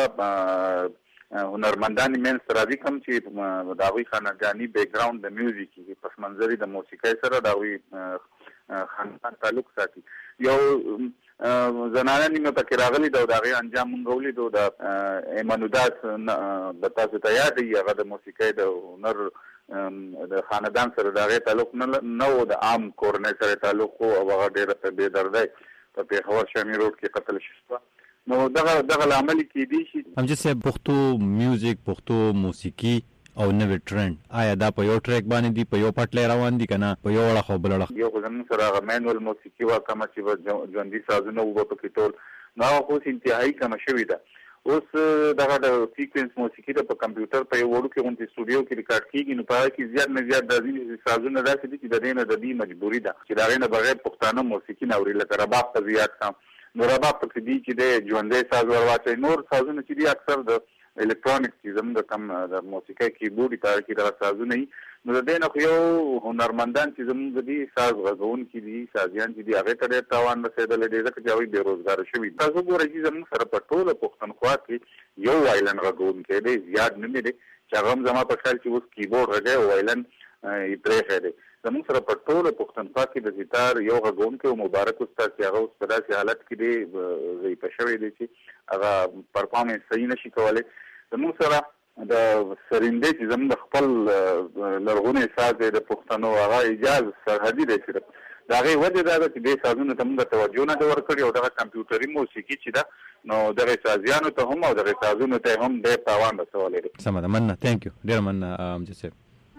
هغه هنرمندان منځ راځي کوم چې د هغوی خانداني بیک ګراوند د میوزیک کې پس منظري د موسیقۍ سره د هغوی خاندان تعلق ساتي یو زنانه نیمه پکې راغلي ده او د هغې انجام مونږ ولیدو د ایمانوداس د تاسو ته یاد وي هغه د موسیقۍ د هنر د خاندان سره د هغې تعلق نه و د عام کورنۍ سره تعلق و او هغه ډېره بې دردی په پېښور شامي روډ کې قتل شوه نو دغه لامل کېدی شي امجد صاحب پښتو میوزیک پښتو موسیقي او نوې ټرند آیا دا په یو ټریک باندې دی په یو پټلې روان دي کنه په یو اړه خو بل اړه یو زموږ سره هغه مینوال موسیقي وا کومه چې ژوندي سازونه وو په کې ټول نو خو انتهایی کم شوې ده اوس دغه د سیکوینس موسیقي د په کمپیوټر په یو وړو کې غونډې سټوډیو کې ریکارډ کیږي نو په هغه کې زیات نه زیات د ځینې سازونه داسې دي چې د دې نه د دې مجبوري ده چې د هغې نه بغیر پښتانه موسیقي نه اوري لکه رباب ته زیات کم نو رباب پکې دي چې د ژوندی ساز ورواچوي نور سازونه چې دي اکثر د الکترونیک چې زموږ د کم د موسیقۍ کیبورډ په اړه کې دغه سازونه وي نو د دې نه خو یو هنرمندان چې زموږ دي ساز غږونکي دي سازیان چې دي هغې ته ډېر تاوان رسېدلی دی ځکه چې هغوی بېروزګاره شوي تاسو ګورئ چې زموږ سره په ټوله پښتونخوا کې یو وایلن غږونکی دی زیات نه دی چې هغه هم زما په خیال چې اوس کیبورډ غږی او وایلن یې پرېښی دی زموږ سره په ټوله پښتونخوا کې د ستار یو غږونکی او مبارک استاد چې هغه اوس په داسې حالت کې دی ضعیفه شوی دی چې هغه پرفارمنس صحیح نشي کولی زموږ سره د سرندې چې زموږ د خپل لرغونی ساز دی د پښتنو هغه اجاز سرحدي دی صرف د هغې وجه دا ده چې دې سازونو ته موږ توجه نه ده ورکړې او دغه کمپیوټري موسیقي چې ده نو دغې سازیانو ته هم او دغې سازونو ته هم ډېر تاوان رسولی دی سمه ده مننه تھینک یو ډېره مننه امجد صاحب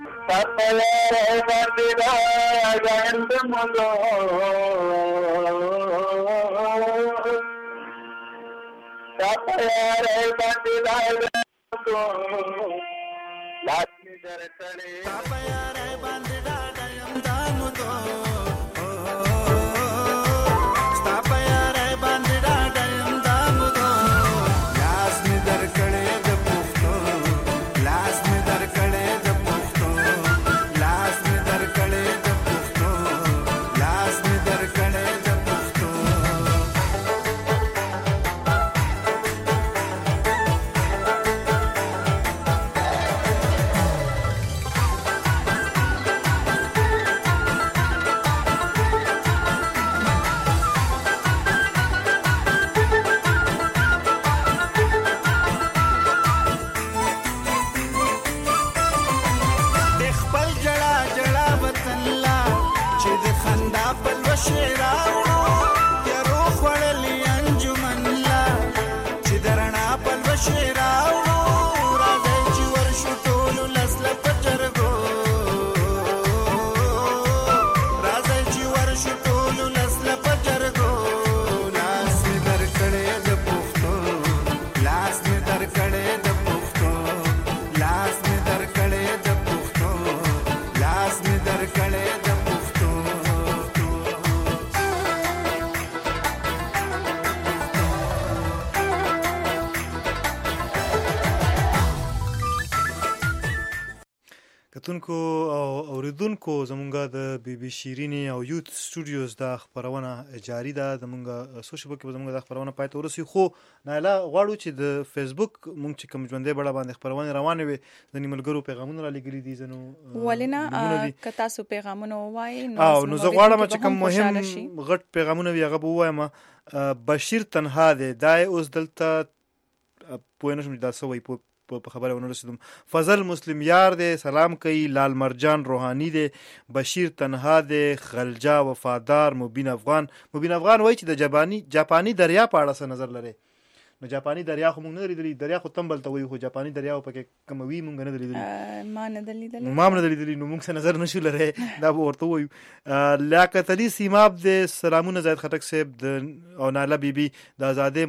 کتونکو او اوریدونکو زمونږ د بي بي شیرینې او یوت سټوډیوز دا خپرونه جاری ده زمونږ سوشل میډیا کې زمونږ د خپرونه پای ته ورسي خو نایله غواړو چې د فیسبوک مونږ چې کوم ژوندۍ بړه باندې خپرونه روانې وي ځینې ملګرو پیغامونه را لګلي دي ځینو ولې که تاسو پیغامونه ووایئ نو زه غواړم چې کوم مهم غټ پیغامونه وي هغه به ووایم بشیر تنها دی دا اوس دلته پوه نه شم چې دا څه وایي په خبره ونه رسیدم فضل مسلم یار دی سلام کوي لال مرجان روحانی دی بشیر تنها دی خلجا وفادار مبین افغان وایي چې د جاپانی دریا په اړه څه نظر لري نو جاپاني دریا خو مونږ نه لیدلی، دریا خو تمبل ته وایي، خو جاپاني دریا پکې کموي مونږ نه لیدلی، ما نه لیدلی، ما هم نه لیدلی، نو مونږ څه نظر نشو لري دا به ورته وایو. لیاقت علي سیماب د سلامونه زاهد خټک صاحب او ناله بیبي د آزادې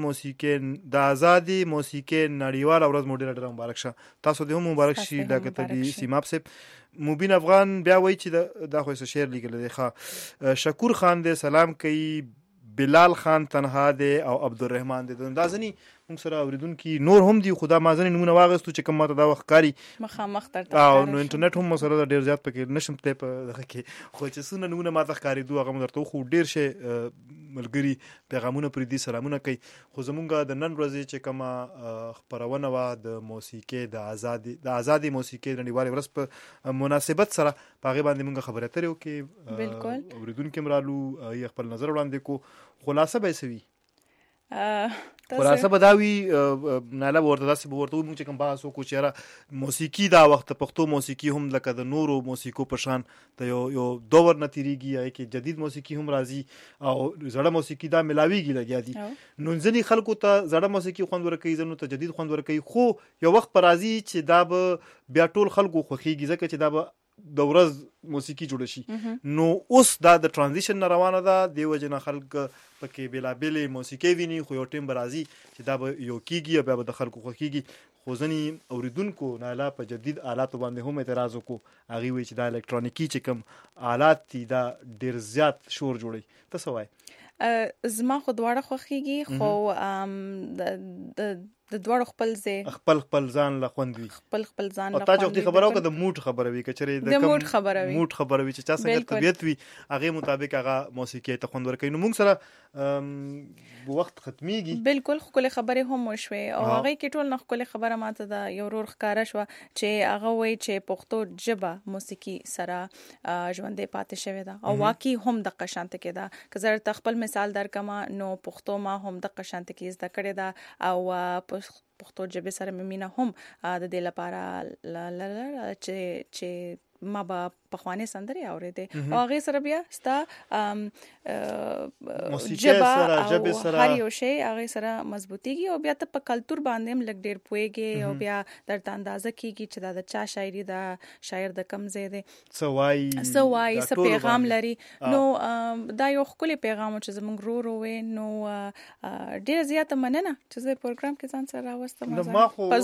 موسیقۍ نړیواله ورځ مو ډېره ډېره مبارک شه. تاسو دې هم مبارک شي لیاقت علي سیماب صاحب. مبین افغان بیا وایي چې دا خو څه شعر لیکلی دی. ښه شکور خان دی سلام کوي، بلال خان تنها دی او عبدالرحمن دی. دا ځنې موږ سره اورېدونکي نور هم دي، خو دا ما ځنې نومونه واغېستو چې کوم ماته دا وخت ښکاري مخامخ نو انټرنیټ هم مسله ده ډېر زیات پکې نشم تلی په دغه کې، خو چې څونه نومونه ماته ښکارېدو هغه مو درته وښو. ډېر شی ملګري پیغامونه پرې دي، سلامونه کوي. خو زمونږ د نن ورځې چې کومه خپرونه وه د موسیقۍ د ازادې موسیقۍ نړیوالې ورځ په مناسبت سره په هغې باندې مونږ خبرې اترې وکړې، اورېدونکي هم رالو، یې خپل نظر وړاندې کړو. خلاصه به یې څه وي؟ خلاصه به دا وي ناله به ورته داسې به ورته وي مونږ چې کوم بحث وکړو چې یاره موسیقي دا وخت پښتو موسیقي هم لکه د نورو موسیقو په شان د یو دور نه تېرېږي، هغې کې جدید موسیقي هم راځي او زړه موسیقي دا ملاویږي لګیا دي. نو ځینې خلکو ته زړه موسیقي خوند ورکوي، ځینو ته جدید خوند ورکوي، خو یو وخت به راځي چې دا به بیا ټول خلکو خوښېږي، ځکه چې دا به د ورځ موسیقي جوړه شي. نو اوس دا د ترانزیشن نه روانه ده، دې وجې نه خلک پکې بېلابېلې موسیقۍ ویني، خو یو ټیم به راځي چې دا به یو کېږي او بیا به د خلکو خوښېږي. خو ځینې اورېدونکو ناله په جدید آلاتو باندې هم اعتراض وکړو، هغوی وایي چې دا الکترونیکي چې کوم آلات دي دا ډېر زیات شور جوړوي. ته څه وایې؟ زما خو دواړه خوښېږي، خو د دواړو خپل ځان له خوند وي، خپل ځان له خوند وي. او تا چې وختي خبره وکړه د موډ خبره وي، که چېرې د موډ خبره وي چې چا څنګه طبیعت وي هغې مطابق هغه موسیقۍ ته خوند ورکوي. نو موږ سره وخت ختمیږي. بالکل ښکلې خبرې هم وشوې او هغې کې ټول نه ښکلې خبره ماته د یو ورور ښکاره شوه چې هغه وایي چې پښتو ژبه موسیقي سره ژوندۍ پاتې شوې ده او واقعي هم دغه شانته کې ده. که زه درته خپل مثال درکړم نو پښتو ما هم دغه شانته کې زده کړې ده او پښتو ژبې سره مې مینه هم د دې لپاره چې ما به پخوانۍ سندرې اورېدې او هغې سره بیا ستا ژبه او هر یو شی هغې سره مضبوطېږي او بیا ته په کلتور باندې هم لږ ډېر پوهېږې او بیا درته اندازه کېږي چې دا د چا شاعري ده، شاعر د کوم ځای دی، څه وایي، څه پیغام لري. نو دا یو ښکلی پیغام و چې زموږ ورور ووایي. نو ډېره زیاته مننه چې زه پروګرام کې ځان سره راوستم. ما خو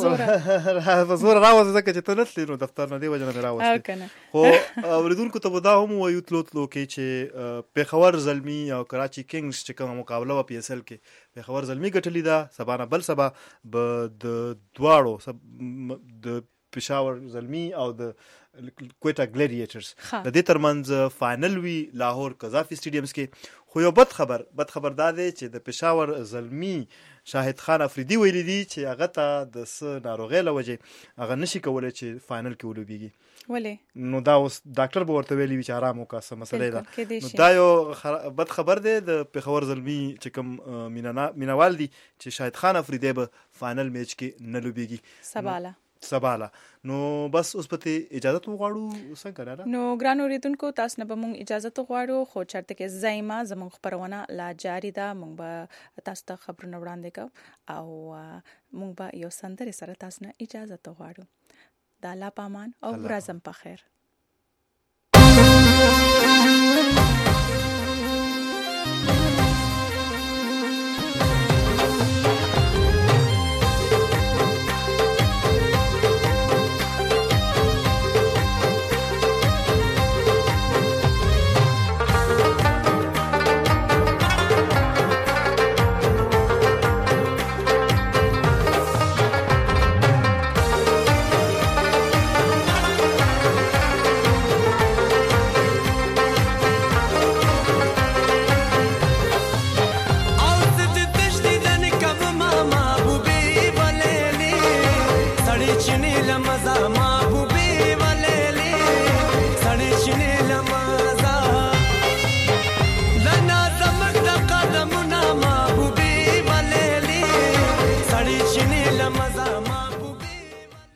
په زوره راوستې ځکه چې ته نه تلې نو دفتر نه دې وجه نه مې راوستې. خو اورېدونکو ته به دا هم ووایو تلو کې چې پېښور زلمي او کراچي کینګز چې کومه مقابله وه PSL کې، پېښور زلمي ګټلې ده، سبا نه بل سبا به د دواړو د پېښور زلمي او د کویټا ګلیډیټرز د دې ترمنځ فاینل وي لاهور قذافي سټیډیمز کې. خو یو بد خبر دا دی چې د پېښور زلمي شاهد خان افریدي ویلي دي چې هغه ته د څه ناروغۍ له وجې هغه نشي کولی چې فاینل کې ولوبېږي. ولې؟ نو دا اوس ډاکټر به ورته ویلي وي چې آرام وکړه، څه مسله ده. نو دا یو بد خبر دی د پېښور زلمي چې کوم مینوال دي چې شاهد خان افریدي به فاینل میچ کې نه لوبېږي سباله. نو بس اوس پته اجازه تو غواړو څنګه نه؟ نو ګران اوریدونکو تاسو نه به مونږ اجازه تو غواړو، خو چرته کې زایما زموږ خبرونه لا جاری ده. مونږ به تاسو ته خبرونه وړاندې کوو او مونږ به یو سندرې سره تاسو نه اجازه تو غواړو. د الله په امان او ورځم په خیر. چنی لمزه ما